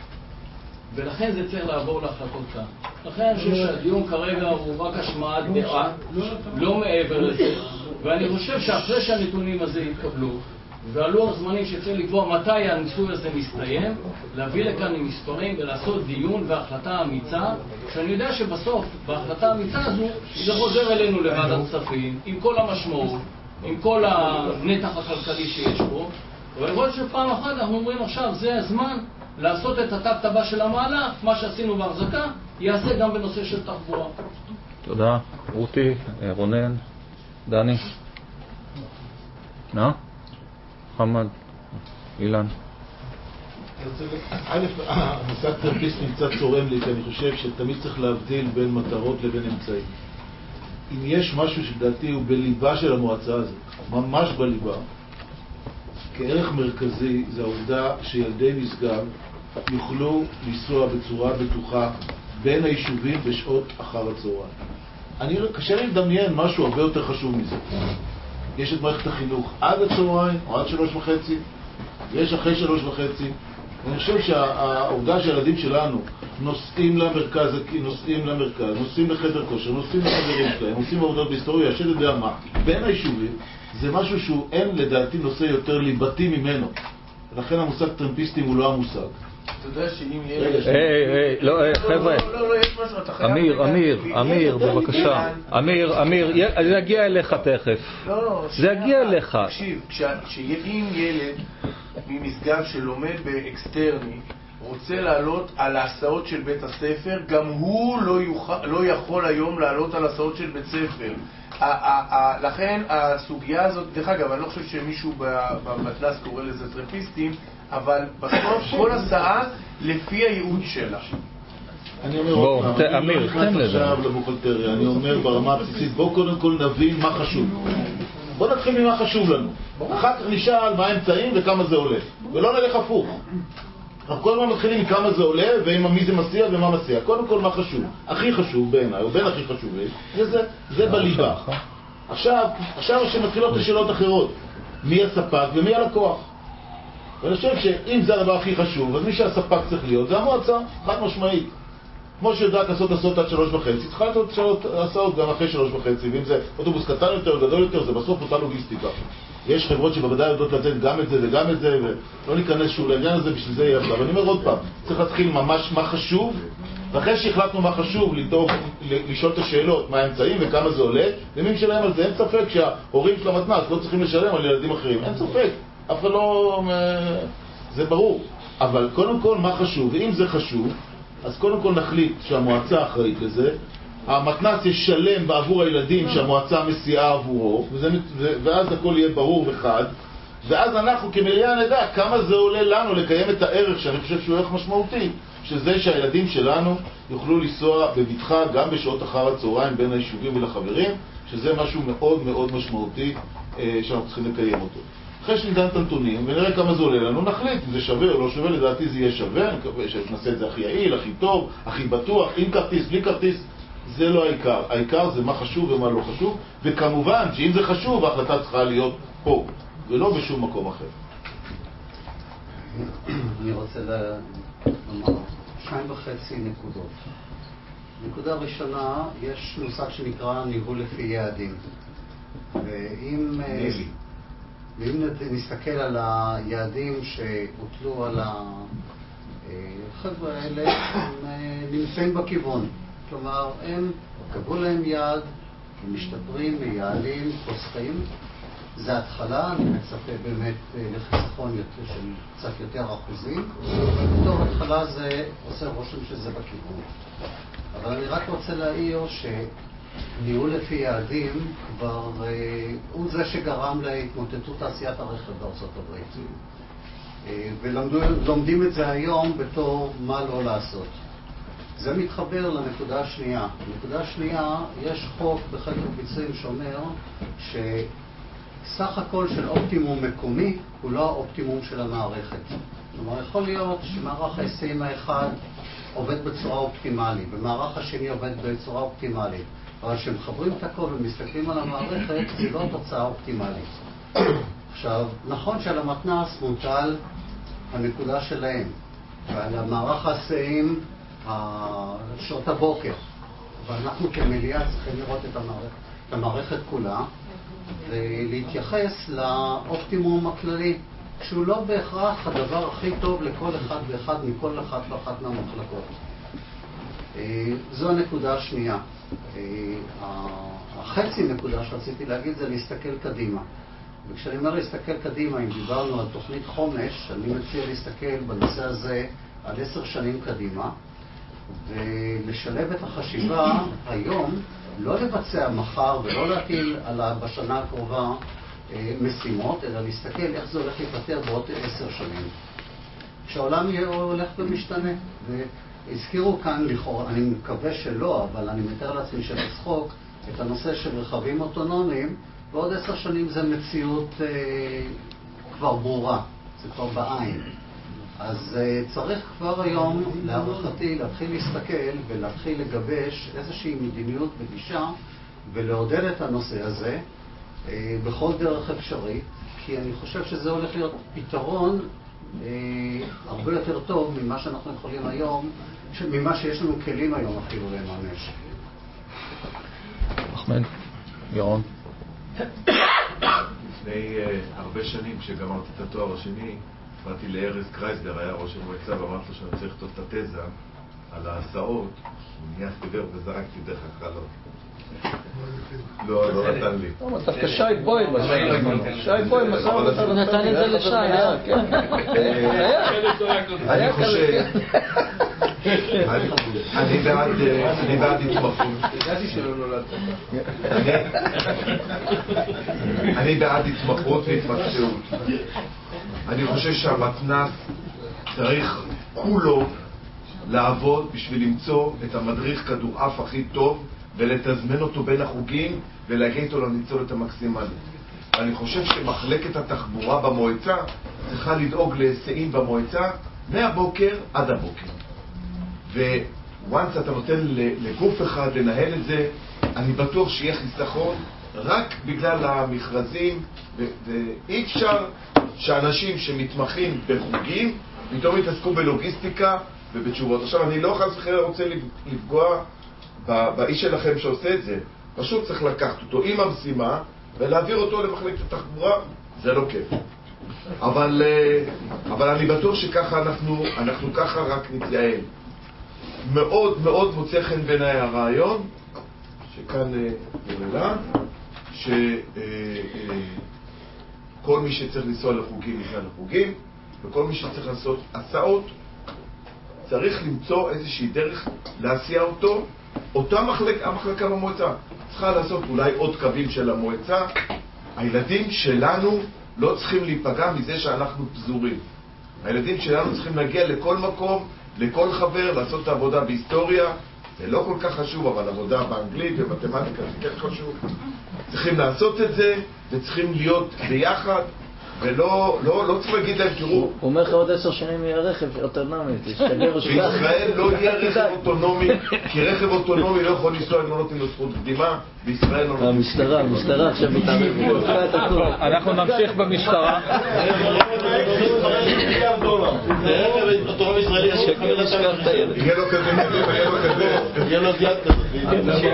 ולכן זה צריך לעבור להחלטות כאן. לכן אני חושב שהדיון כרגע הוא רק השמעת דעה, לא מעבר לזה. ואני חושב שאחרי שהנתונים הזה יתקבלו, ועלו הזמנים שצריך לקבוע מתי הניסוי הזה מסתיים, להביא לכאן עם מספרים ולעשות דיון והחלטה אמיצה, שאני יודע שבסוף, בהחלטה האמיצה הזו, זה חוזר אלינו לוועדת כספים, עם כל המשמעות, עם כל הנתח הכלכלי שיש פה, אבל יכול להיות שפעם אחת אנחנו אומרים עכשיו, זה הזמן לעשות את הטקט הבא של המעלה, מה שעשינו בהחזקה, יעשה גם בנושא של תחבורה. תודה. רותי, רונן, דני. נא? חמד, אילן. א', המושג טרמפיסט קצת צורם לי, כי אני חושב שתמיד צריך להבדיל בין מטרות לבין אמצעים. אם יש משהו שדעתי הוא בליבה של המועצה הזאת, ממש בליבה, כערך מרכזי זה העובדה שילדי משגב יוכלו לנסוע בצורה בטוחה בין היישובים בשעות אחר הצהריים. אני קשה לי לדמיין משהו הרבה יותר חשוב מזה. יש את מערכת החינוך עד הצהריים או עד שלוש וחצי, יש אחרי שלוש וחצי. אני חושב שהעובדה שהילדים שלנו נוסעים למרכז, נוסעים למרכז, נוסעים לחדר כושר, נוסעים לחברים שלהם, נוסעים בעבודות בהיסטוריה, שאני יודע מה, בין היישובים, זה משהו שהוא אין לדעתי נושא יותר ליבתי ממנו. ולכן המושג טרמפיסטים הוא לא המושג. אתה יודע שאם ילד... היי, היי, לא, חבר'ה. לא, לא, יש משהו, אתה חייב... אמיר, אמיר, אמיר, בבקשה. אמיר, אמיר, זה יגיע אליך תכף. לא, לא. זה יגיע אליך. תקשיב, כשאם ילד ממשגב שלומד באקסטרני רוצה לעלות על ההסעות של בית הספר, גם הוא לא יכול היום לעלות על ההסעות של בית ספר. לכן הסוגיה הזאת, דרך אגב, אני לא חושב שמישהו במתנ"ס קורא לזה טרמפיסטים, אבל בסוף כל הסעה לפי הייעוד שלה. אני אומר עוד פעם, אני לא נכנס עכשיו לבוכלטריה, אני אומר ברמה הבסיסית, בואו קודם כל נבין מה חשוב. בואו נתחיל ממה חשוב לנו. אחר כך נשאל מה האמצעים וכמה זה עולה. ולא נלך הפוך. אנחנו כל הזמן מתחילים מכמה זה עולה ועם מי זה מסיע ומה מסיע. קודם כל מה חשוב. הכי חשוב בעיניי, או בין הכי חשובים, זה, זה בליבה. עכשיו, עכשיו שמתחילות השאלות אחרות. מי הספק ומי הלקוח. ואני חושב שאם זה הדבר הכי חשוב, אז מי שהספק צריך להיות, זה המועצה, חד משמעית. כמו שיודעת לעשות הסעות עד שלוש וחצי, צריכה לעשות הסעות גם אחרי שלוש וחצי, ואם זה אוטובוס קטן יותר, גדול יותר, זה בסוף אותה לוגיסטיקה. יש חברות שבוודאי יודעות לתת גם את זה וגם את זה, ולא ניכנס שוב לעניין הזה, בשביל זה יהיה. אבל אני אומר עוד פעם, צריך להתחיל ממש מה חשוב, ואחרי שהחלטנו מה חשוב, לדאוג, לשאול את השאלות, מה האמצעים וכמה זה עולה, למי משלם על זה, אין ספק שההורים של המתנ"ס לא צריכים לשלם על ילדים אחרים, אין ספק. אף אחד לא... זה ברור. אבל קודם כל מה חשוב, ואם זה חשוב, אז קודם כל נחליט שהמועצה אחראית לזה, המתנ"ס ישלם בעבור הילדים שהמועצה מסיעה עבורו, וזה, ואז הכל יהיה ברור וחד, ואז אנחנו כמליאה נדע כמה זה עולה לנו לקיים את הערך שאני חושב שהוא ערך משמעותי, שזה שהילדים שלנו יוכלו לנסוע בבטחה גם בשעות אחר הצהריים בין היישובים ולחברים, שזה משהו מאוד מאוד משמעותי אה, שאנחנו צריכים לקיים אותו. אחרי שניתן את הנתונים ונראה כמה זה עולה לנו, נחליט אם זה שווה או לא שווה. לדעתי זה יהיה שווה, אני מקווה שנעשה את זה הכי יעיל, הכי טוב, הכי בטוח, עם כרטיס, בלי כרטיס, זה לא העיקר. העיקר זה מה חשוב ומה לא חשוב, וכמובן שאם זה חשוב ההחלטה צריכה להיות פה ולא בשום מקום אחר. אני רוצה לומר שתיים וחצי נקודות. נקודה ראשונה, יש מושג שנקרא ניהול לפי יעדים. ואם ואם נסתכל על היעדים שהוטלו על החבר'ה האלה, הם נמצאים בכיוון. כלומר, הם קבעו להם יעד, הם משתפרים, מייעלים, חוסכים. זה התחלה, אני מצפה באמת לחיסכון יותר, של קצת יותר אחוזים. בתור התחלה זה עושה רושם שזה בכיוון. אבל אני רק רוצה להעיר שניהול לפי יעדים כבר הוא זה שגרם להתמוטטות תעשיית הרכב בארצות הברית. ולומדים את זה היום בתור מה לא לעשות. זה מתחבר לנקודה השנייה. לנקודה השנייה, יש חוק בחלק הביצועים שאומר שסך הכל של אופטימום מקומי הוא לא האופטימום של המערכת. כלומר, יכול להיות שמערך ה-עשרים ואחת עובד בצורה אופטימלית, ומערך השני עובד בצורה אופטימלית. אבל כשמחברים את הכל ומסתכלים על המערכת, זה לא תוצאה אופטימלית. עכשיו, נכון שעל המתנ"ס מוטל הנקודה שלהם, ועל המערך ההיסעים שעות הבוקר, ואנחנו כמליאה צריכים לראות את המערכת, את המערכת כולה, ולהתייחס לאופטימום הכללי, שהוא לא בהכרח הדבר הכי טוב לכל אחד ואחד מכל אחת ואחת מהמחלקות. זו הנקודה השנייה. החצי נקודה שרציתי להגיד זה להסתכל קדימה. וכשאני אומר להסתכל קדימה, אם דיברנו על תוכנית חומש, אני מציע להסתכל בנושא הזה על עשר שנים קדימה, ולשלב את החשיבה היום, לא לבצע מחר ולא להטיל על בשנה הקרובה משימות, אלא להסתכל איך זה הולך להיפטר בעוד עשר שנים. כשהעולם הולך ומשתנה. והזכירו כאן, לכאורה, אני מקווה שלא, אבל אני מתאר לעצמי שלצחוק, את הנושא של רכבים אוטונומיים, ועוד עשר שנים זה מציאות אה, כבר ברורה, זה כבר בעין. אז אה, צריך כבר היום, להערכתי, להתחיל להסתכל ולהתחיל לגבש איזושהי מדיניות וגישה, ולעודד את הנושא הזה אה, בכל דרך אפשרית, כי אני חושב שזה הולך להיות פתרון אה, הרבה יותר טוב ממה שאנחנו יכולים היום, ממה שיש לנו כלים היום אפילו לממש. אחמד, ירון. לפני הרבה שנים, כשגמרתי את התואר השני, באתי לארז קרייסלר, היה ראש המועצה, ואמרתי לו שאני צריך לכתוב את התזה על ההסעות, הוא נהיה סגר וזרקתי דרך החלון. לא, לא נתן לי. לא, דווקא שי בוים, שי בוים, הוא נתן את זה לשי, אה? אני חושב, אני בעד, אני בעד התמחות. ידעתי שלא נולדת. אני בעד התמחות והתמקצעות. אני חושב שהמתנ"ס צריך כולו לעבוד בשביל למצוא את המדריך כדורעף הכי טוב ולתזמן אותו בין החוגים ולהגיע איתו לניצולת המקסימלית. אני חושב שמחלקת התחבורה במועצה צריכה לדאוג להיסעים במועצה מהבוקר עד הבוקר. וואנס אתה נותן לגוף אחד לנהל את זה, אני בטוח שיהיה חיסכון רק בגלל המכרזים, ואי אפשר שאנשים שמתמחים בחוגים פתאום יתעסקו בלוגיסטיקה ובתשובות. עכשיו, אני לא חס וחלילה רוצה לפגוע באיש שלכם שעושה את זה, פשוט צריך לקחת אותו עם המשימה ולהעביר אותו למחלקת התחבורה, זה לא כיף. אבל, אבל אני בטוח שככה אנחנו, אנחנו ככה רק נתייעל. מאוד מאוד מוצא חן בעיניי הרעיון, שכאן נראה, שכל מי שצריך לנסוע לחוגים ייסע לחוגים, וכל מי שצריך לעשות הסעות, צריך למצוא איזושהי דרך להסיע אותו. אותה מחלק, המחלקה במועצה צריכה לעשות אולי עוד קווים של המועצה. הילדים שלנו לא צריכים להיפגע מזה שאנחנו פזורים. הילדים שלנו צריכים להגיע לכל מקום, לכל חבר, לעשות את העבודה בהיסטוריה. זה לא כל כך חשוב, אבל עבודה באנגלית ומתמטיקה זה כן חשוב. צריכים לעשות את זה, וצריכים להיות ביחד, ולא לא, לא צריך להגיד להם, תראו... הוא אומר לך עוד עשר שנים יהיה רכב אוטונומי, תשתגר או שכח. בישראל לא יהיה רכב אוטונומי, כי רכב אוטונומי לא יכול לנסוע אם לא נותנים לו זכות קדימה, בישראל לא נותנים. המשטרה, המשטרה עכשיו מתערב. אנחנו נמשיך במשטרה. יהיה לו כזה נגב, יהיה לו כזה. יהיה לו יד כזה.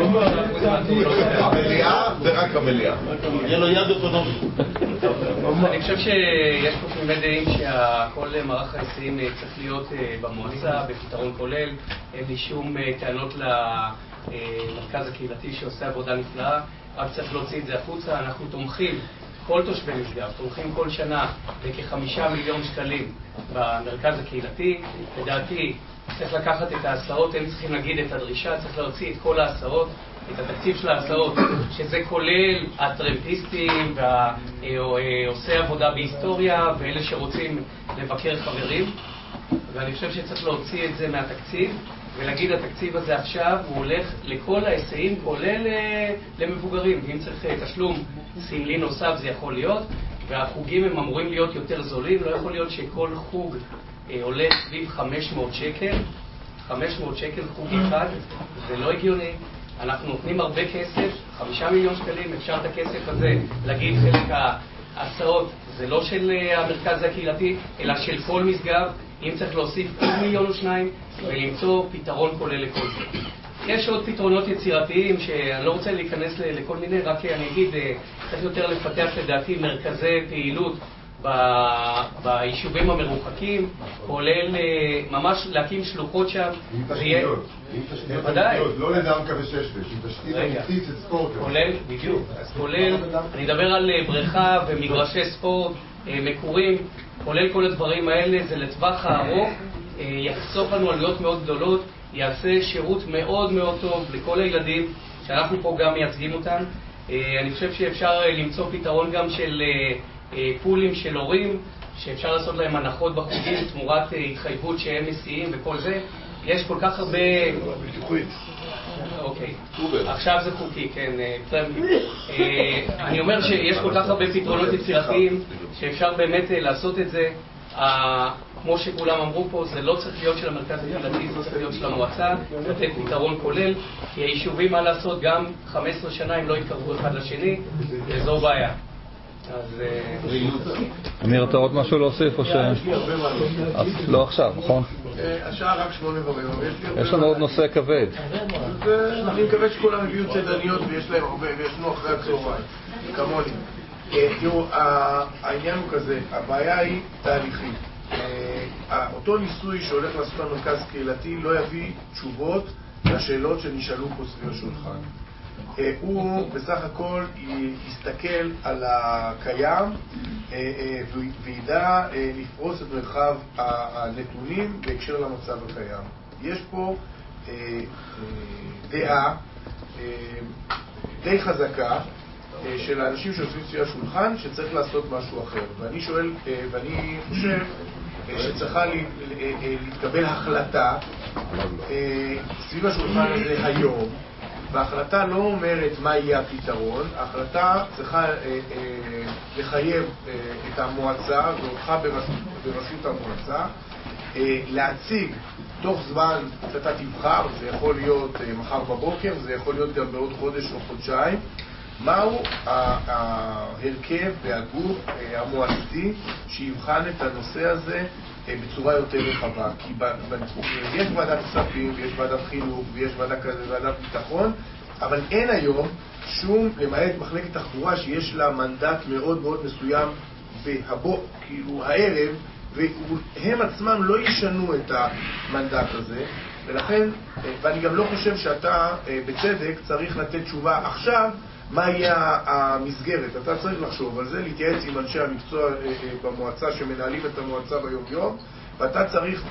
המליאה זה רק המליאה. יהיה לו יד אוטונומי. אני חושב שיש פה תמימי דעים שכל מערך ההיסעים צריך להיות במועצה, בפתרון כולל. אין לי שום טענות למרכז הקהילתי שעושה עבודה נפלאה, רק צריך להוציא את זה החוצה. אנחנו תומכים, כל תושבי משגב, תומכים כל שנה בכחמישה מיליון שקלים במרכז הקהילתי. לדעתי צריך לקחת את ההסעות, הם צריכים להגיד את הדרישה, צריך להוציא את כל ההסעות, את התקציב של ההסעות, שזה כולל הטרמפיסטים והעושי עבודה בהיסטוריה ואלה שרוצים לבקר חברים. ואני חושב שצריך להוציא את זה מהתקציב ולהגיד התקציב הזה עכשיו הוא הולך לכל ההיסעים, כולל למבוגרים. ואם צריך תשלום סמלי נוסף זה יכול להיות, והחוגים הם אמורים להיות יותר זולים. לא יכול להיות שכל חוג עולה סביב חמש מאות שקל, חמש מאות שקל חוג אחד, זה לא הגיוני. אנחנו נותנים הרבה כסף, חמישה מיליון שקלים, אפשר את הכסף הזה להגיד חלק ההסעות זה לא של המרכז הקהילתי אלא של כל משגב. אם צריך להוסיף עוד מיליון או שניים ולמצוא פתרון כולל לכל זה. יש עוד פתרונות יצירתיים שאני לא רוצה להיכנס לכל מיני, רק אני אגיד, צריך יותר לפתח לדעתי מרכזי פעילות ביישובים המרוחקים, כולל ממש להקים שלוחות שם. עם תשתיות, עם תשתיות אמיתיות, לא לדמקה ושש בש, עם תשתית אמיתית של ספורט. כולל, בדיוק, אז כולל, אני אדבר על בריכה ומגרשי ספורט, מקורים, כולל כל הדברים האלה, זה לטווח הארוך, יחסוך לנו עלויות מאוד גדולות, יעשה שירות מאוד מאוד טוב לכל הילדים, שאנחנו פה גם מייצגים אותם. אני חושב שאפשר למצוא פתרון גם של פולים של הורים, שאפשר לעשות להם הנחות בחוגים תמורת התחייבות שהם מסיעים וכל זה. יש כל כך הרבה... אוקיי, עכשיו זה חוקי, כן. אני אומר שיש כל כך הרבה פתרונות יצירתיים שאפשר באמת לעשות את זה. כמו שכולם אמרו פה, זה לא צריך להיות של המרכז הקהילתי, זה צריך להיות של המועצה, לתת פתרון כולל, כי היישובים מה לעשות גם חמש עשרה שנה הם לא יתקרבו אחד לשני, וזו בעיה. אז... אמיר, אתה עוד משהו להוסיף או ש... לא עכשיו, נכון? השעה רק שמונה ורבע. יש לנו עוד נושא כבד. אני מקווה שכולם הביאו צדניות ויש להם הרבה וישנו אחרי הצהריים, כמוני. תראו, העניין הוא כזה, הבעיה היא תהליכית. אותו ניסוי שהולך לעשות המרכז קהילתי לא יביא תשובות לשאלות שנשאלו פה סביב השולחן. הוא בסך הכל יסתכל על הקיים וידע לפרוס את מרחב הנתונים בהקשר למצב הקיים. יש פה דעה די חזקה של האנשים שיושבים סביב השולחן שצריך לעשות משהו אחר. ואני שואל, ואני חושב שצריכה להתקבל החלטה סביב השולחן הזה היום, וההחלטה לא אומרת מה יהיה הפתרון, ההחלטה צריכה לחייב את המועצה ואותך בראשות המועצה להציג תוך זמן שאתה תבחר, זה יכול להיות מחר בבוקר, זה יכול להיות גם בעוד חודש או חודשיים, מהו ההרכב והגוף המועצתי שיבחן את הנושא הזה בצורה יותר רחבה. כי יש ועדת כספים, ויש ועדת חינוך, ויש ועדת כזה, ועדת ביטחון, אבל אין היום שום, למעט מחלקת תחבורה שיש לה מנדט מאוד מאוד מסוים בהבוא, כאילו הערב, והם עצמם לא ישנו את המנדט הזה, ולכן, ואני גם לא חושב שאתה בצדק צריך לתת תשובה עכשיו מה יהיה המסגרת. אתה צריך לחשוב על זה, להתייעץ עם אנשי המקצוע במועצה שמנהלים את המועצה ביום יום, ואתה צריך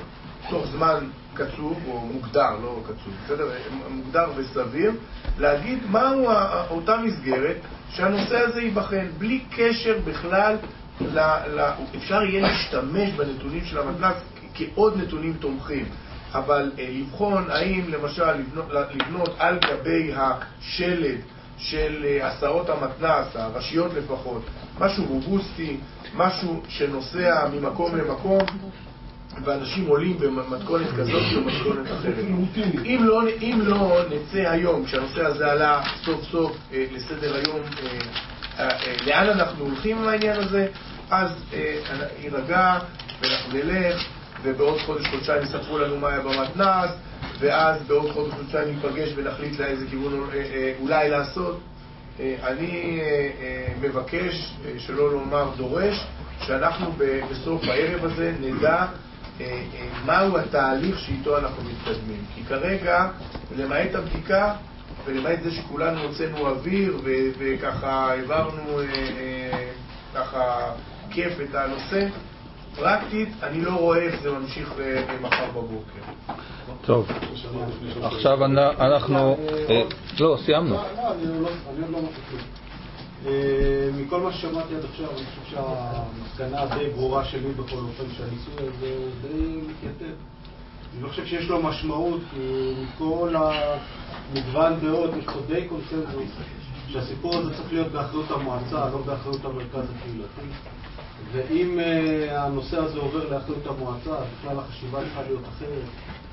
תוך זמן קצוב, או מוגדר, לא קצוב, בסדר? מוגדר וסביר, להגיד מהו אותה מסגרת שהנושא הזה ייבחן, בלי קשר בכלל, ל, ל, אפשר יהיה להשתמש בנתונים של המתנ"ס כעוד נתונים תומכים, אבל לבחון האם למשל לבנות, לבנות על גבי השלד של הסעות המתנ"ס, הראשיות לפחות, משהו רובוסטי, משהו שנוסע ממקום למקום, ואנשים עולים במתכונת כזאת או מתכונת אחרת. אם לא, אם לא נצא היום, כשהנושא הזה עלה סוף סוף אה, לסדר היום, אה, אה, אה, לאן אנחנו הולכים עם העניין הזה, אז אה, יירגע ואנחנו נלך, ובעוד חודש חודשיים יספרו לנו מה היה במתנ"ס, ואז בעוד חודש חודשיים ניפגש ונחליט לאיזה כיוון אה, אה, אולי לעשות. אה, אני אה, אה, מבקש, אה, שלא לומר דורש, שאנחנו בסוף הערב הזה נדע מהו התהליך שאיתו אנחנו מתקדמים. כי כרגע, למעט הבדיקה ולמעט זה שכולנו הוצאנו אוויר וככה העברנו ככה כיף את הנושא, פרקטית אני לא רואה איך זה ממשיך מחר בבוקר. טוב, עכשיו אנחנו... לא, סיימנו. אני עוד לא מפקד. מכל מה ששמעתי עד עכשיו, אני חושב שהמסקנה די ברורה שלי בכל אופן שהניסוי הזה די מתייתר. אני לא חושב שיש לו משמעות, כי מכל המגוון דעות יש פה די קונסנזוס שהסיפור הזה צריך להיות באחריות המועצה, לא באחריות המרכז הקהילתי. ואם הנושא הזה עובר לאחריות המועצה, בכלל החשיבה צריכה להיות אחרת.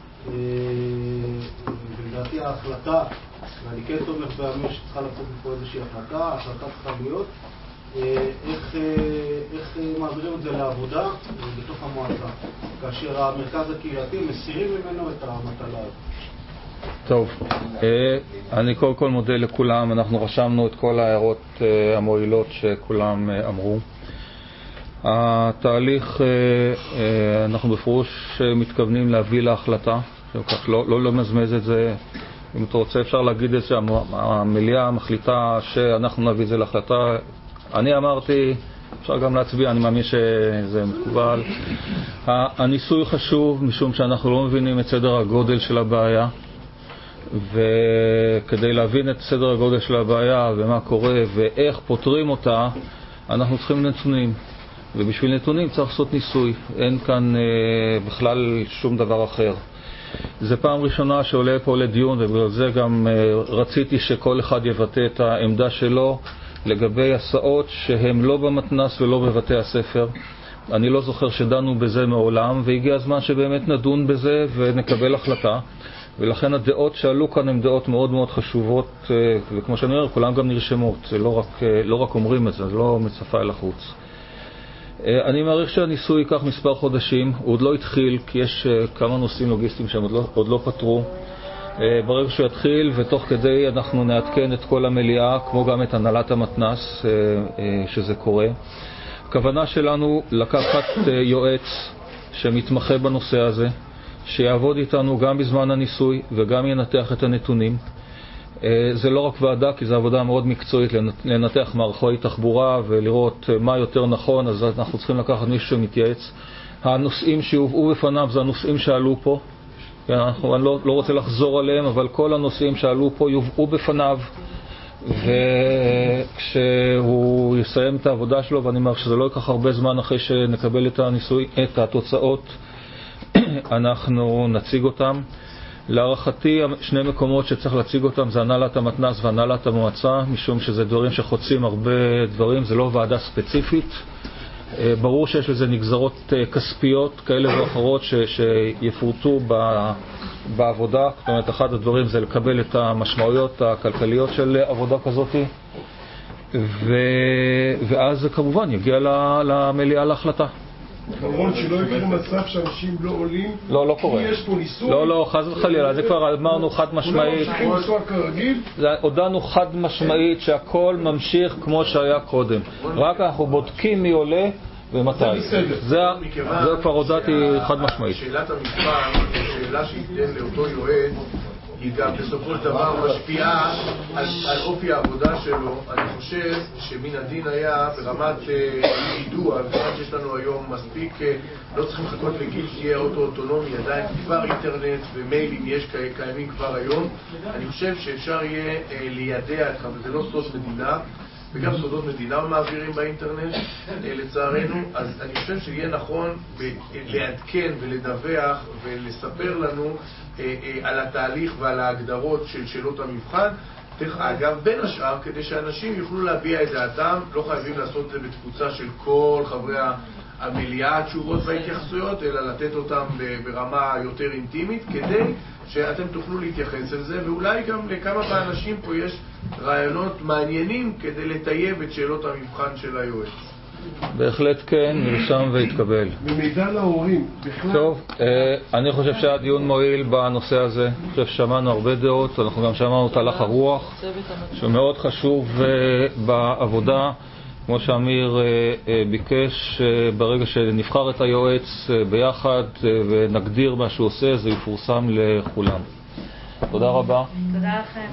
ולדעתי ההחלטה, ואני כן תומך באמיר שצריכה לצאת מפה איזושהי החלטה, ההחלטה צריכה להיות איך, איך מעבירים את זה לעבודה בתוך המועצה, כאשר המרכז הקהילתי מסירים ממנו את המטלה הזאת. טוב, אני קודם כל מודה לכולם, אנחנו רשמנו את כל ההערות המועילות שכולם אמרו. התהליך, אנחנו בפירוש מתכוונים להביא להחלטה, לא, לא למזמז את זה. אם אתה רוצה אפשר להגיד את זה, המליאה מחליטה שאנחנו נביא את זה להחלטה. אני אמרתי, אפשר גם להצביע, אני מאמין שזה מקובל. הניסוי חשוב משום שאנחנו לא מבינים את סדר הגודל של הבעיה, וכדי להבין את סדר הגודל של הבעיה ומה קורה ואיך פותרים אותה, אנחנו צריכים נתונים. ובשביל נתונים צריך לעשות ניסוי, אין כאן אה, בכלל שום דבר אחר. זה פעם ראשונה שעולה פה לדיון, ובגלל זה גם אה, רציתי שכל אחד יבטא את העמדה שלו לגבי הסעות שהם לא במתנ"ס ולא בבתי הספר. אני לא זוכר שדנו בזה מעולם, והגיע הזמן שבאמת נדון בזה ונקבל החלטה. ולכן הדעות שעלו כאן הן דעות מאוד מאוד חשובות, אה, וכמו שאני אומר, כולם גם נרשמות, זה לא רק, אה, לא רק אומרים את זה, זה לא מצפה אל החוץ. אני מעריך שהניסוי ייקח מספר חודשים, הוא עוד לא התחיל, כי יש כמה נושאים לוגיסטיים שהם עוד לא, עוד לא פתרו. ברגע שהוא יתחיל, ותוך כדי אנחנו נעדכן את כל המליאה, כמו גם את הנהלת המתנ"ס, שזה קורה. הכוונה שלנו לקחת יועץ שמתמחה בנושא הזה, שיעבוד איתנו גם בזמן הניסוי וגם ינתח את הנתונים. זה לא רק ועדה, כי זו עבודה מאוד מקצועית לנתח מערכי תחבורה ולראות מה יותר נכון, אז אנחנו צריכים לקחת מישהו שמתייעץ. הנושאים שיובאו בפניו זה הנושאים שעלו פה, אנחנו, אני לא, לא רוצה לחזור עליהם, אבל כל הנושאים שעלו פה יובאו בפניו, וכשהוא יסיים את העבודה שלו, ואני אומר שזה לא ייקח הרבה זמן אחרי שנקבל את הניסוי, את התוצאות, אנחנו נציג אותם. להערכתי, שני מקומות שצריך להציג אותם זה הנהלת המתנ"ס והנהלת המועצה, משום שזה דברים שחוצים הרבה דברים, זה לא ועדה ספציפית. ברור שיש לזה נגזרות כספיות כאלה ואחרות ש, שיפורטו בעבודה. זאת אומרת, אחד הדברים זה לקבל את המשמעויות הכלכליות של עבודה כזאת, ו, ואז זה כמובן יגיע למליאה להחלטה. כמובן שלא יקרה מצב שאנשים לא עולים, לא, לא קורה. כי יש פה ניסוי. לא, לא, חד וחלילה, זה כבר אמרנו חד משמעית. כולם ממשיכים לנסוע כרגיל. הודענו חד משמעית שהכל ממשיך כמו שהיה קודם. רק אנחנו בודקים מי עולה ומתי. זה כבר הודעתי חד משמעית. שאלת המבחן, שאלה שייתן לאותו יועץ היא גם בסופו של דבר משפיעה על, על אופי העבודה שלו. אני חושב שמן הדין היה ברמת יידוע, ברמת שיש לנו היום מספיק, לא צריכים לחכות לגיל שיהיה אוטו-אוטונומי, עדיין כבר אינטרנט ומיילים יש קיימים כבר היום. אני חושב שאפשר יהיה לידע אתך, וזה לא סוד מדינה, וגם סודות מדינה מעבירים באינטרנט, לצערנו. אז אני חושב שיהיה נכון לעדכן ולדווח ולספר לנו על התהליך ועל ההגדרות של שאלות המבחן. דרך אגב, בין השאר, כדי שאנשים יוכלו להביע את דעתם, לא חייבים לעשות את זה בתפוצה של כל חברי המליאה, התשובות וההתייחסויות, אלא לתת אותם ברמה יותר אינטימית, כדי שאתם תוכלו להתייחס אל זה, ואולי גם לכמה מהאנשים פה יש רעיונות מעניינים כדי לטייב את שאלות המבחן של היועץ. בהחלט כן, נרשם והתקבל. במידע להורים, בכלל... טוב, אני חושב שהיה דיון מועיל בנושא הזה. אני חושב ששמענו הרבה דעות, אנחנו גם שמענו את הלך הרוח, שמאוד חשוב בעבודה. כמו שאמיר ביקש, ברגע שנבחר את היועץ ביחד ונגדיר מה שהוא עושה, זה יפורסם לכולם. תודה רבה. תודה לכם.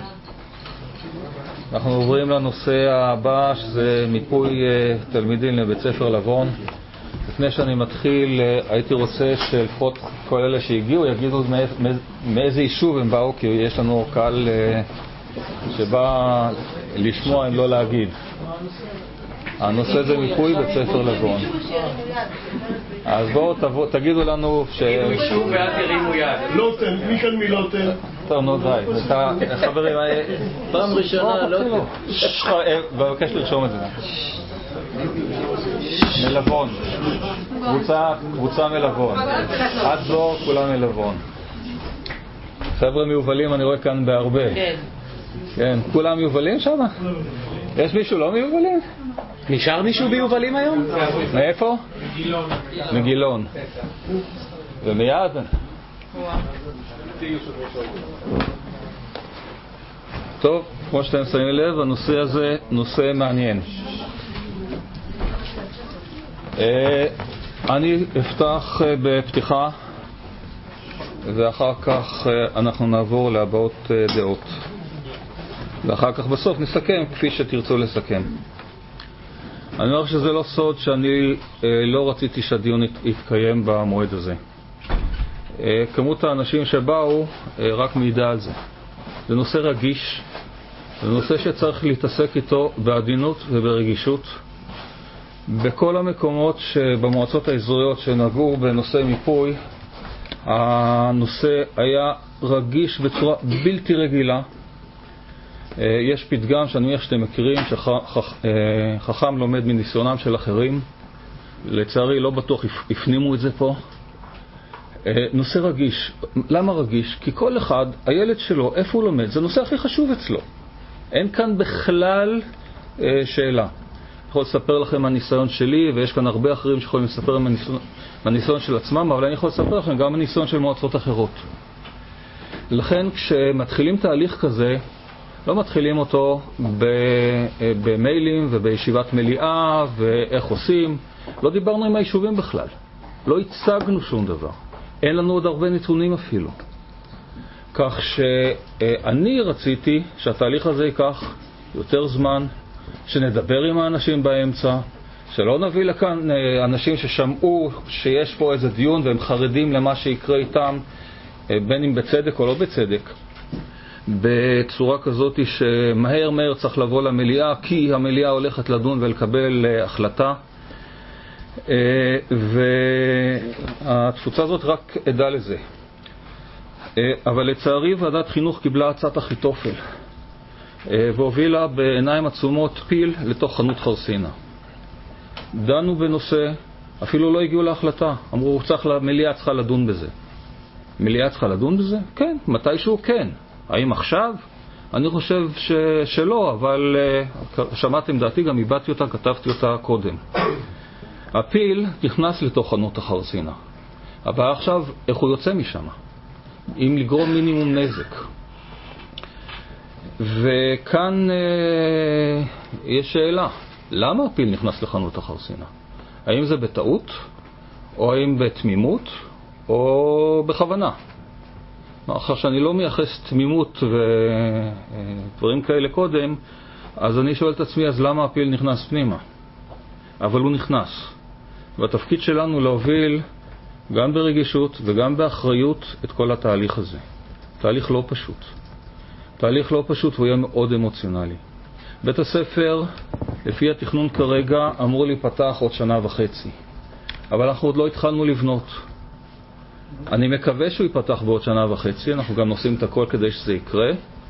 אנחנו עוברים לנושא הבא, שזה מיפוי תלמידים לבית ספר לבון. לפני שאני מתחיל, הייתי רוצה שלפחות כל אלה שהגיעו יגידו מאיזה יישוב הם באו, כי יש לנו קהל שבא לשמוע אם לא להגיד. הנושא זה מיפוי בית ספר לבון. אז בואו תבוא, תגידו לנו ש... מישהו ואז ירימו יד. לוטן, מי כאן מלוטן? טוב, נו די. חברים, פעם ראשונה לוטן. בבקש לרשום את זה. מלבון. קבוצה מלבון. עד זור כולם מלבון. חבר'ה מיובלים אני רואה כאן בהרבה. כן. כן, כולם מיובלים שם? יש מישהו לא מיובלים? נשאר מישהו ביובלים היום? מאיפה? מגילון. מגילון. ומיד? טוב, כמו שאתם שמים לב, הנושא הזה נושא מעניין. אני אפתח בפתיחה ואחר כך אנחנו נעבור להבעות דעות. ואחר כך בסוף נסכם כפי שתרצו לסכם. אני אומר שזה לא סוד שאני לא רציתי שהדיון יתקיים במועד הזה. כמות האנשים שבאו רק מעידה על זה. זה נושא רגיש, זה נושא שצריך להתעסק איתו בעדינות וברגישות. בכל המקומות שבמועצות האזוריות שנגעו בנושא מיפוי, הנושא היה רגיש בצורה בלתי רגילה. יש פתגם שאני מניח שאתם מכירים, שחכם לומד מניסיונם של אחרים. לצערי לא בטוח הפנימו את זה פה. נושא רגיש. למה רגיש? כי כל אחד, הילד שלו, איפה הוא לומד, זה הנושא הכי חשוב אצלו. אין כאן בכלל שאלה. אני יכול לספר לכם מהניסיון שלי, ויש כאן הרבה אחרים שיכולים לספר מהניסיון של עצמם, אבל אני יכול לספר לכם גם מהניסיון של מועצות אחרות. לכן כשמתחילים תהליך כזה, לא מתחילים אותו במיילים ובישיבת מליאה ואיך עושים. לא דיברנו עם היישובים בכלל. לא הצגנו שום דבר. אין לנו עוד הרבה נתונים אפילו. כך שאני רציתי שהתהליך הזה ייקח יותר זמן, שנדבר עם האנשים באמצע, שלא נביא לכאן אנשים ששמעו שיש פה איזה דיון והם חרדים למה שיקרה איתם, בין אם בצדק או לא בצדק. בצורה כזאת שמהר מהר צריך לבוא למליאה, כי המליאה הולכת לדון ולקבל החלטה, והתפוצה הזאת רק עדה לזה. אבל לצערי ועדת חינוך קיבלה הצעת אחיתופל והובילה בעיניים עצומות פיל לתוך חנות חרסינה. דנו בנושא, אפילו לא הגיעו להחלטה, אמרו צריך למליאה צריכה לדון בזה. מליאה צריכה לדון בזה? כן, מתישהו כן. האם עכשיו? אני חושב ש... שלא, אבל uh, שמעתם דעתי, גם איבדתי אותה, כתבתי אותה קודם. הפיל נכנס לתוך חנות החרסינה. אבל עכשיו, איך הוא יוצא משם? אם לגרום מינימום נזק. וכאן uh, יש שאלה, למה הפיל נכנס לחנות החרסינה? האם זה בטעות? או האם בתמימות? או בכוונה? מאחר שאני לא מייחס תמימות ודברים כאלה קודם, אז אני שואל את עצמי, אז למה הפיל נכנס פנימה? אבל הוא נכנס. והתפקיד שלנו להוביל גם ברגישות וגם באחריות את כל התהליך הזה. תהליך לא פשוט. תהליך לא פשוט והוא יהיה מאוד אמוציונלי. בית הספר, לפי התכנון כרגע, אמור להיפתח עוד שנה וחצי. אבל אנחנו עוד לא התחלנו לבנות. אני מקווה שהוא ייפתח בעוד שנה וחצי, אנחנו גם עושים את הכל כדי שזה יקרה.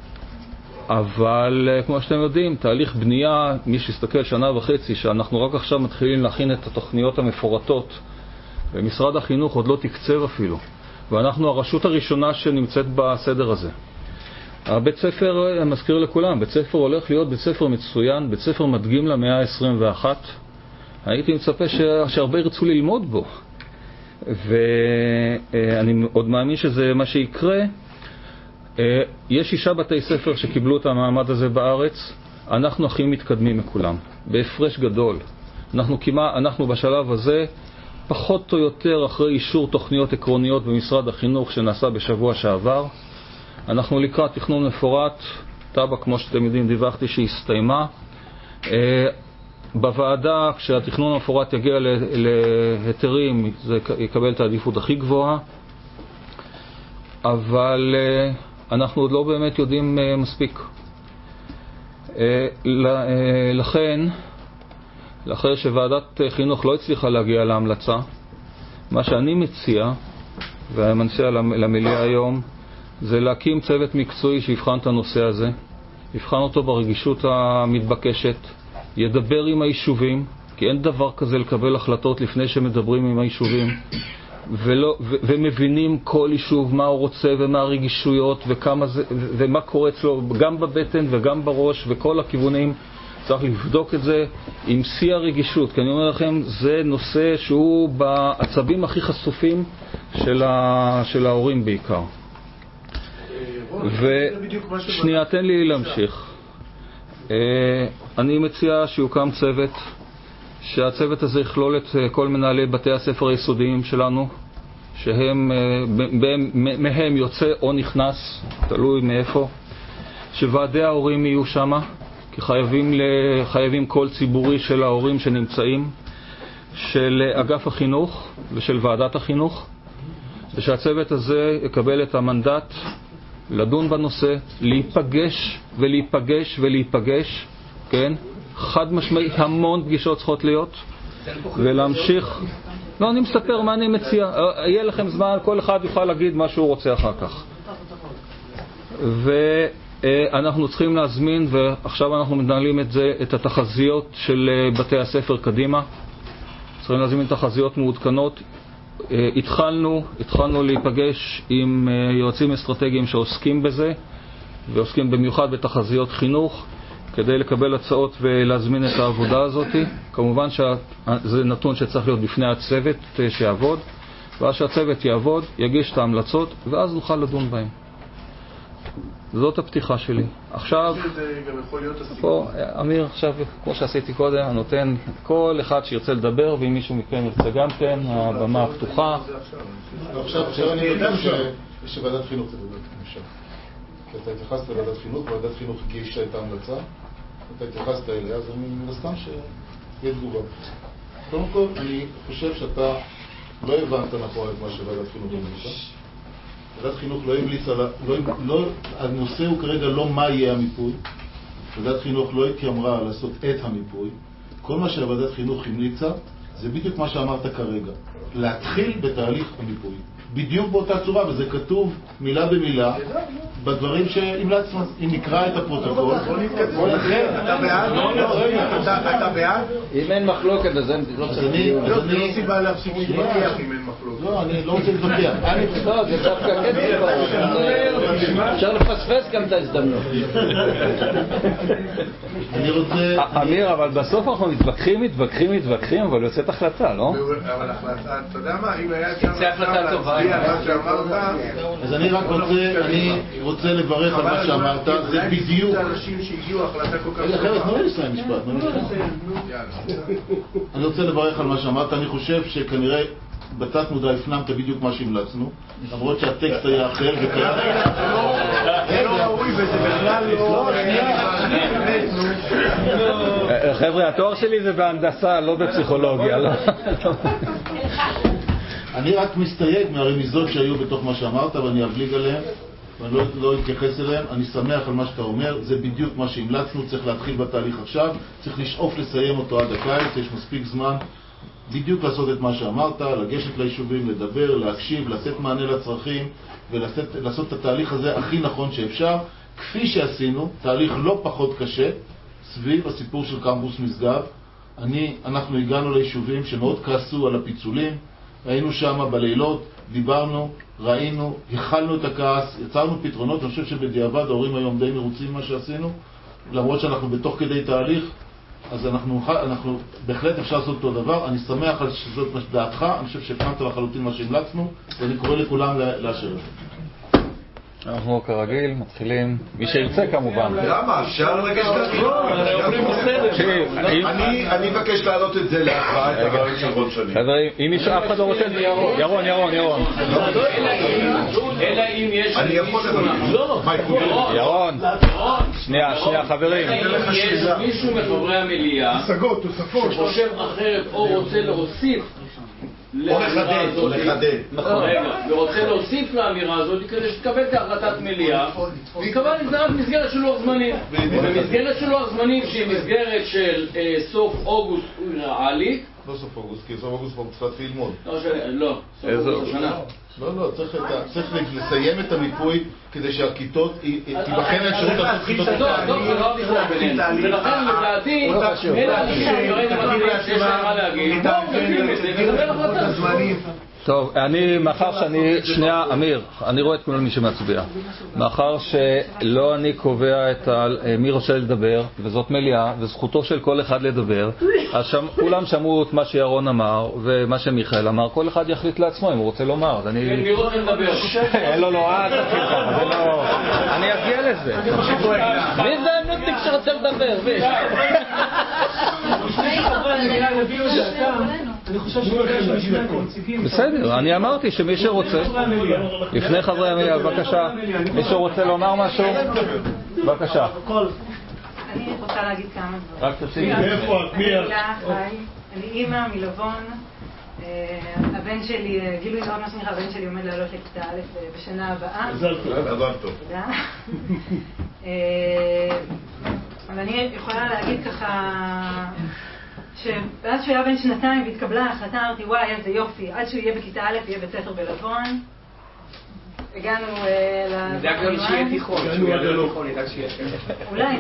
אבל כמו שאתם יודעים, תהליך בנייה, מי שיסתכל שנה וחצי, שאנחנו רק עכשיו מתחילים להכין את התוכניות המפורטות, ומשרד החינוך עוד לא תקצב אפילו. ואנחנו הרשות הראשונה שנמצאת בסדר הזה. הבית ספר, אני מזכיר לכולם, בית ספר הולך להיות בית ספר מצוין, בית ספר מדגים למאה ה-עשרים ואחת. הייתי מצפה ש... שהרבה ירצו ללמוד בו. ואני עוד מאמין שזה מה שיקרה. יש שישה בתי ספר שקיבלו את המעמד הזה בארץ. אנחנו הכי מתקדמים מכולם, בהפרש גדול. אנחנו, כמעט, אנחנו בשלב הזה פחות או יותר אחרי אישור תוכניות עקרוניות במשרד החינוך שנעשה בשבוע שעבר. אנחנו לקראת תכנון מפורט, טבע כמו שאתם יודעים דיווחתי שהסתיימה. בוועדה כשהתכנון המפורט יגיע להיתרים זה יקבל את העדיפות הכי גבוהה, אבל אנחנו עוד לא באמת יודעים מספיק. לכן, לאחר שוועדת חינוך לא הצליחה להגיע להמלצה, מה שאני מציע ומציע למליאה היום זה להקים צוות מקצועי שיבחן את הנושא הזה, יבחן אותו ברגישות המתבקשת, ידבר עם היישובים, כי אין דבר כזה לקבל החלטות לפני שמדברים עם היישובים ולא, ו, ומבינים כל יישוב מה הוא רוצה ומה הרגישויות וכמה זה, ומה קורה אצלו גם בבטן וגם בראש וכל הכיוונים. צריך לבדוק את זה עם שיא הרגישות, כי אני אומר לכם, זה נושא שהוא בעצבים הכי חשופים של, ה, של ההורים בעיקר. ושנייה, תן לי להמשיך. אני מציע שיוקם צוות, שהצוות הזה יכלול את כל מנהלי בתי הספר היסודיים שלנו, שהם, מהם יוצא או נכנס, תלוי מאיפה, שוועדי ההורים יהיו שמה, כי חייבים, חייבים קול ציבורי של ההורים שנמצאים, של אגף החינוך ושל ועדת החינוך, ושהצוות הזה יקבל את המנדט לדון בנושא, להיפגש ולהיפגש ולהיפגש, כן? חד משמעית, המון פגישות צריכות להיות, ולהמשיך. לא, אני מספר מה אני מציע. יהיה לכם זמן, כל אחד יוכל להגיד מה שהוא רוצה אחר כך. ואנחנו צריכים להזמין, ועכשיו אנחנו מנהלים את זה, את התחזיות של בתי הספר קדימה. צריכים להזמין תחזיות מעודכנות. התחלנו, התחלנו להיפגש עם יועצים אסטרטגיים שעוסקים בזה, ועוסקים במיוחד בתחזיות חינוך, כדי לקבל הצעות ולהזמין את העבודה הזאת. כמובן שזה נתון שצריך להיות בפני הצוות שיעבוד, ואז שהצוות יעבוד, יגיש את ההמלצות, ואז נוכל לדון בהם. זאת הפתיחה שלי. עכשיו, פה, אמיר, עכשיו, כמו שעשיתי קודם, אני נותן כל אחד שירצה לדבר, ואם מישהו מכם ירצה גם כן, הבמה הפתוחה. עכשיו אני יודע שוועדת חינוך תדבר, אפשר. כי אתה התייחסת לוועדת חינוך, ועדת חינוך הגישה את ההמלצה, אתה התייחסת אליה, אז אני מנסתם שיהיה תגובה. קודם כל, אני חושב שאתה לא הבנת נכון את מה שוועדת חינוך הגישה. ועדת חינוך לא המליצה, לא, לא, הנושא הוא כרגע לא מה יהיה המיפוי. ועדת חינוך לא התיימרה לעשות את המיפוי. כל מה שהוועדת חינוך המליצה זה בדיוק מה שאמרת כרגע. להתחיל בתהליך המיפוי. בדיוק באותה צורה, וזה כתוב מילה במילה בדברים שהמלצנו. אם נקרא את הפרוטוקול, אתה בעד? אתה בעד? אם אין מחלוקת אז אין לא צריך. לא, זה לא סיבה להפסיק להתווכח אם אין מחלוקת. לא, אני לא רוצה להתווכח. לא, זה דווקא כן. אפשר לפספס גם את ההזדמנות. אני רוצה... אמיר, אבל בסוף אנחנו מתווכחים, מתווכחים, מתווכחים, אבל יוצאת החלטה, לא? אבל החלטה, אתה יודע מה, אם היה אפשר יצא החלטה טובה. אז אני רק רוצה, אני רוצה לברך על מה שאמרת, זה בדיוק... אני רוצה לברך על מה שאמרת, אני חושב שכנראה בתת מודע הפנמת בדיוק מה שהמלצנו, למרות שהטקסט היה אחר וקיים. זה לא ראוי וזה בכלל לא... חבר'ה, התואר שלי זה בהנדסה, לא בפסיכולוגיה. אני רק מסתייג מהרמיזות שהיו בתוך מה שאמרת, ואני אבליג עליהן, ואני לא, לא אתייחס אליהן. אני שמח על מה שאתה אומר, זה בדיוק מה שהמלצנו, צריך להתחיל בתהליך עכשיו, צריך לשאוף לסיים אותו עד הקיץ, יש מספיק זמן בדיוק לעשות את מה שאמרת, לגשת ליישובים, לדבר, להקשיב, לתת מענה לצרכים, ולעשות את התהליך הזה הכי נכון שאפשר, כפי שעשינו, תהליך לא פחות קשה, סביב הסיפור של קמפוס משגב. אני, אנחנו הגענו ליישובים שמאוד כעסו על הפיצולים, היינו שם בלילות, דיברנו, ראינו, הכלנו את הכעס, יצרנו פתרונות. אני חושב שבדיעבד ההורים היום די מרוצים מה שעשינו, למרות שאנחנו בתוך כדי תהליך, אז אנחנו, אנחנו בהחלט אפשר לעשות אותו דבר. אני שמח על שזאת דעתך, אני חושב שהפנמת לחלוטין מה שהמלצנו, ואני קורא לכולם לאשר את זה. אנחנו כרגיל מתחילים, מי שירצה כמובן. למה? אפשר לגשת להגיד? אני מבקש להעלות את זה להכרעה, את הרעיון של רון שני. חברים, אם אף אחד לא רוצה, ירון, ירון, ירון. אלא אם יש... אני יכול להגיד. ירון, שנייה, שנייה, חברים. אם יש מישהו מחברי המליאה שחושב אחרת או רוצה להוסיף או לחדד, או לחדד. רגע, ורוצה להוסיף לאמירה הזאת כדי שתקבל את ההחלטת מליאה ויקבל את מסגרת של לוח זמנים. במסגרת של לוח זמנים שהיא מסגרת של סוף אוגוסט ריאלית. לא סוף אוגוסט, כי סוף אוגוסט כבר צריך להתחיל ללמוד. לא, סוף אוגוסט השנה. לא, לא, צריך לסיים את המיפוי כדי שהכיתות תיבחן האפשרות לעשות כיתות. טוב, טוב, זה לא בכלל בינינו. ולכן לדעתי, אלה אנשים כרגע מתחילים שיש להם מה להגיד. בואו נקים את זה ונקבל החלטה. טוב, אני, מאחר שאני, שנייה, אמיר, אני רואה את כל מי שמצביע. מאחר שלא אני קובע את מי רוצה לדבר, וזאת מליאה, וזכותו של כל אחד לדבר, אז שם, כולם שמעו את מה שירון אמר, ומה שמיכאל אמר, כל אחד יחליט לעצמו אם הוא רוצה לומר. אז אני... מי רוצה לדבר? לא, לא, אל תתחיל ככה, זה לא... אני אגיע לזה. מי זה הנותק שרוצה לדבר? אני חושב שבגלל שני הנציגים... בסדר, אני אמרתי שמי שרוצה, לפני חברי המליאה, בבקשה, מי שרוצה לומר משהו, בבקשה. אני רוצה להגיד כמה דברים. רק תציגי. איפה את? מי את? אני אימא מלבון. הבן שלי, גילוי נאות מה שמחה, הבן שלי עומד לעלות לכיתה א' בשנה הבאה. מזל טוב. תודה. אבל אני יכולה להגיד ככה... שאז שהוא היה בן שנתיים והתקבלה ההחלטה, אמרתי וואי איזה יופי, עד שהוא יהיה בכיתה א' יהיה בית ספר בלבון. הגענו ל... נדאג לנו שיהיה תיכון, שהוא יהיה תיכון, נדאג שיהיה תיכון. אולי,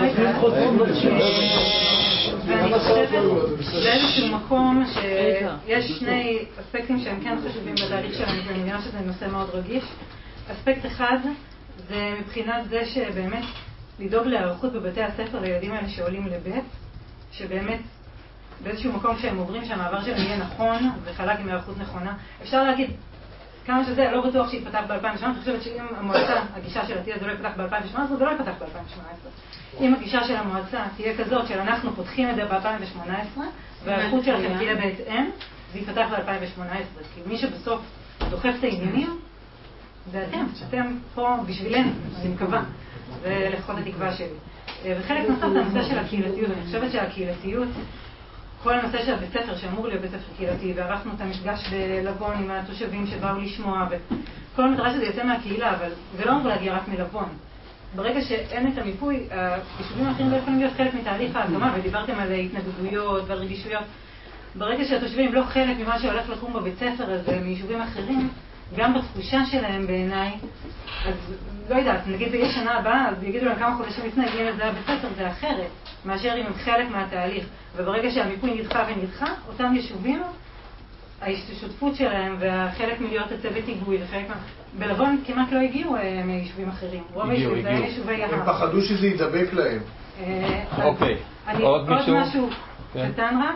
ואני חושבת באיזשהו מקום שיש שני אספקטים שהם כן חשובים בתהליך שלנו, ואני מבינה שזה נושא מאוד רגיש. אספקט אחד זה מבחינת זה שבאמת לדאוג להיערכות בבתי הספר לילדים האלה שעולים לבית, שבאמת באיזשהו מקום שהם עוברים שהמעבר שלהם יהיה נכון וחלק עם הערכות נכונה. אפשר להגיד כמה שזה, לא בטוח שיתפתח ב-אלפיים ושמונה עשרה, אני חושבת שאם המועצה, הגישה של עתיד זה לא יפתח ב-אלפיים שמונה עשרה, זה לא יפתח ב-אלפיים שמונה עשרה. אם הגישה של המועצה תהיה כזאת של אנחנו פותחים את זה ב-אלפיים שמונה עשרה והערכות שלכם תהיה בהתאם, זה יפתח ב-אלפיים שמונה עשרה. כי מי שבסוף דוחף את העניינים זה אתם, אתם פה בשבילנו, אני מקווה. זה לפחות התקווה שלי. וחלק נוסף זה הנושא של הקהילתיות. אני חושבת שהקהילתיות, כל הנושא של הבית ספר שאמור להיות בית ספר קהילתי, וערכנו את המפגש בלבון עם התושבים שבאו לשמוע, וכל המטרה שזה יוצא מהקהילה, אבל זה לא אמור להגיע רק מלבון. ברגע שאין את המיפוי, היישובים האחרים לא יכולים להיות חלק מתהליך ההקמה, ודיברתם על התנגדויות ועל רגישויות. ברגע שהתושבים לא חלק ממה שהולך לקום בבית ספר הזה מיישובים אחרים, גם בתחושה שלהם בעיניי, אז לא יודעת, נגיד זה יהיה שנה הבאה, אז יגידו להם כמה חודשים לפני, הגיע לזה בבית ספר, זה אחרת, מאשר אם הם חלק מהתהליך. וברגע שהמיפוי נדחה ונדחה, אותם יישובים, השותפות שלהם והחלק מלהיות הצוות היגוי וחלק מה... בלבון כמעט לא הגיעו מיישובים אחרים. רוב היישובים, זה היה יישובי יהר. הם פחדו שזה ידבק להם. אוקיי. עוד משהו קטן רק,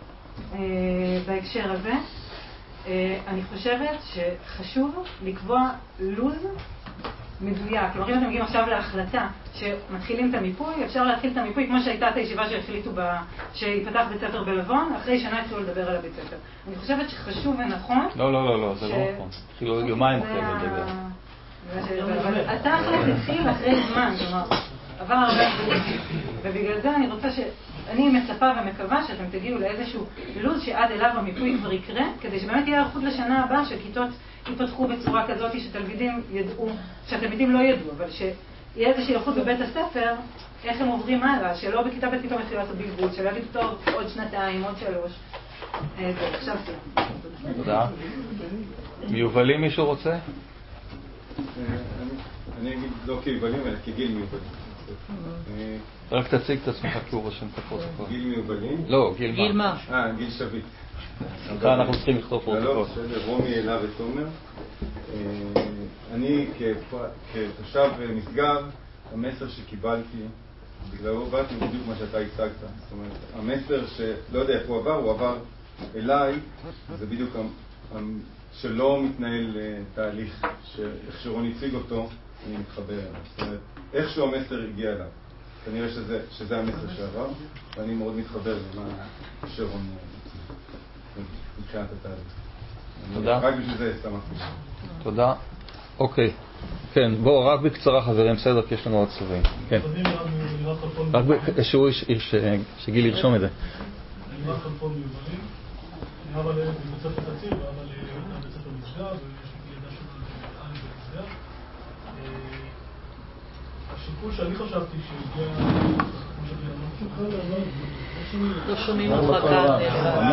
בהקשר הזה. אני חושבת שחשוב לקבוע לוז מדויק. כלומר, אם אתם מגיעים עכשיו להחלטה שמתחילים את המיפוי, אפשר להתחיל את המיפוי כמו שהייתה את הישיבה שהחליטו ב... שיפתח בית ספר בלבון, אחרי שנה התחילו לדבר על הבית ספר. אני חושבת שחשוב ונכון... לא, לא, לא, לא, זה לא נכון. התחילו יומיים אחרי זה לדבר. אבל התכל'ס התחיל אחרי זמן, כלומר, עבר הרבה זמן. ובגלל זה אני רוצה ש... אני מצפה ומקווה שאתם תגיעו לאיזשהו לוז שעד אליו המיפוי כבר יקרה, כדי שבאמת יהיה ערכות לשנה הבאה שכיתות ייפתחו בצורה כזאת שתלמידים ידעו, שהתלמידים לא ידעו, אבל שיהיה איזושהי ערכות בבית הספר, איך הם עוברים הלאה, שלא בכיתה בית פתאום יתחיל לעשות בלבול, שלא יגיד טוב עוד שנתיים, עוד שלוש. זה, עכשיו סיימת. תודה. מיובלים מישהו רוצה? אני אגיד לא כיובלים, אלא כגיל מיובלים. רק תציג את עצמך כי הוא רושם את הפרוטוקול. גיל מיובלים? לא, גיל מה? גיל מה? אה, גיל שביט. סליחה, אנחנו צריכים לכתוב פרוטוקול. רומי, אלה ותומר. אני כתושב משגב, המסר שקיבלתי, בגללו באתי בדיוק מה שאתה הצגת. זאת אומרת, המסר שלא יודע איך הוא עבר, הוא עבר אליי, זה בדיוק שלא מתנהל תהליך שאיך שרון הציג אותו, אני מתחבר אליו. זאת אומרת, איכשהו המסר הגיע אליו. כנראה שזה, שזה המסר שעבר, ואני מאוד מתחבר למה שרון מבחינת התהליך. תודה. רק בשביל זה שמחתי. תודה. אוקיי. כן, בואו, רק בקצרה חברים, בסדר, כי יש לנו עוד צווים. כן. רק שהוא שגיל ירשום את זה. אני רק חלפון מיובלים. אני אבא לילד בבית ספר קציר, ואבא לבית ספר משגב, ויש לי ילדה של אני במשגב. השיקול שאני חשבתי שהגיע, כמו שאני לא שומעים אותך כאן.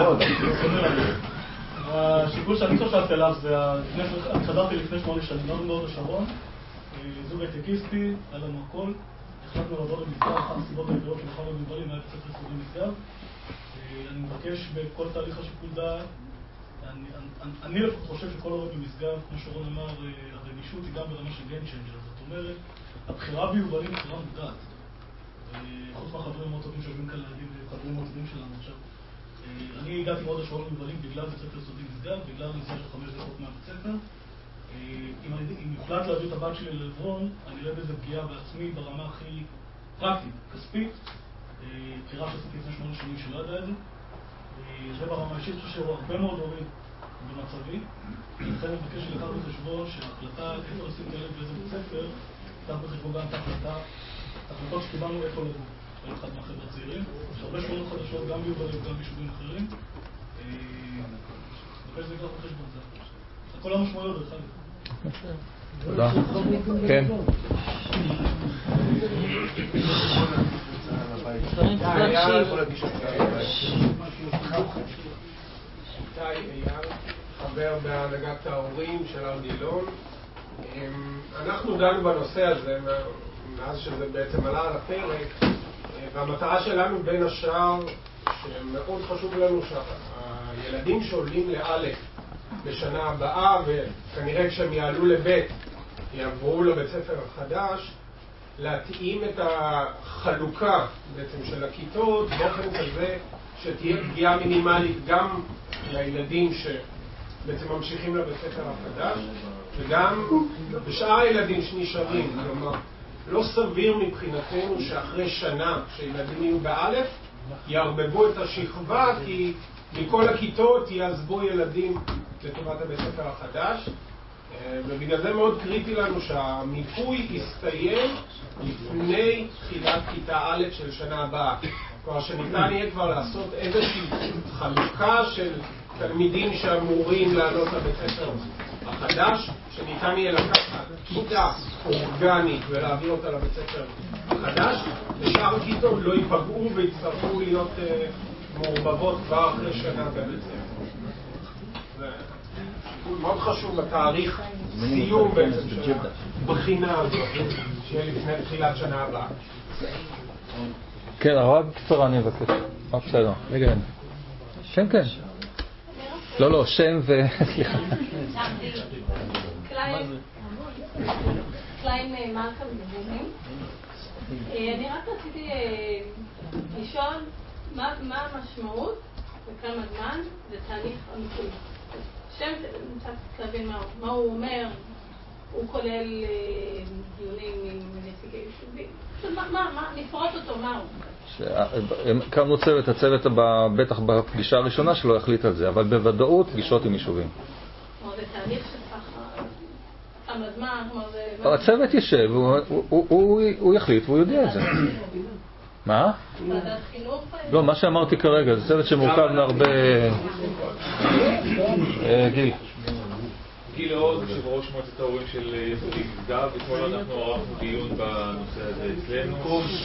השיקול שאני חשבתי עליו זה, אני חזרתי לפני שמונה שנים, מאוד מאוד השרון, זוג הייטקיסטי, היה לנו הכל, החלטנו לעבור למסגב, אחת הסיבות העיקריות שבחרנו במובלים, היה קצת לסודי מסגב. אני מבקש בכל תהליך השיקול דעת, אני לפחות חושב שכל הורה במסגב, כמו שרון אמר, הרגישות היא גם ברמה של גן צ'יינג'ר, זאת אומרת, הבחירה ביובלים היא בחירה מודעת. חוץ מהחברים מאוד טובים שיושבים כאן לידי וחברים מאוד טובים שלנו עכשיו. אני הגעתי מאוד השרון ביובלים בגלל בית ספר סודי מסגב, בגלל נסיעה של חמש דקות מהבית ספר. אם יוחלט להביא את הבת שלי לעברון, אני רואה בזה פגיעה בעצמי ברמה הכי פרקטית, כספית. בחירה שעשיתי לפני שמונה שנים שלא ידע את זה. זה ברמה האישית, אני חושב שהוא הרבה מאוד הורים במצבי. לכן אני מבקש לקחת בחשבון שההחלטה איפה לשים את הילד באיזה בית ספר, קח בחשבון גם את ההחלטה, את ההחלטות שקיבלנו איפה לגור, כל אחד מהחבר'ה הצעירים. יש הרבה שכונות חדשות, גם ביובלים וגם ביישובים אחרים. אני מבקש שזה לקחת בחשבון, זה הכל המשמעויות דרך אגב. תודה. כן. איתי אייל, חבר בהנהגת ההורים של הר גילון. אנחנו דנו בנושא הזה מאז שזה בעצם עלה על הפרק, והמטרה שלנו בין השאר שמאוד חשוב לנו שהילדים שעולים לאלף בשנה הבאה, וכנראה כשהם יעלו לבית יעברו לבית ספר החדש, להתאים את החלוקה בעצם של הכיתות באופן כזה שתהיה פגיעה מינימלית גם לילדים שבעצם ממשיכים לבית ספר החדש וגם בשאר הילדים שנשארים. כלומר, לא סביר מבחינתנו שאחרי שנה שילדים יהיו באלף יערבבו את השכבה, כי מכל הכיתות יעזבו ילדים לטובת הבית ספר החדש, ובגלל זה מאוד קריטי לנו שהמיפוי יסתיים לפני תחילת כיתה א' של שנה הבאה. כלומר שניתן יהיה כבר לעשות איזושהי חלוקה של תלמידים שאמורים לעלות לבית ספר החדש, שניתן יהיה לקחת כיתה אורגנית ולהעביר אותה לבית ספר החדש, ושאר הכיתות לא ייפגעו ויצטרכו להיות מעורבבות כבר אחרי שנה בבית ספר. מאוד חשוב בתאריך סיום בעצם של הבחינה הזאת, שיהיה לפני תחילת שנה הבאה. כן, רק בקצרה אני מבקש. רק בסדר. רגע. כן, כן. לא, לא, שם ו... סליחה. קליין מלכה מבוגרים. אני רק רציתי לשאול מה המשמעות וכמה זמן לתהליך המיפוי. שם, אני רוצה להבין מה הוא אומר, הוא כולל דיונים עם נציגי יישובים. מה, מה, נפרוט אותו, מה הוא? הקמנו צוות, הצוות בטח בפגישה הראשונה שלו יחליט על זה, אבל בוודאות פגישות עם יישובים. זה תהליך שצריך כמה זמן, הצוות יישב, הוא יחליט והוא יודע את זה. מה? ועדת חינוך? לא, מה שאמרתי כרגע, זה צוות שמורכב מהרבה... גיל. גיל עוד, יושב ראש מועצת ההורים של יסודי משגב, אתמול אנחנו ערכנו דיון בנושא הזה אצלנו.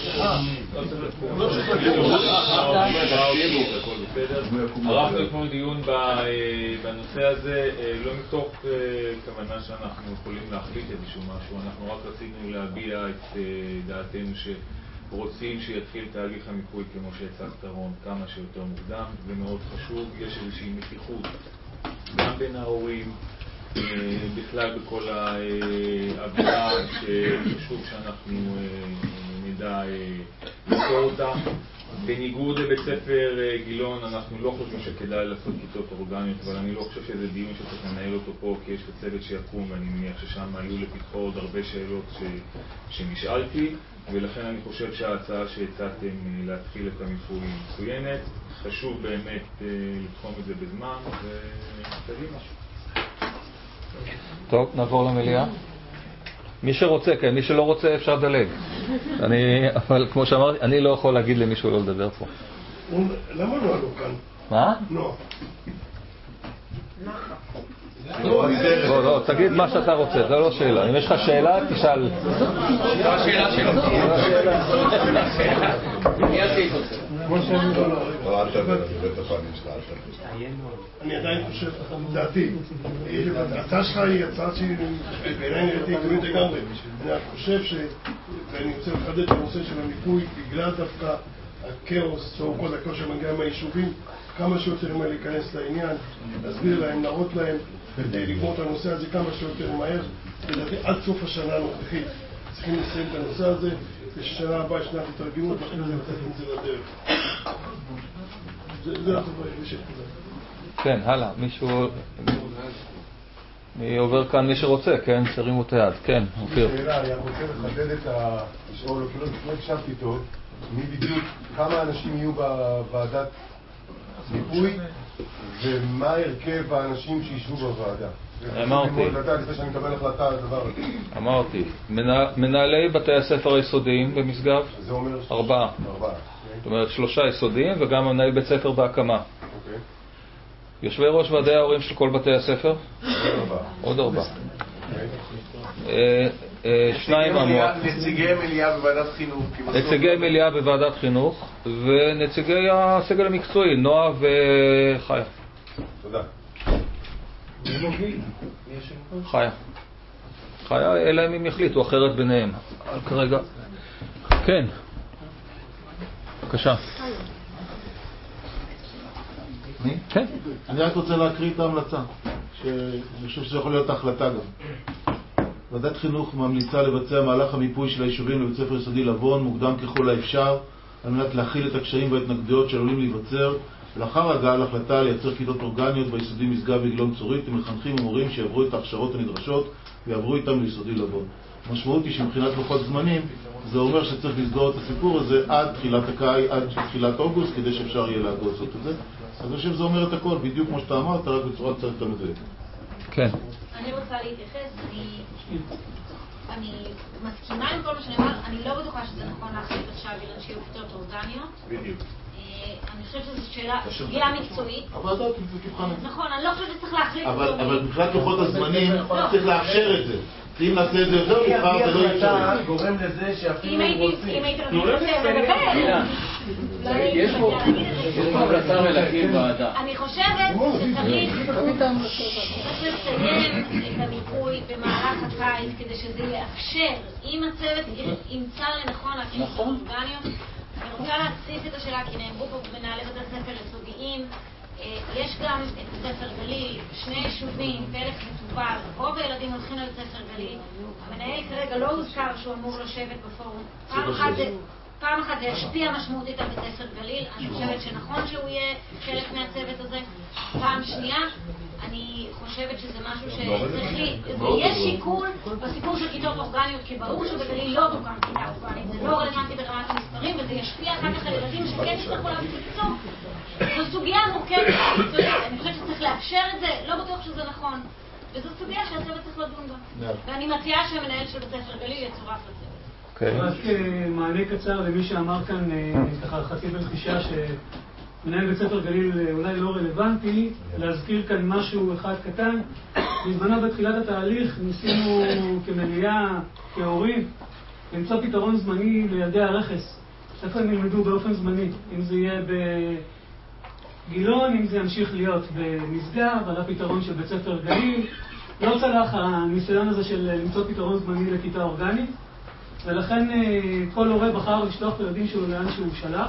ערכנו אתמול דיון בנושא הזה, לא מתוך כוונה שאנחנו יכולים להחליט איזשהו משהו, אנחנו רק רצינו להביע את דעתנו שרוצים שיתחיל תהליך המיפוי כמו שהצגת רון כמה שיותר מוקדם, ומאוד חשוב, יש איזושהי מתיחות גם בין ההורים, בכלל בכל העבודה שחשוב שאנחנו נדע לפתור אותה. בניגוד לבית ספר גילון, אנחנו לא חושבים שכדאי לעשות כיתות אורגניות, אבל אני לא חושב שזה דיון שצריך לנהל אותו פה, כי יש לצוות שיקום, ואני מניח ששם היו לפתחו עוד הרבה שאלות ש... שנשאלתי, ולכן אני חושב שההצעה שהצעתם להתחיל את המיפוי היא מצוינת. חשוב באמת לתחום את זה בזמן, ותגיד משהו. טוב, נעבור למליאה. מי שרוצה, כן, מי שלא רוצה אפשר לדלג. אני, אבל כמו שאמרתי, אני לא יכול להגיד למישהו לא לדבר פה. למה לא עלו כאן? מה? לא. לא, לא, תגיד מה שאתה רוצה, זו לא שאלה. אם יש לך שאלה, תשאל. זו השאלה שלו. מי עשית את זה? לא, אל תדבר, זה בטח אני שלך, אל תדבר. אני עדיין חושב, דעתי, ההצעה שלך היא הצעה שבעיניי נראיתי עקרונית לגמרי. אני חושב ש... ואני רוצה לחדד את הנושא של המיפוי, בגלל דווקא הכאוס, שהוא כל הכאוס שמגיע מהיישובים, כמה שיותר מהר להיכנס לעניין, להסביר להם, להראות להם, כדי לגמור את הנושא הזה כמה שיותר מהר. לדעתי, עד סוף השנה הנוכחית צריכים לסיים את הנושא הזה, וששנה הבאה שנת התארגנות, ואחרי זה לצאת עם זה לדרך. זה הטובה, יש את זה. כן, הלאה, מישהו... מי עובר כאן מי שרוצה, כן? שרימו את היד, כן, אופיר. שאלה, אני רוצה לחדד את השאול, אפילו לא הקשבתי טוב, מי בדיוק, כמה אנשים יהיו בוועדת מיפוי, ומה הרכב האנשים שישבו בוועדה. אמרתי. לפני שאני מקבל החלטה על הדבר הזה. אמרתי, מנהלי בתי הספר היסודיים במשגב, ארבעה. זאת אומרת, שלושה יסודיים וגם מנהל בית ספר בהקמה. יושבי ראש ועדי ההורים של כל בתי הספר? עוד ארבעה. שניים המועצה. נציגי מליאה בוועדת חינוך. נציגי מליאה בוועדת חינוך, ונציגי הסגל המקצועי, נועה וחיה. תודה. חיה. חיה, אלא אם הם יחליטו אחרת ביניהם. כרגע. כן. בבקשה. אני? כן. אני רק רוצה להקריא את ההמלצה, שאני חושב שזה יכול להיות ההחלטה גם. ועדת חינוך ממליצה לבצע מהלך המיפוי של היישובים לבית ספר יסודי לבון מוקדם ככל האפשר, על מנת להכיל את הקשיים וההתנגדויות שעלולים להיווצר, ולאחר הגעה להחלטה לייצר כיתות אורגניות ביסודי משגב ועגלון צורית עם מחנכים ומורים שיעברו את ההכשרות הנדרשות ויעברו איתם ליסודי לבון. המשמעות היא שמבחינת לוחות זמנים זה אומר שצריך לסגור את הסיפור הזה עד תחילת הקיץ, עד תחילת אוגוסט, כדי שאפשר יהיה לעשות את זה. אז אני חושב שזה אומר את הכל, בדיוק כמו שאתה אמרת, רק בצורה קצת יותר מדויקת. כן. אני רוצה להתייחס, אני, אני מסכימה עם כל מה שאני אומר, אני לא בטוחה שזה נכון להחליט עכשיו בגלל שיהיו כיתות אורגניות. בדיוק. אני חושבת שזו שאלה, סוגיה מקצועית. אבל אתה תבחן את זה. נכון, אני לא חושבת שצריך להחליט. אבל מבחינת לוחות הזמנים צריך לאפשר את זה. אם נעשה את זה יותר מוכר, זה לא אפשרי. גורם לזה שאפילו רוצים. אם הייתם רוצים יש פה המלצה ולהקים ועדה. אני חושבת שצריך לסיים את המיפוי במהלך הקיץ כדי שזה יאפשר, אם הצוות ימצא לנכון להקים את האורגניות. אני רוצה להציף את השאלה, כי נאמרו פה מנהלי בתי ספר יסודיים. יש גם את ספר גליל, שני יישובים, פלך וטובל, רוב הילדים הולכים לבית ספר גליל. המנהל כרגע לא הוזכר שהוא אמור לשבת בפורום. פעם אחת זה, פעם אחת זה ישפיע משמעותית על בית ספר גליל, אני חושבת שנכון שהוא יהיה חלק מהצוות הזה. פעם שנייה, אני חושבת שזה משהו שצריך לי, זה יהיה שיקול בסיפור של כיתות אורגניות, כי ברור שבגליל לא תוקם כיתה אורגנית, זה לא רלוונטי ברמת המספרים, וזה ישפיע אחר כך על ילדים שכן יצטרכו להביא צמצום. זו סוגיה מורכבת, אני חושבת שצריך לאפשר את זה, לא בטוח שזה נכון, וזו סוגיה שהצוות צריך לדון בה. ואני מציעה שהמנהל של בית ספר גליל יצורף לצוות. רק מענה קצר למי שאמר כאן, ככה חצי ברכישה, שמנהל בית ספר גליל אולי לא רלוונטי, להזכיר כאן משהו אחד קטן. בזמנו בתחילת התהליך ניסינו כמליאה, כהורים, למצוא פתרון זמני לילדי הרכס. איפה הם ילמדו באופן זמני, אם זה יהיה בגילון, אם זה ימשיך להיות במשגב, על הפתרון של בית ספר גליל. לא צלח הניסיון הזה של למצוא פתרון זמני לכיתה אורגנית, ולכן כל הורה בחר לשלוח את הילדים שלו לאן שהוא שלח.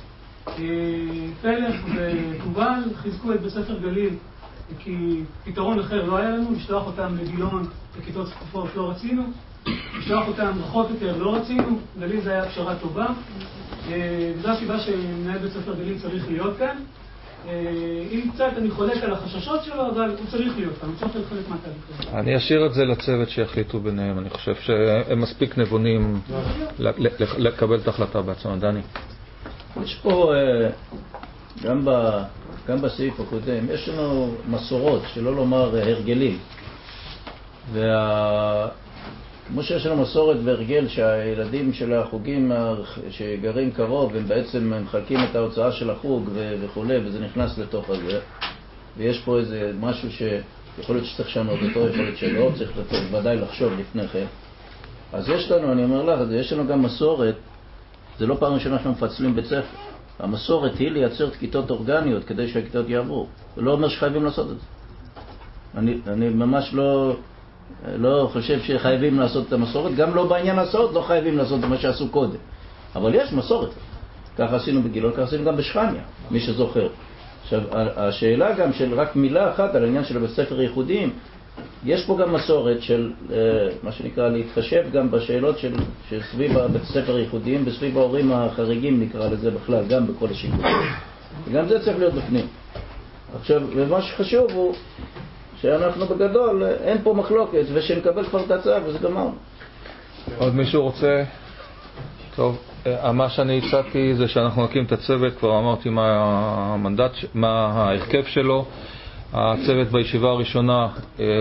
פלך וטובל חיזקו את בית ספר גליל, כי פתרון אחר לא היה לנו, לשלוח אותם לגילון לכיתות צפופות לא רצינו, לשלוח אותם רחוק יותר לא רצינו, גליל זה היה פשרה טובה. וזו הסיבה שמנהל בית ספר גליל צריך להיות כאן. אם קצת אני חולק על החששות שלו, אבל הוא צריך להיות כאן, הוא צריך להיות חלק מהתהליך. אני אשאיר את זה לצוות שיחליטו ביניהם, אני חושב שהם מספיק נבונים לקבל את ההחלטה בעצמם. דני. יש פה, גם, ב, גם בסעיף הקודם, יש לנו מסורות, שלא לומר הרגלים. וה... כמו שיש לנו מסורת והרגל שהילדים של החוגים שגרים קרוב, הם בעצם מחלקים את ההוצאה של החוג וכו', וזה נכנס לתוך הזה. ויש פה איזה משהו שיכול להיות שצריך לשנות אותו, יכול להיות שלא, צריך ודאי לחשוב לפני כן. אז יש לנו, אני אומר לך, יש לנו גם מסורת, זה לא פעם ראשונה שאנחנו מפצלים בית ספר. המסורת היא לייצר כיתות אורגניות כדי שהכיתות יעברו. זה לא אומר שחייבים לעשות את זה. אני, אני ממש לא... לא חושב שחייבים לעשות את המסורת, גם לא בעניין הסעות לא חייבים לעשות את מה שעשו קודם. אבל יש מסורת. ככה עשינו בגילון, ככה עשינו גם בשכניה, מי שזוכר. עכשיו, השאלה גם של רק מילה אחת על העניין של בית ספר ייחודיים, יש פה גם מסורת של, מה שנקרא, להתחשב גם בשאלות של, של סביב בית ספר ייחודיים, בסביב ההורים החריגים נקרא לזה בכלל, גם בכל השיקולים. וגם זה צריך להיות בפנים. עכשיו, ומה שחשוב הוא, שאנחנו בגדול, אין פה מחלוקת, ושנקבל כבר את ההצעה, וזה גמרנו. עוד מישהו רוצה? טוב, מה שאני הצעתי זה שאנחנו נקים את הצוות, כבר אמרתי מה המנדט, מה ההרכב שלו. הצוות בישיבה הראשונה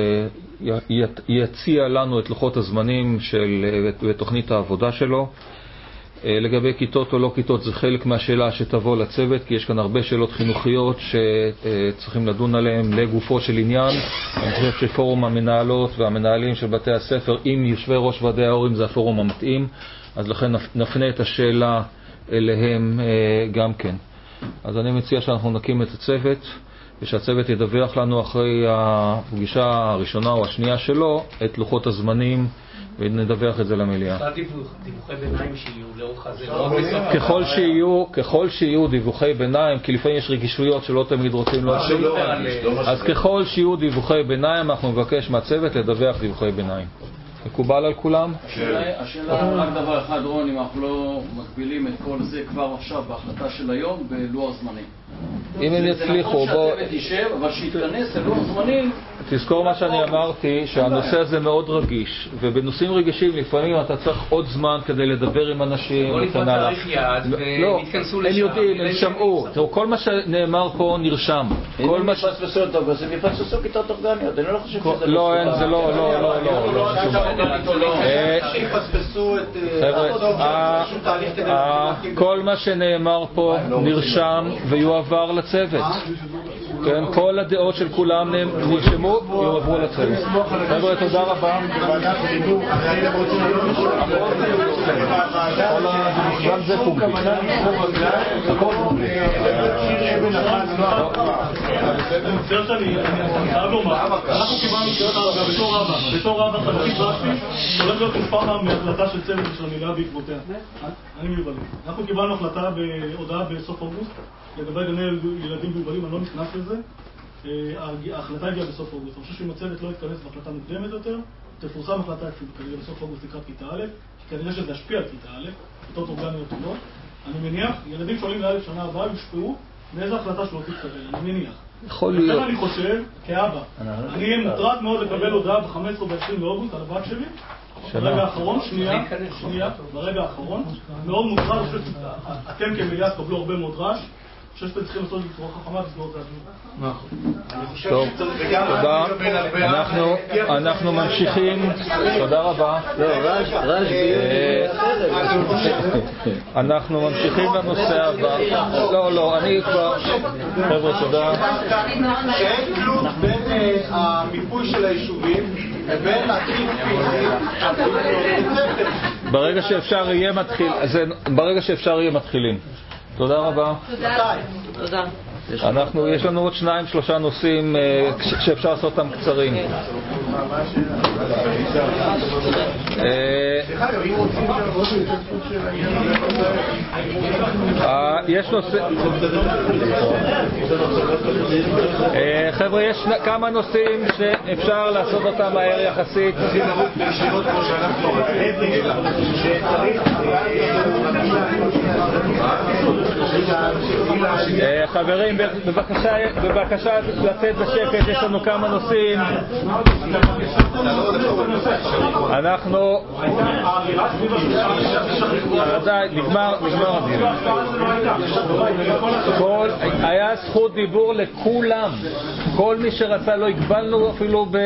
יציע לנו את לוחות הזמנים של תוכנית העבודה שלו. לגבי כיתות או לא כיתות זה חלק מהשאלה שתבוא לצוות, כי יש כאן הרבה שאלות חינוכיות שצריכים לדון עליהן לגופו של עניין. אני חושב שפורום המנהלות והמנהלים של בתי הספר עם יושבי ראש ועדי ההורים זה הפורום המתאים, אז לכן נפנה את השאלה אליהם גם כן. אז אני מציע שאנחנו נקים את הצוות ושהצוות ידווח לנו אחרי הפגישה הראשונה או השנייה שלו את לוחות הזמנים ונדווח את זה למליאה. דיווחי ביניים שיהיו לאורך הזה, ככל שיהיו, ככל שיהיו דיווחי ביניים, כי לפעמים יש רגישויות שלא תמיד רוצים להוציא, אז ככל שיהיו דיווחי ביניים אנחנו מבקש מהצוות לדווח דיווחי ביניים. מקובל על כולם? השאלה, רק דבר אחד רון, אם אנחנו לא מקבילים את כל זה כבר עכשיו בהחלטה של היום בלוח זמנים. אם הם יצליחו, בוא... שהצוות יישב, אבל שיתכנס ללוח זמנים... תזכור מה שאני אמרתי, שהנושא הזה מאוד רגיש, ובנושאים רגישים לפעמים אתה צריך עוד זמן כדי לדבר עם אנשים. בוא נקבע תאריך יעד ונתכנסו לשם. הם יודעים, הם שמעו. כל מה שנאמר פה נרשם. אם הם יפספסו את אוגוסט, הם יפספסו כיתות אורגניות. אני לא חושב שזה... לא, אין, זה לא, לא, לא, לא. כל מה שנאמר פה נרשם ויועבר לצוות. כל הדעות של כולם נרשמו ויועברו לצוות. חבר'ה, תודה רבה. גם זה פומבי. הכל פומבי. אני חייב לומר, אנחנו קיבלנו בתור רבא חלקית פרקטי, הולך להיות מספר מההחלטה של צוות של המליאה בעקבותיה. אני מבלים. אנחנו קיבלנו החלטה בהודעה בסוף אוגוסט לגבי גני ילדים מבלים, אני לא נכנס לזה. ההחלטה הגיעה בסוף אוגוסט. אני חושב שאם הצוות לא יתכנס בהחלטה מוקדמת יותר, תפורסם החלטה כנראה בסוף אוגוסט לקראת כיתה א', כי כנראה שזה ישפיע על כיתה א', כיתות אורגניות טובות. אני מניח, ילדים שעולים לאלף שנה הבאה יושפעו מאיזו החלטה שלא תתקבל, אני מניח. יכול להיות. לכן אני חושב, כאבא, אני אהיה מוטרד מאוד לקבל הודעה ב-חמישה עשר וב-עשרים לאוגוסט על הבת שלי. ברגע האחרון, שנייה, שנייה, ברגע האחרון, מאוד מוטרד, אתם כמליאה תקבלו הרבה מאוד רעש. אני חושב שאתם צריכים לעשות בצורה חכמה לסגור את זה. נכון. טוב, תודה. אנחנו ממשיכים. תודה רבה. אנחנו ממשיכים לנושא הבא. לא, לא, אני כבר... חבר'ה, תודה. שאין כלום בין המיפוי של היישובים לבין להתחיל פיזית. ברגע שאפשר יהיה מתחיל, ברגע שאפשר יהיה מתחילים. תודה רבה. תודה. אנחנו, יש לנו עוד שניים, שלושה נושאים שאפשר לעשות אותם קצרים. יש נושא... חבר'ה, יש כמה נושאים שאפשר לעשות אותם מהר יחסית. חברים, בבקשה, בבקשה לצאת בשקט, יש לנו כמה נושאים. אנחנו... עדיין, נגמר, נגמר הדיון. כל... היה זכות דיבור לכולם. כל מי שרצה, לא הגבלנו אפילו ב...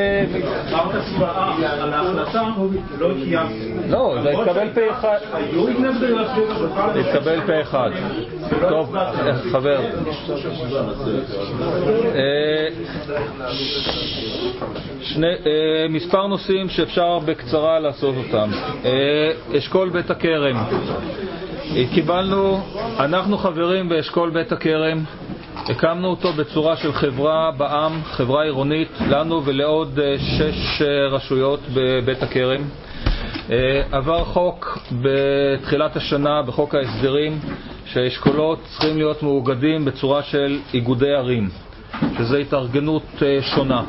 על ההחלטה, לא קיימתי. לא, זה התקבל פה אחד. זה התקבל פה אחד. טוב, חבר. שני, מספר נושאים שאפשר בקצרה לעשות אותם. אשכול בית הכרם. קיבלנו, אנחנו חברים באשכול בית הכרם. הקמנו אותו בצורה של חברה בעם, חברה עירונית, לנו ולעוד שש רשויות בבית הכרם. עבר חוק בתחילת השנה בחוק ההסדרים שהאשכולות צריכים להיות מאוגדים בצורה של איגודי ערים, שזו התארגנות שונה.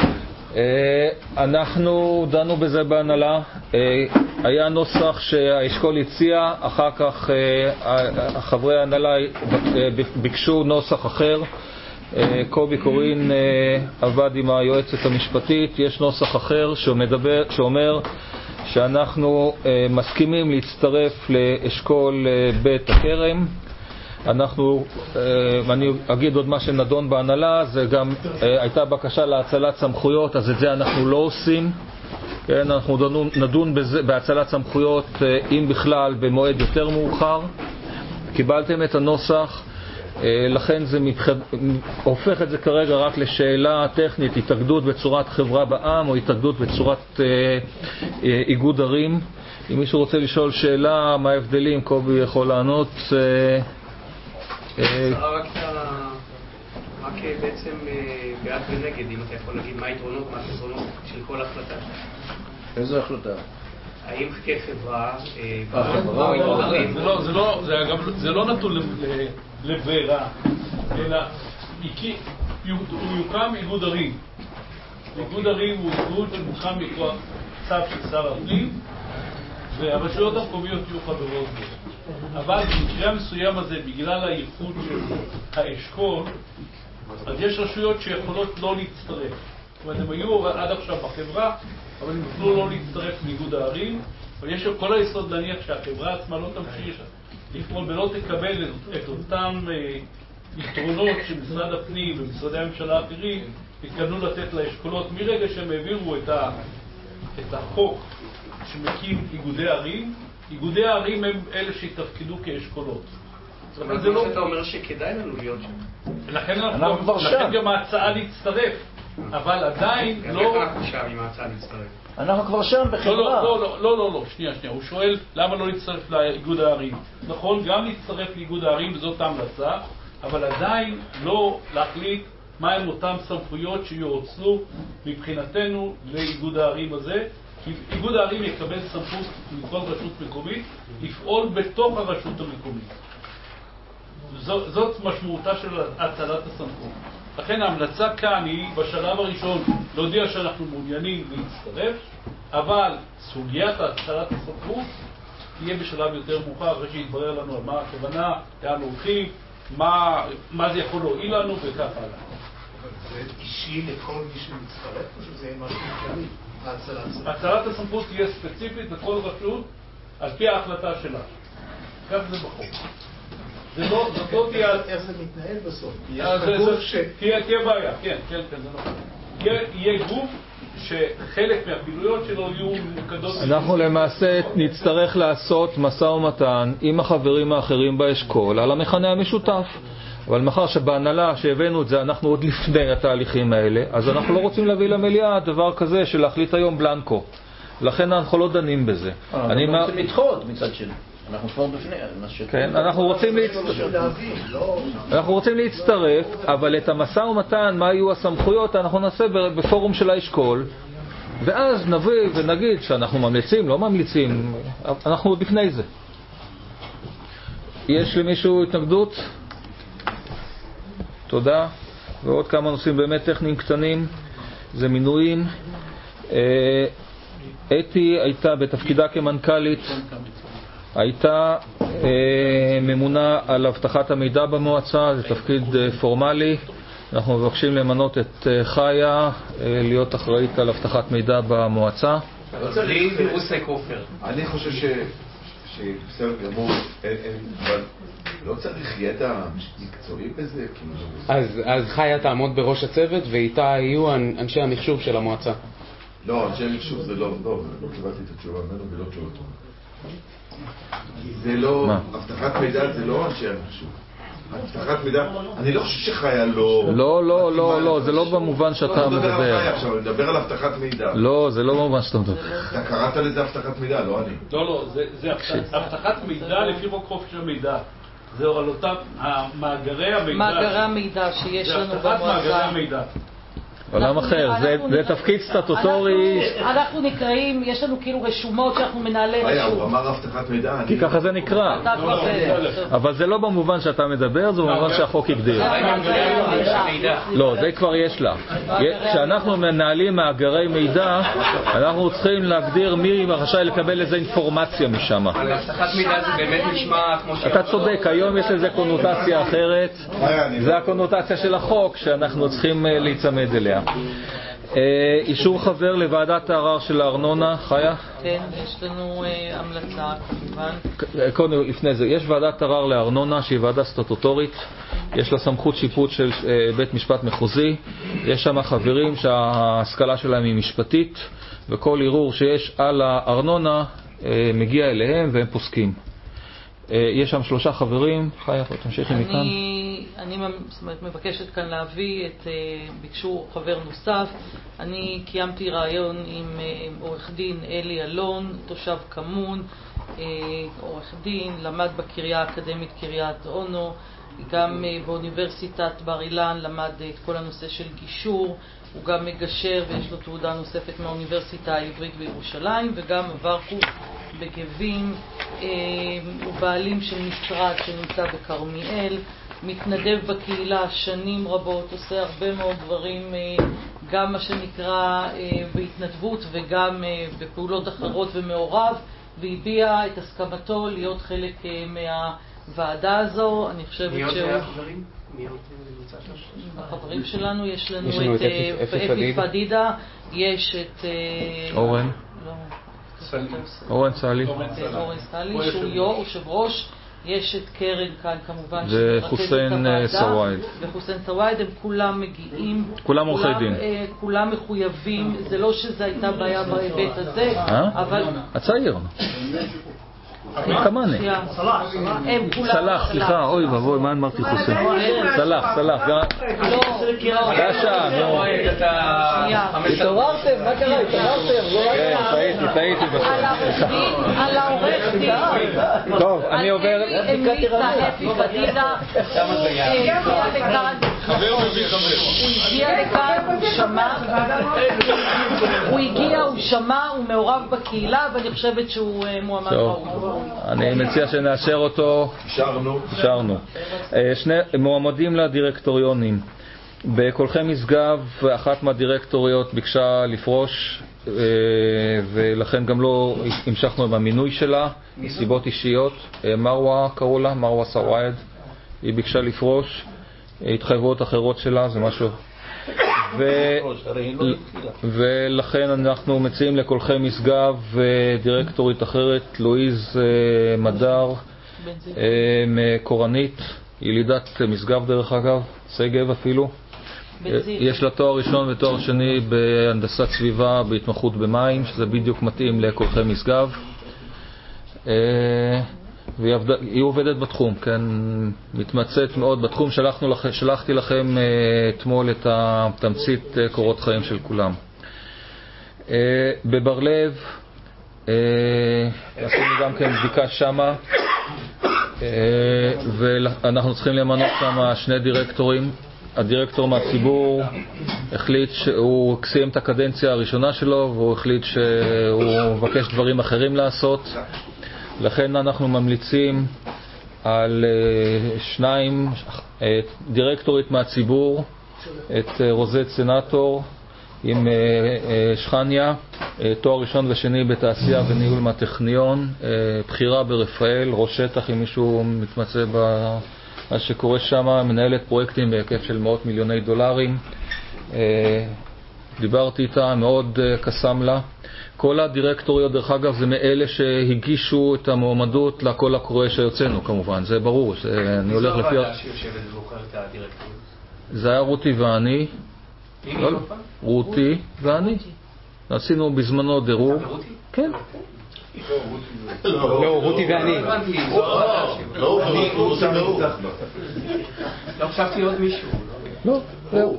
אנחנו דנו בזה בהנהלה, היה נוסח שהאשכול הציע, אחר כך חברי ההנהלה ביקשו נוסח אחר. קובי קורין עבד עם היועצת המשפטית, יש נוסח אחר שמדבר, שאומר שאנחנו מסכימים להצטרף לאשכול בית הכרם. אנחנו, אני אגיד עוד מה שנדון בהנהלה, זה גם הייתה בקשה להצלת סמכויות, אז את זה אנחנו לא עושים. כן, אנחנו נדון, נדון בזה, בהצלת סמכויות, אם בכלל, במועד יותר מאוחר. קיבלתם את הנוסח, לכן זה מבח... הופך את זה כרגע רק לשאלה טכנית, התאגדות בצורת חברה בעם או התאגדות בצורת איגוד ערים. אם מישהו רוצה לשאול שאלה, מה ההבדלים, קובי יכול לענות. רק בעצם בעד ונגד, אם אתה יכול להגיד מה היתרונות, מה החסרונות של כל החלטה. איזו החלטה? האם כחברה, זה לא נתון לברירה, אלא הוא יוקם איגוד ערים. איגוד ערים הוא איגוד שמוקם מכוח צו של שר הפנים, והרשויות המקומיות יהיו חברות בו. אבל במקרה המסוים הזה, בגלל הייחוד של האשכול, אז יש רשויות שיכולות לא להצטרף. זאת אומרת, הם היו עד עכשיו בחברה, אבל הם יוכלו לא להצטרף לאיגוד הערים, אבל יש כל היסוד להניח שהחברה עצמה לא תמשיך לפעול ולא תקבל את אותם יתרונות שמשרד הפנים ומשרדי הממשלה האחרים התכוונו לתת לאשכולות מרגע שהם העבירו את, ה, את החוק שמקים איגודי ערים. איגודי הערים הם אלה שהתפקדו כאשכולות. אבל זה לא שאתה אומר שכדאי לנו להיות שם. לכן גם ההצעה להצטרף, אבל עדיין לא... איך אנחנו שם עם ההצעה להצטרף? אנחנו כבר שם בחברה. לא, לא, לא, לא, לא, שנייה, שנייה. הוא שואל למה לא להצטרף לאיגוד הערים. נכון, גם להצטרף לאיגוד הערים, וזאת ההמלצה, אבל עדיין לא להחליט מהם אותם סמכויות שיועצו מבחינתנו לאיגוד הערים הזה. כי איגוד הערים יקבל סמכות מכל רשות מקומית לפעול בתוך הרשות המקומית. זאת, זאת משמעותה של הצלת הסמכות. לכן ההמלצה כאן היא בשלב הראשון להודיע שאנחנו מעוניינים להצטרף, אבל סוגיית הצהרת הסמכות תהיה בשלב יותר מאוחר, אחרי שיתברר לנו על מה הכוונה, לאן הולכים, מה, מה זה יכול להועיל לנו וכך הלאה. אבל זה אישי לכל מי שמצטרף, או שזה יהיה משהו כללי? הצהרת הסמכות תהיה ספציפית לכל רשות על פי ההחלטה שלה. כך זה בחוק. זה לא, זאת לא תהיה... איך זה מתנהל בסוף? תהיה בעיה, כן, כן, כן, זה נכון. יהיה גוף שחלק מהפעילויות שלו יהיו ממוקדות... אנחנו למעשה נצטרך לעשות משא ומתן עם החברים האחרים באשכול על המכנה המשותף. אבל מאחר שבהנהלה שהבאנו את זה אנחנו עוד לפני התהליכים האלה, אז אנחנו לא רוצים להביא למליאה דבר כזה של להחליט היום בלנקו. לכן אנחנו לא דנים בזה. אנחנו רוצים לדחות מצד שני. אנחנו כבר בפני... כן, אנחנו רוצים אנחנו רוצים להצטרף, אבל את המשא ומתן, מה יהיו הסמכויות, אנחנו נעשה בפורום של האשכול, ואז נביא ונגיד שאנחנו ממליצים, לא ממליצים, אנחנו עוד לפני זה. יש למישהו התנגדות? תודה. ועוד כמה נושאים באמת טכניים קטנים, זה מינויים. אתי הייתה בתפקידה כמנכ"לית, הייתה אה, ממונה על הבטחת המידע במועצה, זה תפקיד אה, פורמלי. אנחנו מבקשים למנות את אה, חיה אה, להיות אחראית על הבטחת מידע במועצה. אני חושב ש... שבסדר גמור, לא צריך ידע מקצועי בזה? אז חיה תעמוד בראש הצוות ואיתה יהיו אנשי המחשוב של המועצה. לא, אנשי המחשוב זה לא, לא קיבלתי את התשובה ממנו ולא תשובה טובה. זה לא, הבטחת מידע זה לא אנשי המחשוב. הבטחת מידע, אני לא חושב שחיה לא... לא, לא, לא, לא, זה לא במובן שאתה מדבר. לא מדבר על חיה עכשיו, אני מדבר על הבטחת מידע. לא, זה לא במובן שאתה מדבר. אתה קראת לזה הבטחת מידע, לא אני. לא, לא, זה הבטחת מידע לפי חוק חופש המידע. זה על אותם מאגרי המידע. מאגרי המידע שיש לנו במועצה. זה הבטחת מאגרי המידע. עולם אחר, זה תפקיד סטטוטורי. אנחנו נקראים, יש לנו כאילו רשומות שאנחנו מנהלי רשום. הוא אמר הבטחת מידע. כי ככה זה נקרא. אבל זה לא במובן שאתה מדבר, זה במובן שהחוק הגדיר. לא, זה כבר יש לה. כשאנחנו מנהלים מאגרי מידע, אנחנו צריכים להגדיר מי רשאי לקבל איזה אינפורמציה משם. הבטחת מידע זה באמת נשמע כמו ש... אתה צודק, היום יש לזה קונוטציה אחרת. זה הקונוטציה של החוק שאנחנו צריכים להיצמד אליה. אישור חבר לוועדת הערר של הארנונה, חיה? כן, יש לנו המלצה כמובן. קודם, לפני זה, יש ועדת ערר לארנונה שהיא ועדה סטטוטורית, יש לה סמכות שיפוט של בית משפט מחוזי, יש שם חברים שההשכלה שלהם היא משפטית, וכל ערעור שיש על הארנונה מגיע אליהם והם פוסקים. יש שם שלושה חברים, חיה, תמשיכי מכאן. אני זאת אומרת, מבקשת כאן להביא את, ביקשו חבר נוסף. אני קיימתי רעיון עם עורך דין אלי אלון, תושב כמון, עורך דין, למד בקריה האקדמית קריית אונו, גם באוניברסיטת בר אילן למד את כל הנושא של גישור, הוא גם מגשר ויש לו תעודה נוספת מהאוניברסיטה העברית בירושלים, וגם עבר קורס בגבים, הוא בעלים של משרד שנמצא בכרמיאל, מתנדב בקהילה שנים רבות, עושה הרבה מאוד דברים, גם מה שנקרא בהתנדבות וגם בפעולות אחרות ומעורב, והביע את הסכמתו להיות חלק מהוועדה הזו. אני חושבת שהוא... החברים שלנו, יש לנו את אפי פדידה, יש את... אורן. אורן סלי. אורן סלי, שהוא יושב ראש. יש את קרן כאן כמובן, וחוסיין סווייד. וחוסיין סווייד, הם כולם מגיעים. כולם עורכי דין. כולם מחויבים, זה לא שזה הייתה בעיה בהיבט הזה, אבל... הצעיר. כמאנה. סלח, סליחה, אוי ובוי, מה אמרתי חוסיין? סלח, סלח. גשה, נו. התעוררתם, מה קרה? התעוררתם? כן, טעיתי, טעיתי בסוף. על העורך דין. טוב, אני עובר... המליצה אפי פדידה, הוא הגיע לכאן, הוא שמע, הוא הגיע, הוא שמע, הוא מעורב בקהילה, ואני חושבת שהוא מועמד ראוי. אני מציע שנאשר אותו. אישרנו. אישרנו. שני מועמדים לדירקטוריונים. בקולחי משגב, אחת מהדירקטוריות ביקשה לפרוש, ולכן גם לא המשכנו עם המינוי שלה, מסיבות אישיות. מרווה קראו לה, מרווה סוואד, היא ביקשה לפרוש, התחייבויות אחרות שלה, זה משהו. ו... ולכן אנחנו מציעים לקולחי משגב דירקטורית אחרת, לואיז מדר, מקורנית, ילידת משגב דרך אגב, סגב אפילו. יש לה תואר ראשון ותואר שני בהנדסת סביבה בהתמחות במים, שזה בדיוק מתאים לקולחי משגב. והיא עובדת בתחום, כן, מתמצאת מאוד בתחום. שלחנו לכם, שלחתי לכם אתמול את התמצית קורות חיים של כולם. בברלב עשינו גם כן בדיקה שמה, ואנחנו צריכים למנות שם שני דירקטורים. הדירקטור מהציבור החליט שהוא סיים את הקדנציה הראשונה שלו, והוא החליט שהוא מבקש דברים אחרים לעשות. לכן אנחנו ממליצים על שניים, דירקטורית מהציבור, את רוזט סנטור עם שחניה, תואר ראשון ושני בתעשייה וניהול מהטכניון, בחירה ברפאל, ראש שטח אם מישהו מתמצא במה שקורה שם, מנהלת פרויקטים בהיקף של מאות מיליוני דולרים. דיברתי איתה, מאוד קסם לה. כל הדירקטוריות דרך אגב זה מאלה שהגישו את המועמדות לכל הקורא שיוצאנו כמובן, זה ברור. אני הולך לפי... זה היה רותי ואני. רותי ואני. עשינו בזמנו דירוג. כן. לא, רותי ואני. לא, לא חשבתי עוד מישהו. לא, זהו.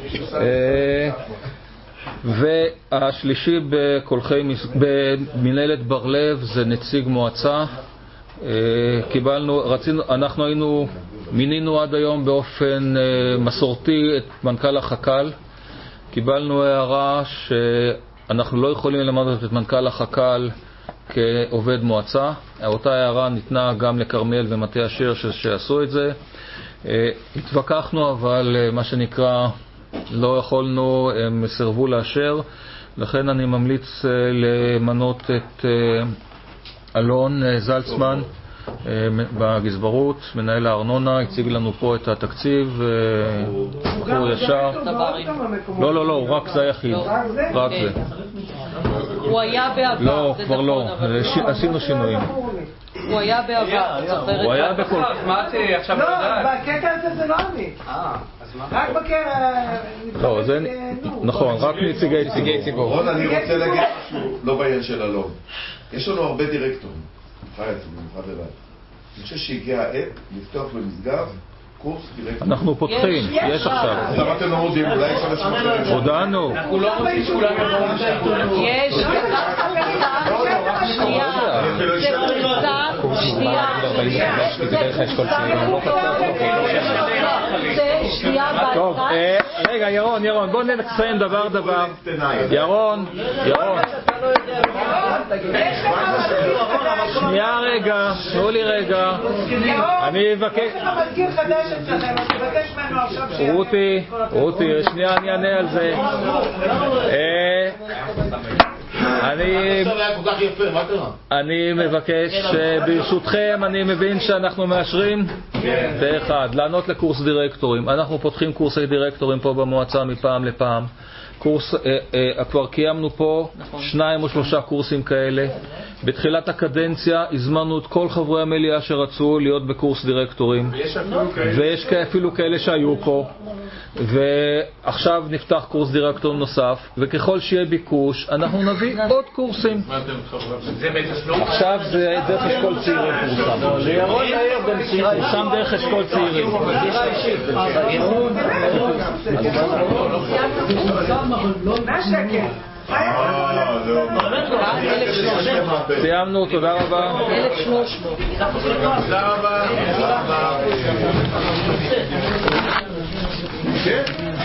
והשלישי בקולחי, במנהלת ברלב זה נציג מועצה. קיבלנו, רצינו, אנחנו היינו, מינינו עד היום באופן מסורתי את מנכ"ל החק"ל. קיבלנו הערה שאנחנו לא יכולים למנות את מנכ"ל החק"ל כעובד מועצה. אותה הערה ניתנה גם לקרמל ומטה אשר שעשו את זה. התווכחנו, אבל מה שנקרא לא יכולנו, הם סרבו לאשר. לכן אני ממליץ למנות את אלון זלצמן בגזברות, מנהל הארנונה, הציג לנו פה את התקציב, בחור ישר. לא, לא, לא, הוא רק זה היחיד, רק זה. הוא היה בעבר, לא, כבר לא, עשינו שינויים. הוא היה בעבר, הוא היה בכל... מה את עכשיו לא, בקטע הזה זה לא אני. רק בקטע... לא, זה... נכון, רק נציגי ציבור. רון, אני רוצה להגיד משהו לא בעניין של אלון. יש לנו הרבה דירקטורים. חי עצמי, במיוחד לבד. אני חושב שהגיע העת לפתוח במשגב קורס דירקטורים. אנחנו פותחים, יש עכשיו. למה אתם לא מודיעים? אולי יש אנשים אחרים. הודענו. אנחנו לא רוצים שכולם יבואו לשם. יש, שנייה, זה פריסה, שנייה, זה שנייה טוב, רגע, ירון, ירון, בוא נסיים דבר דבר. ירון, ירון. שנייה רגע, תנו לי רגע. אני אבקש... רותי, רותי, שנייה אני אענה על זה. אני אני מבקש, ברשותכם, אני מבין שאנחנו מאשרים באחד, לענות לקורס דירקטורים. אנחנו פותחים קורסי דירקטורים פה במועצה מפעם לפעם. קורס, אה, אה, כבר קיימנו פה נכון. שניים או שלושה קורסים כאלה. בתחילת הקדנציה הזמנו את כל חברי המליאה שרצו להיות בקורס דירקטורים, ויש אפילו כאלה, ויש אפילו כאלה שהיו פה. ועכשיו נפתח קורס דירקטור נוסף, וככל שיהיה ביקוש אנחנו נביא עוד קורסים. עכשיו זה דרך אשכול צעירים פורסם. לירון מהיר במסירה אישית. שם דרך אשכול צעירים. במסירה אישית. מה שקר? סיימנו, תודה רבה. אלף ושלוש מאות. תודה רבה. כן?